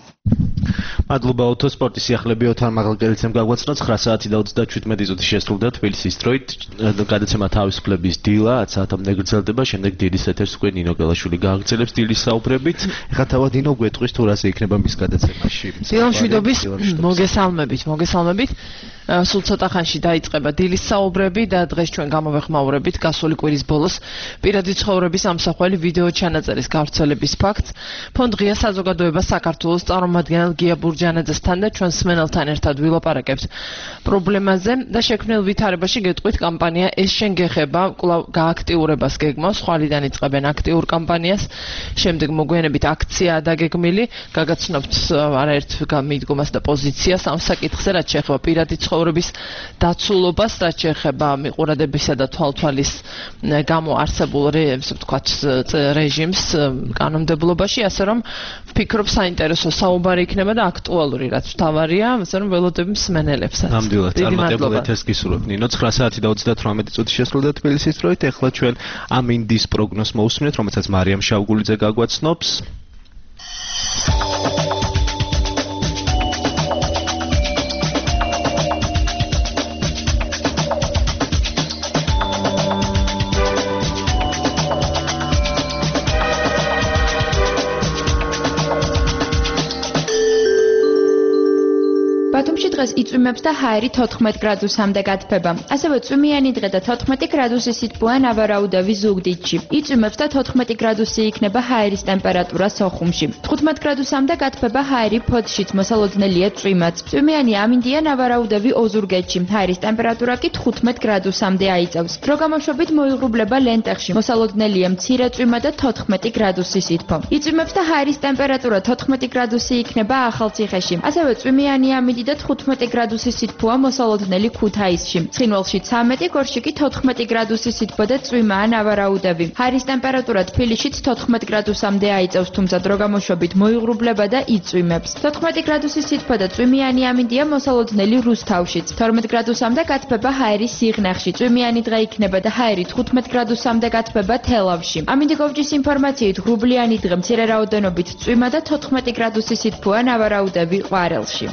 მადლობა ოთო. სპორტის სიახლეები ოთარ მაღალკელიცემ გაგვაცნო. ცხრა საათი და ოცდაჩვიდმეტი წუთი შესრულდა თბილისის დროით. გადაცემა თავისუფლების დილა ათ საათამდე გრძელდება. შემდეგ დილის ეთერს უკვე ნინო გელაშვილი გააგრძელებს დილის საუბრებით. ეხლა თავად ნინო გვეტყვის თუ რას იქნება მის გადაცემაში. დილა მშვიდობის მოგესალმებით, მოგესალმებით. სულ ცოტა ხანში დაიწყება დილის საუბრები და დღეს ჩვენ გამოვეხმაურებით გასული კვირის ბოლოს პირადი ცხოვრების ამსახველი ვიდეო ჩანაწერის გავრცელების ფაქტს. ფონდ ღია საზოგადოება საქართველოს წარმომადგენელ გია ბურჯანაძესთან და ჩვენ სმენელთან ერთად ვილაპარაკებთ პრობლემაზე და შექმნილ ვითარებაში გეტყვით კამპანია ეს შენ გეხება კვლავ გააქტიურებას გეგმავს. ხვალიდან იწყებენ აქტიურ კამპანიას, შემდეგ მოგვიანებით აქციაა დაგეგმილი. გაგაცნობთ არაერთ მიდგომას და პოზიციას ამ საკითხზე, რაც შეეხება პირადი ცხოვრების დაცულობას, რაც შეეხება მიყურადებისა და თვალთვალის გამო არსებულ რეჟიმს კანონმდებლობაში, ასე რომ ვფიქრობ საინტერესო საუბარი იქნება და აქტუალური, რაც მთავარია, ასე რომ ველოდები მსმენელებსაც. ნამდვილად წარმატებულ ეთერს გისურვებთ ნინო. ცხრა საათი და ოცდათვრამეტი წუთი შესრულდა თბილისის დროით. ეხლა ჩვენ ამინდის პროგნოზს მოусმინეთ, რომელსაც მარიამ შავგულიძე გაგვაცნობს. ბათუმში დღეს იწვიმებს და ჰაერი თოთხმეტ გრადუსამდე გათბება. ასევე წვიმიანი დღე და თოთხმეტი გრადუსი სითბოა ნავარაუდევი ზუგდიდში. იწვიმებს და თოთხმეტი გრადუსი იქნება ჰაერის ტემპერატურა სოხუმში. თხუთმეტ გრადუსამდე გათბება ჰაერი ფოთშიც, მოსალოდნელია წვიმაც. წვიმიანი ამინდია ნავარაუდევი ოზურგეთში. ჰაერის ტემპერატურა კი თხუთმეტ გრადუსამდე აიწევს. დრო გამოშვებით მოიღრუბლება ლენტეხში. მოსალოდნელია მცირე წვიმა და თოთხმეტი გრადუსი სითბო. იწვიმებს და ჰაერის ტემპერატურა თოთხმეტი გრადუსი იქნება ახალციხეში. ასევე წვიმიანი ამინდი და თხუთმეტ თოთხმეტი გრადუსის სითბოა მოსალოდნელი ქუთაისში. ცხინვალში ცამეტი, გორში კი თოთხმეტი გრადუსის სითბო და წვიმა ან ავარაუდები. ჰაერის ტემპერატურა თბილისშიც თოთხმეტ გრადუსამდე აიწევს, თუმცა დრო გამოშვებით მოიღრუბლება და იწვიმებს. თოთხმეტი გრადუსის სითბო და წვიმიანი ამინდია მოსალოდნელი რუსთავშიც. თორმეტ გრადუსამდე გათბება ჰაერის სიღნაღში. წვიმიანი დღე იქნება და ჰაერი თხუთმეტ გრადუსამდე გათბება თელავში. ამინდიკოვჯის ინფორმაციით ღრუბლიანი დღე მცირე რაოდენობით წვიმა და თოთხმეტი გრადუსის სითბო ან ავარაუდები ყვარელში.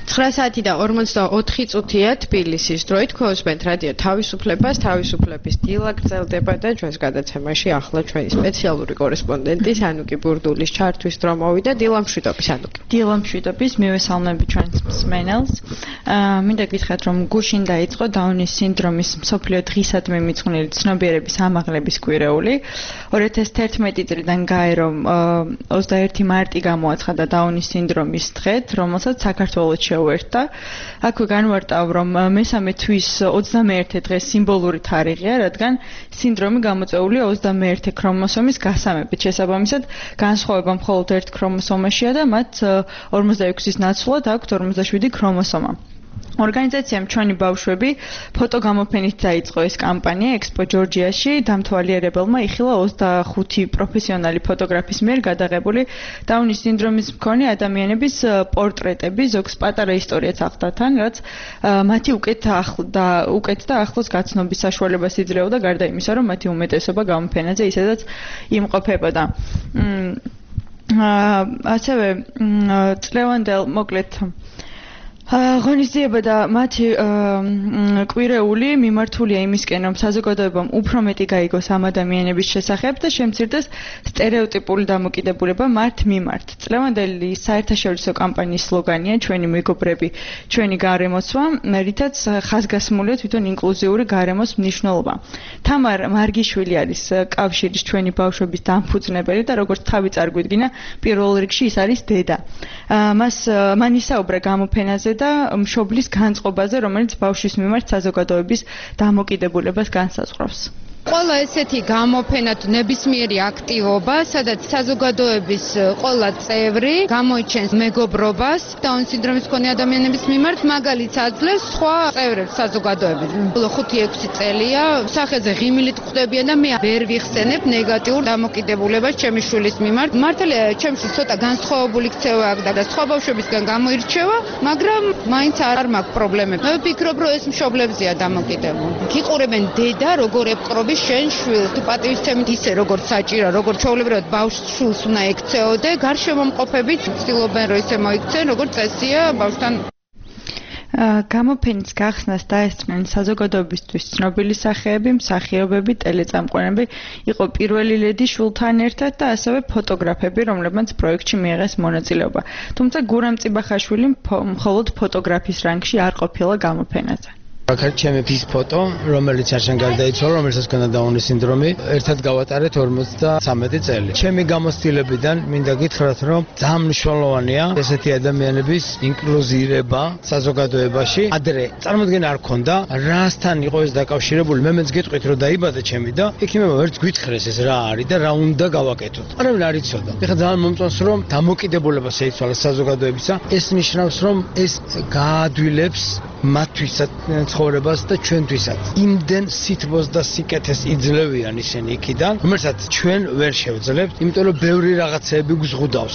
ცხრა საათი და ორმოცდაოთხი წუთია თბილისის დროით გვესმენთ რადიო თავისუფლებას, თავისუფლების დილა გრძელდება და ჩვენს გადაცემაში ახლა ჩვენი სპეციალური კორესპონდენტი სანუკი ბურდულის ჩართვის დრო მოვიდა. დილა მშვიდობის სანუკი. დილა მშვიდობის, მივესალმები ჩვენს მსმენელს. აა მინდა გითხრათ, რომ გუშინ დაიწყო დაუნის სინდრომის მსოფლიო დღისადმი მიძღვნილი ცნობიერების ამაღლების კვირეული. ორი ათას თერთმეტი წლიდან გაერო ოცდაერთი მარტი გამოაცხადა დაუნის სინდრომის დღედ, რომელსაც საქართველოს შეუერთდა. აქვე განვარტავ, რომ მესამე თვის ოცდამეერთე დღე სიმბოლური თარიღია, რადგან სინდრომი გამოწვეულია ოცდამეერთე ქრომოსომის გასამებით. შესაბამისად, განსხვავება მხოლოდ ერთ ქრომოსომაშია და მათ ორმოცდაექვსის ნაცვლად აქვთ ორმოცდაშვიდი ქრომოსომა. ორგანიზაციამ ჩვენი ბავშვები ფოტოგამოფენით დაიწყო ეს კამპანია ექსპო ჯორჯიაში. დამთვალიერებელმა იხილა ოცდახუთი პროფესიონალი ფოტოგრაფის მიერ გადაღებული დაუნის სინდრომის მქონე ადამიანების პორტრეტები, ზოგს პატარა ისტორიაც ახლდა თან, რაც მათი უკეთ და უკეთ და ახლოს გაცნობის საშუალებას იძლეოდა, გარდა იმისა, რომ მათი უმეტესობა გამოფენაზე ისედაც იმყოფებოდა. ასევე წლევანდელ მოკლედ ღონისძიება და მათი კვირეული მიმართულია იმისკენ, რომ საზოგადოებამ უფრო მეტი გაიგოს ამ ადამიანების შესახებ და შემცირდეს სტერეოტიპული დამოკიდებულება მათ მიმართ. წლევანდელი საერთაშორისო კამპანიის სლოგანია ჩვენი მეგობრები, ჩვენი გარემოცვა, რითაც ხაზგასმულია თვითონ ინკლუზიური გარემოს მნიშვნელობა. თამარ მარგიშვილი არის კავშირის ჩვენი ბავშვების დამფუძნებელი და როგორც თავი წარგვიდგინა, პირველ რიგში ის არის დედა. მას მან ისაუბრა გამოფენაზე და მშობლის განწყობაზე, რომელიც ბავშვის მიმართ საზოგადოების დამოკიდებულებას განსაზღვრავს. ყველა ესეთი გამოფენა თუ ნებისმიერი აქტივობა, სადაც საზოგადოების ყველა წევრი გამოიჩენს მეგობრობას დაუნის სინდრომის მქონე ადამიანების მიმართ, მაგალითს აძლევს სხვა წევრებს საზოგადოების. ბოლო ხუთი ექვსი წელია სახეზე ღიმილით ხვდებიან და მე ვერ ვიხსენებ ნეგატიურ დამოკიდებულებას ჩემი შვილის მიმართ. მართალია ჩემში ცოტა განსხვავებული ქცევა აქვს და სხვა ბავშვებისგან გამოირჩევა, მაგრამ მაინც არ მაქვს პრობლემები. მე ვფიქრობ, რომ ეს მშობლებზეა დამოკიდებული. გიყურებენ დედა როგორ ეპყრობს შენ შვილს, თუ პატივისცემით ისე როგორც საჭირო, როგორც ჩვეულებრივად ბავშვს შვილს უნდა ექცეოდე, გარშემომყოფებით ცდილობენ რომ ისე მოიქცენ, როგორც წესია ბავშვთან. გამოფენის გახსნას დაესწრნენ საზოგადოებისთვის ცნობილი სახეები, მსახიობები, ტელეწამყვანები, იყო პირველი ლედი შვილთან ერთად და ასევე ფოტოგრაფები, რომლებმაც პროექტში მიიღეს მონაწილეობა. თუმცა გურამ წიბახაშვილი მხოლოდ ფოტოგრაფის რანგში არ ყოფილა გამოფენაზე. აქ არის ჩემი ფის ფოტო, რომელიც არშენ გარდაიცვალა, რომელსაც ჰქონდა დაუნის სინდრომი. ერთად გავატარეთ ორმოცდამეტი წელი. ჩემი გამოცდილებიდან მინდა გითხრათ, რომ ძალიან მნიშვნელოვანია ესეთი ადამიანების ინკლუზირება საზოგადოებაში. ადრე წარმოდგენა არ ქონდა, რასთან იყო ეს დაკავშირებული. მე მეც გეტყვით, რომ დაიბადა ჩემი და იქნება ვერც გვითხრეს ეს რა არის და რა უნდა გავაკეთოთ. არავინ არ იცოდა. ეხლა ძალიან მომწონს, რომ დამოკიდებულება შეიცვალა საზოგადოებისა. ეს ნიშნავს, რომ ეს გაადვილებს მათთვისაც ცხოვრებას და ჩვენთვისაც. იმდენ სითბოს და სიკეთეს იძლევიან ისინი იქიდან, რომელსაც ჩვენ ვერ შევძლებთ, იმიტომ რომ ბევრი რაღაცეები გვზღუდავს.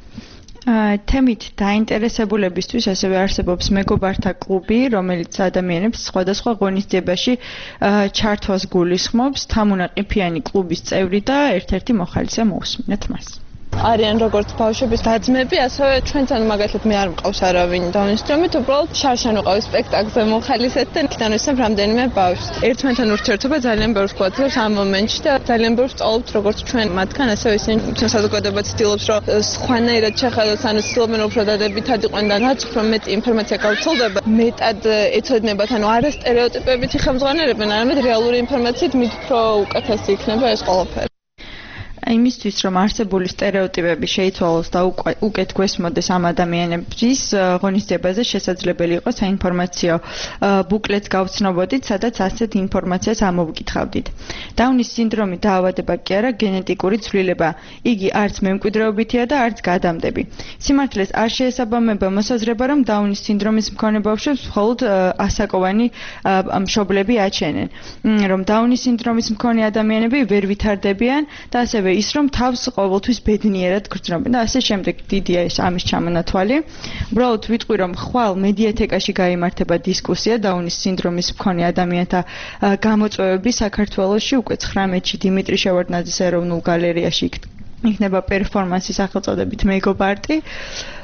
თემით დაინტერესებულებისთვის ასევე არსებობს მეგობართა კლუბი, რომელიც ადამიანებს სხვადასხვა ღონისძიებაში ჩართვას გულისხმობს. თამუნა ყიფიანი კლუბის წევრი და ერთ-ერთი მოხალისე მოусმინეთ მას. არიან როგორც ბავშვების დაძმები, ასევე ჩვენთან მაგალითად მე არ მყავს არავინ დაუნის სინდრომით, უბრალოდ შარშან ვიყავ სპექტაკლზე მოხალისედ და იქიდან ვისმენთ რამდენიმე ბავშვს. ერთმანეთთან ურთიერთობა ძალიან ბევრს გვაძლევს ამ მომენტში და ძალიან ბევრს ვსწავლობთ როგორც ჩვენ მათგან, ასევე ისინი ჩვენ საზოგადოება ცდილობს, რომ სხვანაირად შეხედოს, ანუ ცდილობენ უფრო დადებითად იყვნენ და რაც უფრო მეტი ინფორმაცია გავრცელდება, მეტად ეცოდინებათ, ანუ არა სტერეოტიპებითი ხელმძღვანელობენ, არამედ რეალური ინფორმაციით მით უფრო უკეთესი იქნება ეს ყველაფერი. იმისთვის რომ არსებული სტერეოტიპები შეიცვალოს და უკეთ გვესმოდეს ამ ადამიანების ღონისძიებაზე შესაძლებელი იყო საინფორმაციო ბუკლეტს გავცნობოდით, სადაც ასეთ ინფორმაციას ამოვკითხავდით. დაუნის სინდრომი დაავადება კი არა, გენეტიკური ცვლილება. იგი არც მემკვიდრეობითია და არც გადამდები. სიმართლეს არ შეესაბამება მოსაზრება, რომ დაუნის სინდრომის მქონე ბავშვებს მხოლოდ ასაკოვანი მშობლები აჩენენ, რომ დაუნის სინდრომის მქონე ადამიანები ვერ ვითარდებიან და ასევე ის რომ თავს ყოველთვის ბედნიერად გრძნობენ და ასე შემდეგ. დიდია ეს ამის ჩამონათვალი. უბრალოდ ვიტყვი რომ ხვალ მედიათეკაში გაიმართება დისკუსია დაუნის სინდრომის მქონე ადამიანთა გამოწვევები საქართველოში. უკვე ცხრამეტში დიმიტრი შევარდნაძის ეროვნულ გალერეაში იქნება პერფორმანსი სახელწოდებით მეგობარტი.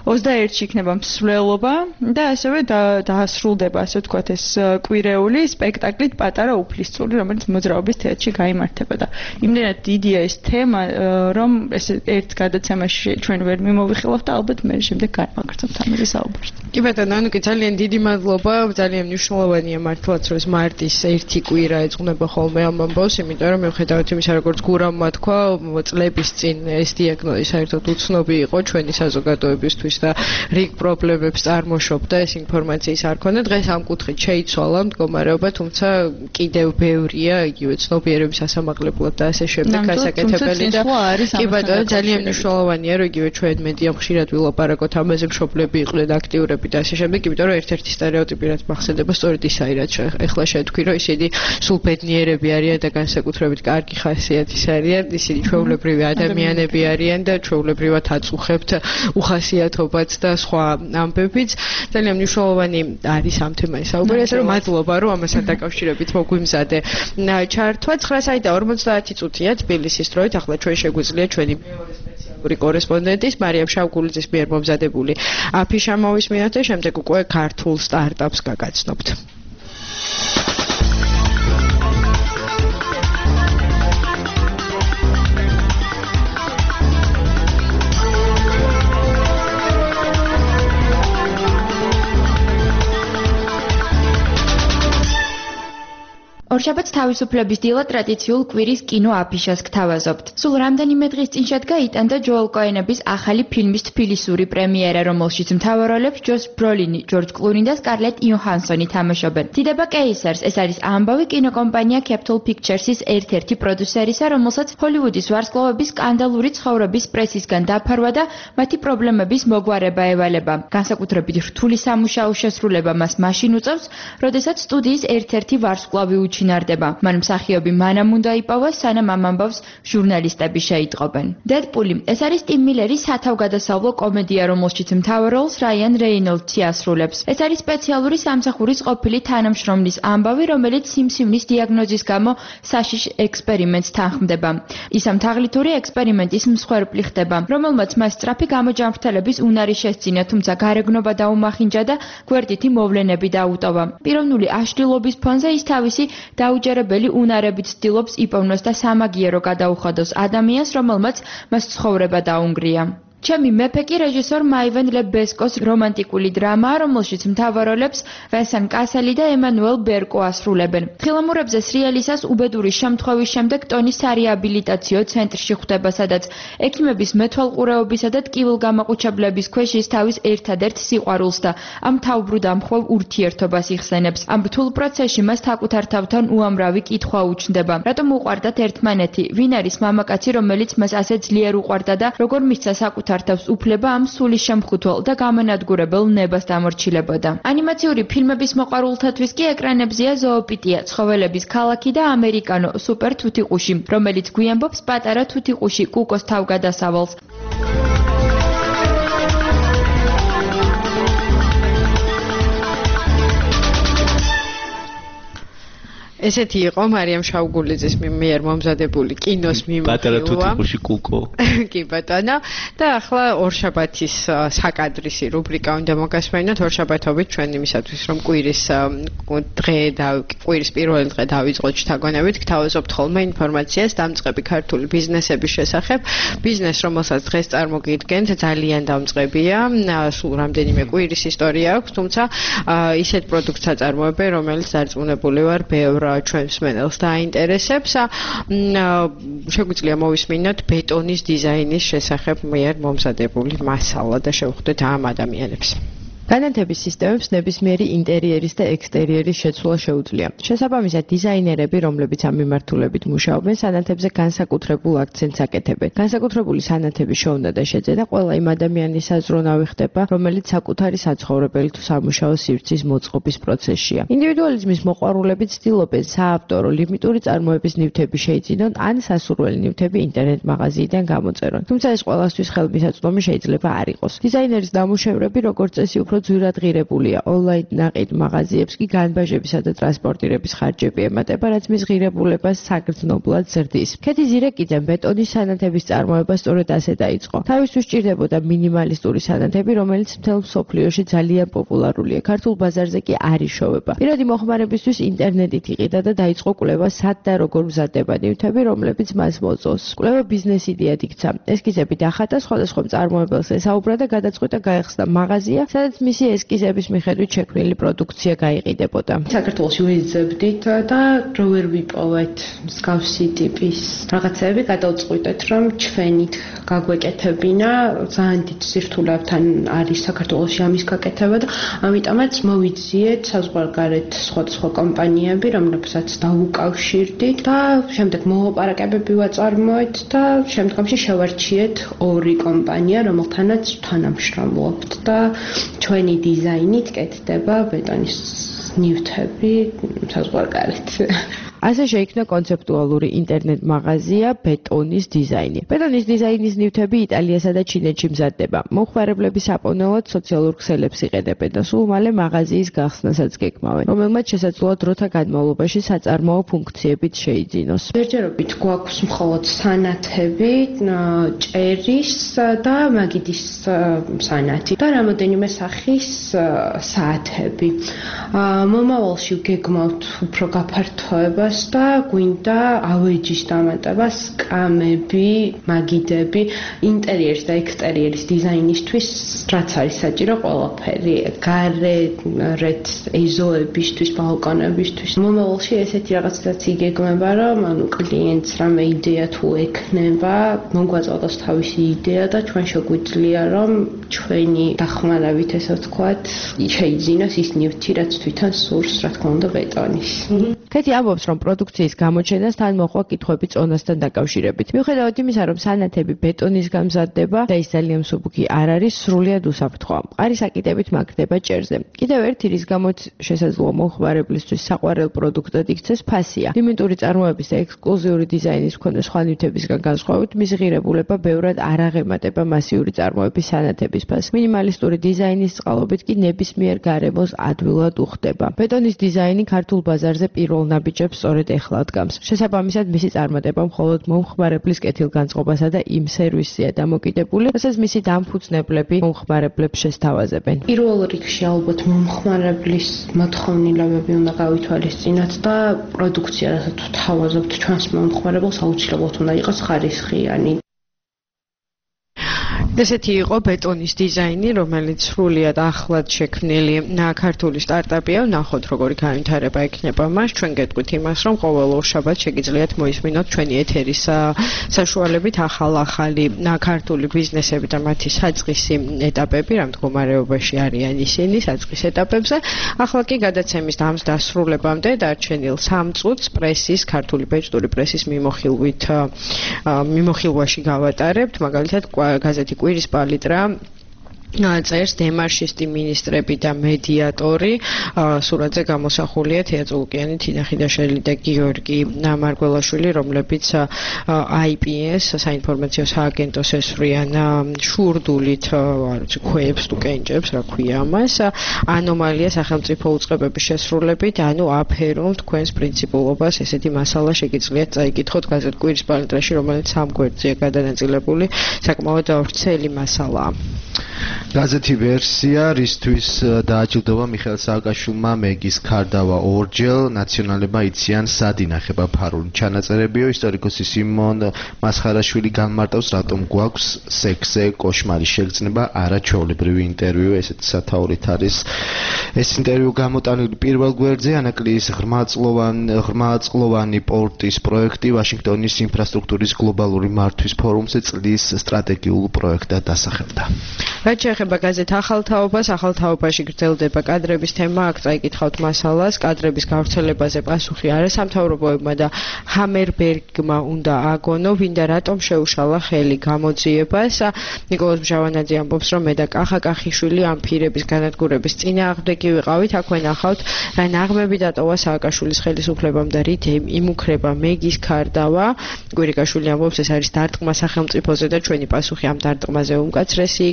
ოცდაერთში იქნება მსვლელობა და ასევე დაასრულდება, ასე ვთქვათ, ეს კვირეული სპექტაკლით პატარა უფლისწული, რომელიც მოძრაობის თეატრში გაიმართება და იმდენად დიდია ეს თემა, რომ ეს ერთ გადაცემაში ჩვენ ვერ მიმოვიხილავთ და ალბათ მე შემდეგ განვაგრძობთ ამაზე საუბარს. კი ბატონო, ანუ კი ძალიან დიდი მადლობა, ძალიან მნიშვნელოვანია მართლაც, რომ ეს მარტის ერთი კვირა ეძღვნება ხოლმე ამ ამბავს, იმიტომ რომ მიუხედავად იმისა, როგორც გურამმა თქვა, წლების წინ ეს დიაგნოზი საერთოდ უცნობი იყო ჩვენი საზოგადოებისთვის და რიგ პრობლემებს წარმოშობდა, ეს ინფორმაციის არ ქონდა. დღეს ამ კუთხით შეიცვალა მდგომარეობა, თუმცა კიდევ ბევრია იგივე ცნობიერების ასამაღლებლად და ასე შემდეგ გასაკეთებელი და კი ბატონო, ძალიან მნიშვნელოვანია, რომ იგივე ჩვენ მედიამ ხშირად ვილაპარაკოთ ამაზე, მშობლები იყვნენ აქტიურები და ასე შემდეგ, იმიტომ რომ ერთ-ერთი სტერეოტიპი რაც მახსენდება, სწორედ ისაა, რაც ეხლა შეთქვი, რომ ისინი სულ ბედნიერები არიან და განსაკუთრებით კარგი ხასიათის არიან, ისინი ჩვეულებრივი ადამიანები არიან და ჩვეულებრივად აწუხებთ უხასიათობაც და სხვა ამბებიც. ძალიან მნიშვნელოვანი არის ამ თემაზე საუბარი, ასე რომ მადლობა, რომ ამასთან დაკავშირებით მოგვიმზადე ჩართვა. ცხრა საათი და ორმოცდაათი წუთია თბილისის დროით. ახლა ჩვენ შეგვიძლია ჩვენი მეორე სპეციალური კორესპონდენტის მარიამ შავგულიძის მიერ მომზადებული აფიშა მოვისმინოთ და შემდეგ უკვე ქართულ სტარტაპს გაგაცნობთ. ორშაბათს თავისუფლების დილა ტრადიციულ კვირის კინო აფიშას გთავაზობთ. სულ რამდენიმე დღის წინ შედგა იტან და ჯოელ კოენების ახალი ფილმის თბილისური პრემიერა, რომელშიც მთავარ როლებს ჯოშ ბროლინი, ჯორჯ კლუნი და სკარლეტ იოჰანსონი თამაშობენ. დიდება კეისერს, ეს არის ამბავი კინოკომპანია Capital Pictures-ის ერთ-ერთი პროდიუსერისა, რომელსაც ჰოლივუდის ვარსკვლავების სკანდალური ცხოვრების პრესისგან დაფარვა და მათი პრობლემების მოგვარება ევალება. განსაკუთრებით რთული სამუშაო შესრულება მას მაშინ უწევს, როდესაც სტუდიის ერთ-ერთი ვარსკვლავი უჩინარდება. მან მსახიობი მანამ უნდა იპოვოს, სანამ ამ ამბავს ჟურნალისტები შეიტყობენ. დედპული ეს არის ტიმ მილერის სათავგადასავლო კომედია, რომელშიც მთავარ როლს რაიან რეინოლდსი ასრულებს. ეს არის სპეციალური სამსახურის ყოფილი თანამშრომლის ამბავი, რომელიც სიმსივნის დიაგნოზის გამო საშიშ ექსპერიმენტს თანხმდება. ის ამ თაღლითური ექსპერიმენტის მსხვერპლი ხდება, რომელმაც მას სწრაფი გამოჯანმრთელების უნარი შესძინა, თუმცა გარეგნობა დაუმახინჯა და გვერდითი მოვლენები დაუტოვა. პიროვნული აშლილობის ფონზე ის თავისი დაუჯერებელი უნარებით ცდილობს იპოვნოს და სამაგიერო გადაუხადოს ადამიანს, რომელმაც მას ცხოვრება დაუნგრია. ჩემი მეფე კი რეჟისორ მაივენ ლებესკოს რომანტიკული დრამაა, რომელშიც მთავარ როლებს ვენსან კასელი და ემანუელ ბერკო ასრულებენ. თხილამურებზე სრიალისას უბედური შემთხვევის შემდეგ ტონი სარეაბილიტაციო ცენტრში ხვდება, სადაც ექიმების მეთვალყურეობისა და ტკივილგამაყუჩებლების ქვეშ ის თავის ერთადერთ სიყვარულს და ამ თავბრუდამხვევ ურთიერთობას იხსენებს. ამ რთულ პროცესში მას თაკუთარ თავთან უამრავი კითხვა უჩნდება. რატომ უყვარდათ ერთმანეთი? ვინ არის მამაკაცი, რომელიც მას ასე ძლიერ უყვარდა და როგორ მისცა საკუთარ თავს უფლება ამ სული შემხუთვალ და გამანადგურებელ ნებას დამორჩილებოდა. ანიმაციური ფილმების მოყვარულთათვის კი ეკრანებზეა ზოოპიტია, ცხოველების ქალაქი და ამერიკანო სუპერ თუთიყუში, რომელიც გვიამბობს პატარა თუთიყუში კუკოს თავგადასავალს. ესეთი იყო მარიამ შავგულიძის მიერ მომზადებული კინოს მიმოხილვა. პატარა თუთიყუში კუკო. კი ბატონო. და ახლა ორშაბათის საკადრისი რუბრიკა უნდა მოგასმენოთ. ორშაბათობით ჩვენ იმისათვის რომ კვირის დღე და კვირის პირველი დღე დავიწყოთ შთაგონებით, გთავაზობთ ხოლმე ინფორმაციას დამწყები ქართული ბიზნესების შესახებ. ბიზნეს, რომელსაც დღეს წარმოგიდგენთ, ძალიან დამწყებია. სულ რამდენიმე კვირის ისტორია აქვს, თუმცა ისეთ პროდუქტს აწარმოებენ, რომელიც დარწმუნებული ვარ, ბევრ ჩვენ მსმენელს დაინტერესებს. შეგვიძლია მოვისმინოთ ბეტონის დიზაინის შესახებ მიერ მომზადებული მასალა და შევხვდეთ ამ ადამიანებს. განათების სისტემებს ნებისმიერი ინტერიერის და ექსტერიერის შეცვლა შეუძლია. შესაბამისად, დიზაინერები, რომლებიც ამ მიმართულებით მუშაობენ, სანათებზე განსაკუთრებულ აქცენტს აკეთებენ. განსაკუთრებული სანათების შოვნა და შეძენა ყველა იმ ადამიანის აზროვნავი ხდება, რომელიც საკუთარი საცხოვრებელი თუ სამუშაო სივრცის მოწყობის პროცესშია. ინდივიდუალიზმის მოყვარულები ცდილობენ საავტორო ლიმიტური წარმოების ნივთები შეიძინონ ან სასურველი ნივთები ინტერნეტ მაღაზიიდან გამოწერონ. თუმცა ეს ყველასთვის ხელმისაწვდომი შეიძლება არ იყოს. დიზაინერის ნამუშევრები, როგორც წესი, უფრო ძვირადღირებულია. ონლაინ ნაყიდ მაღაზიებს კი განბაჟებისა და ტრანსპორტირების ხარჯები ემატება, რაც მის ღირებულებას საგრძნობლად ზრდის. ქეთი ზირეკიძემ ბეტონის სანათების წარმოება სწორედ ასე დაიწყო. თავისთვის სჭირდებოდა მინიმალისტური სანათები, რომელიც მთელ მსოფლიოში ძალიან პოპულარულია. ქართულ ბაზარზე კი არ იშოვება. პირადი მოხმარებისთვის ინტერნეტით იყიდა და დაიწყო კვლევა სად და როგორ მზადდება ნივთები, რომლებიც მას მოწონს. კვლევა ბიზნეს იდეად იქცა. ესკიზები დახატა, სხვადასხვა მწარმოებელს ესაუბრა და გადაწყვიტა გაეხსნა მაღაზია, სადაც მისი ესკიზების მიხედვით შექმნილი პროდუქცია გაიყიდებოდა. საქართველოში ვიზებდით და რო ვერ ვიპოვეთ მსგავსი ტიპის რაღაცები, გადავწყვიტეთ, რომ ჩვენით გაგვეკეთებინა. ძალიან დიდ სირთულეებთან არის საქართველოში ამის გაკეთება და ამიტომაც მოვიძიეთ საზღვარგარეთ სხვადასხვა კომპანიები, რომლებსაც დავუკავშირდით და შემდეგ მოლაპარაკებები ვაწარმოეთ და შემდგომში შევარჩიეთ ორი კომპანია, რომელთანაც თანამშრომლობთ და ჩვენი დიზაინით კეთდება ბეტონის ნივთები საზღვარგარეთ. ასე შეიქმნა კონცეპტუალური ინტერნეტ მაღაზია ბეტონის დიზაინი. ბეტონის დიზაინის ნივთები იტალიასა და ჩინეთში მზადდება. მომხმარებლები საპონელად სოციალურ ქსელებს იყენებენ და სულ მალე მაღაზიის გახსნასაც გეკმავენ, რომელმაც შესაძლოა დროთა განმავლობაში საწარმოო ფუნქციებით შეიძინოს. ჯერჯერობით გვაქვს მხოლოდ სანათები, ჭერის და მაგიდის სანათი და რამოდენიმე სახის საათები. მომავალში გეგმავთ უფრო გაფართოებას და გვინდა ავეჯის დამატება, სკამები, მაგიდები, ინტერიერის და ექსტერიერის დიზაინისთვის, რაც არის საჭირო ყველაფერი, გარეთ ეზოებისთვის, ბალკონებისთვის. მომავალში ესეთი რაღაცაც იგეგმება, რომ ანუ კლიენტს რამე იდეა თუ ექნება, მოგვაწოდოს თავისი იდეა და ჩვენ შეგვიძლია რომ ჩვენი დახმარებით, ესე ვთქვათ, შეიძინოს ის ნივთი, რაც თვითონ სურს, რა თქმა უნდა, ბეტონის. ქეთი ამბობს, რომ პროდუქციის გამოჩენას თან მოხდა კითხვები წონასთან დაკავშირებით. მიუხედავად იმისა, რომ სანათები ბეტონისგან მზადდება და ის ძალიან მსუბუქი არ არის, სრულიად უსაფრთხოა. მყარი საკიდებით მაგდება ჭერზე. კიდევ ერთი, რის გამოც შესაძლოა მომხმარებლისთვის საყვარელ პროდუქტად იქცეს, ფასია. ლიმიტური წარმოების და ექსკლუზიური დიზაინის მქონე სხვა ნივთებისგან განსხვავებით, მის ღირებულება ბევრად არ აღემატება მასიური წარმოების სანათების ფასს. მინიმალისტური დიზაინის წყალობით კი ნებისმიერ გარემოს ადვილად უხდება. ბეტონის დიზაინი ქართულ ბაზარზე პირველ ნაბიჯებს სწორედ ეხლა დგამს. შესაბამისად, მისი წარმატება მხოლოდ მომხმარებლის კეთილგანწყობასა და იმ სერვისზეა დამოკიდებული, რასაც მისი დამფუძნებლები მომხმარებლებს შესთავაზებენ. პირველ რიგში ალბათ მომხმარებლის მოთხოვნილებები უნდა გავითვალისწინოთ და პროდუქცია, რასაც ვთავაზობთ ჩვენს მომხმარებელს, აუცილებლად უნდა იყოს ხარისხიანი. ესეთი იყო ბეტონის დიზაინი, რომელიც სრულიად ახლად შექმნილი ქართული სტარტაპია. ვნახოთ, როგორი განვითარება ექნება მას. ჩვენ გეტყვით იმას, რომ ყოველ ორშაბათს შეგიძლიათ მოისმინოთ ჩვენი ეთერის საშუალებით ახალ-ახალი ქართული ბიზნესები და მათი საწყისი ეტაპები, რა მდგომარეობაში არიან ისინი საწყის ეტაპებზე. ახლა კი გადაცემის დასრულებამდე დარჩენილ სამ წუთს პრესის, ქართული ბეჭდური პრესის მიმოხილვით მიმოხილვაში გავატარებთ. მაგალითად, გაზეთი კვირის პალიტრა წერს დემარშისტი მინისტრები და მედიატორი. სურათზე გამოსახულია თეა წულუკიანი, თინა ხიდაშელი და გიორგი მარგველაშვილი, რომლებიც აი პი ეს საინფორმაციო სააგენტოს ესვრიან შურდულით ქვეებს თუ კენჭებს, რა ქვია ამას, ანომალია სახელმწიფო უწყებების შესრულებით, ანუ აფერონ თქვენს პრინციპულობას. ესეთი მასალა შეგიძლიათ წაიკითხოთ გაზეთ კვირის პალიტრაში, რომელიც სამ გვერდზეა გადანაწილებული, საკმაოდ ვრცელი მასალაა. გაზეთი ვერსია, რისთვის დააჯილდოვა მიხეილ სააკაშვილმა მეგის ქარდავა ორჯერ, ნაციონალებმა იციან სად ინახება ფარული ჩანაწერებიო. ისტორიკოსი სიმონ მასხარაშვილი განმარტავს, რატომ გვაქვს სექსზე კოშმარის შეგრძნება, არა ჩვეულებრივი ინტერვიუ. ესეთი სათაურით არის ეს ინტერვიუ გამოტანილი პირველ გვერდზე. ანაკლიის ღრმაწლოვანი ღრმაწლოვანი პორტის პროექტი ვაშინგტონის ინფრასტრუქტურის გლობალური მართვის ფორუმზე წლის სტრატეგიულ პროექტად დასახელდა. რაც შეეხება გაზეთ ახალთაობას, ახალთაობაში გრძელდება კადრების თემა, აქ წაიკითხავთ მასალას, კადრების გავრცელებაზე პასუხი არასამთავრობოებმა და ჰამერბერგმა უნდა აგონო, ვინდა რატომ შეუშალა ხელი გამოძიებას. ნიკოლოზ ბჟავანაძე ამბობს, რომ მე და კახა კახიშვილი ამ ფირების განადგურების წინააღმდეგი ვიყავით, აქვე ნახავთ, რა ნაღმები დატოვა სააკაშვილის ხელისუფლებამ და რით იმუქრება მეგის ქარდავა. გვირიკაშვილი ამბობს, ეს არის დარტყმა სახელმწიფოზე და ჩვენი პასუხი ამ დარტყმაზე უმკაცრესი იქნება.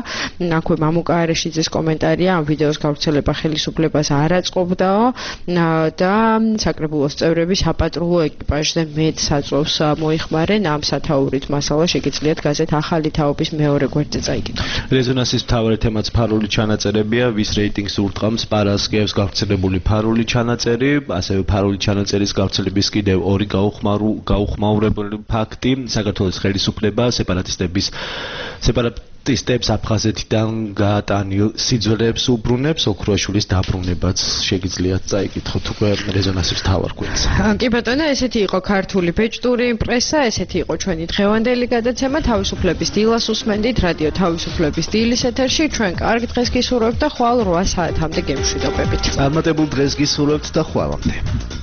აქვე მამუკა არეშიძის კომენტარია ამ ვიდეოს გავრცელება ხელისუფლებას არ აწყობდაო და საკრებულოს წევრები საპატრულო ეკიპაჟზე მეტ საწვევს მოიხმარენ ამ სათაურით მასალა შეგიძლიათ გაზეთ ახალი თაობის მეორე გვერდზე წაიკითხოთ. რეზონანსის მთავარი თემაც ფარული ჩანაწერებია, ვის რეიტინგს ურტყამს პარასკევს გავრცელებული ფარული ჩანაწერი, ასევე ფარული ჩანაწერის გავრცელების კიდევ ორი გაუხმაურებული ფაქტი, საქართველოს ხელისუფლება სეპარატისტების სეპარატისტებს აფხაზეთიდან გაატანილ სიძველეებს უბრუნებს, ოქროაშვილის დაბრუნებაც შეგიძლიათ წაიკითხოთ უკვე რეზონანსის მთავარ გვერდზე. კი ბატონო, ესეთი იყო ქართული ბეჭდური პრესა, ესეთი იყო ჩვენი დღევანდელი გადაცემა. თავისუფლების დილას უსმენდით რადიო თავისუფლების დილის ეთერში. ჩვენ კარგ დღეს გისურვებთ და ხვალ რვა საათამდე გემშვიდობებით. წარმატებულ დღეს გისურვებთ და ხვალამდე.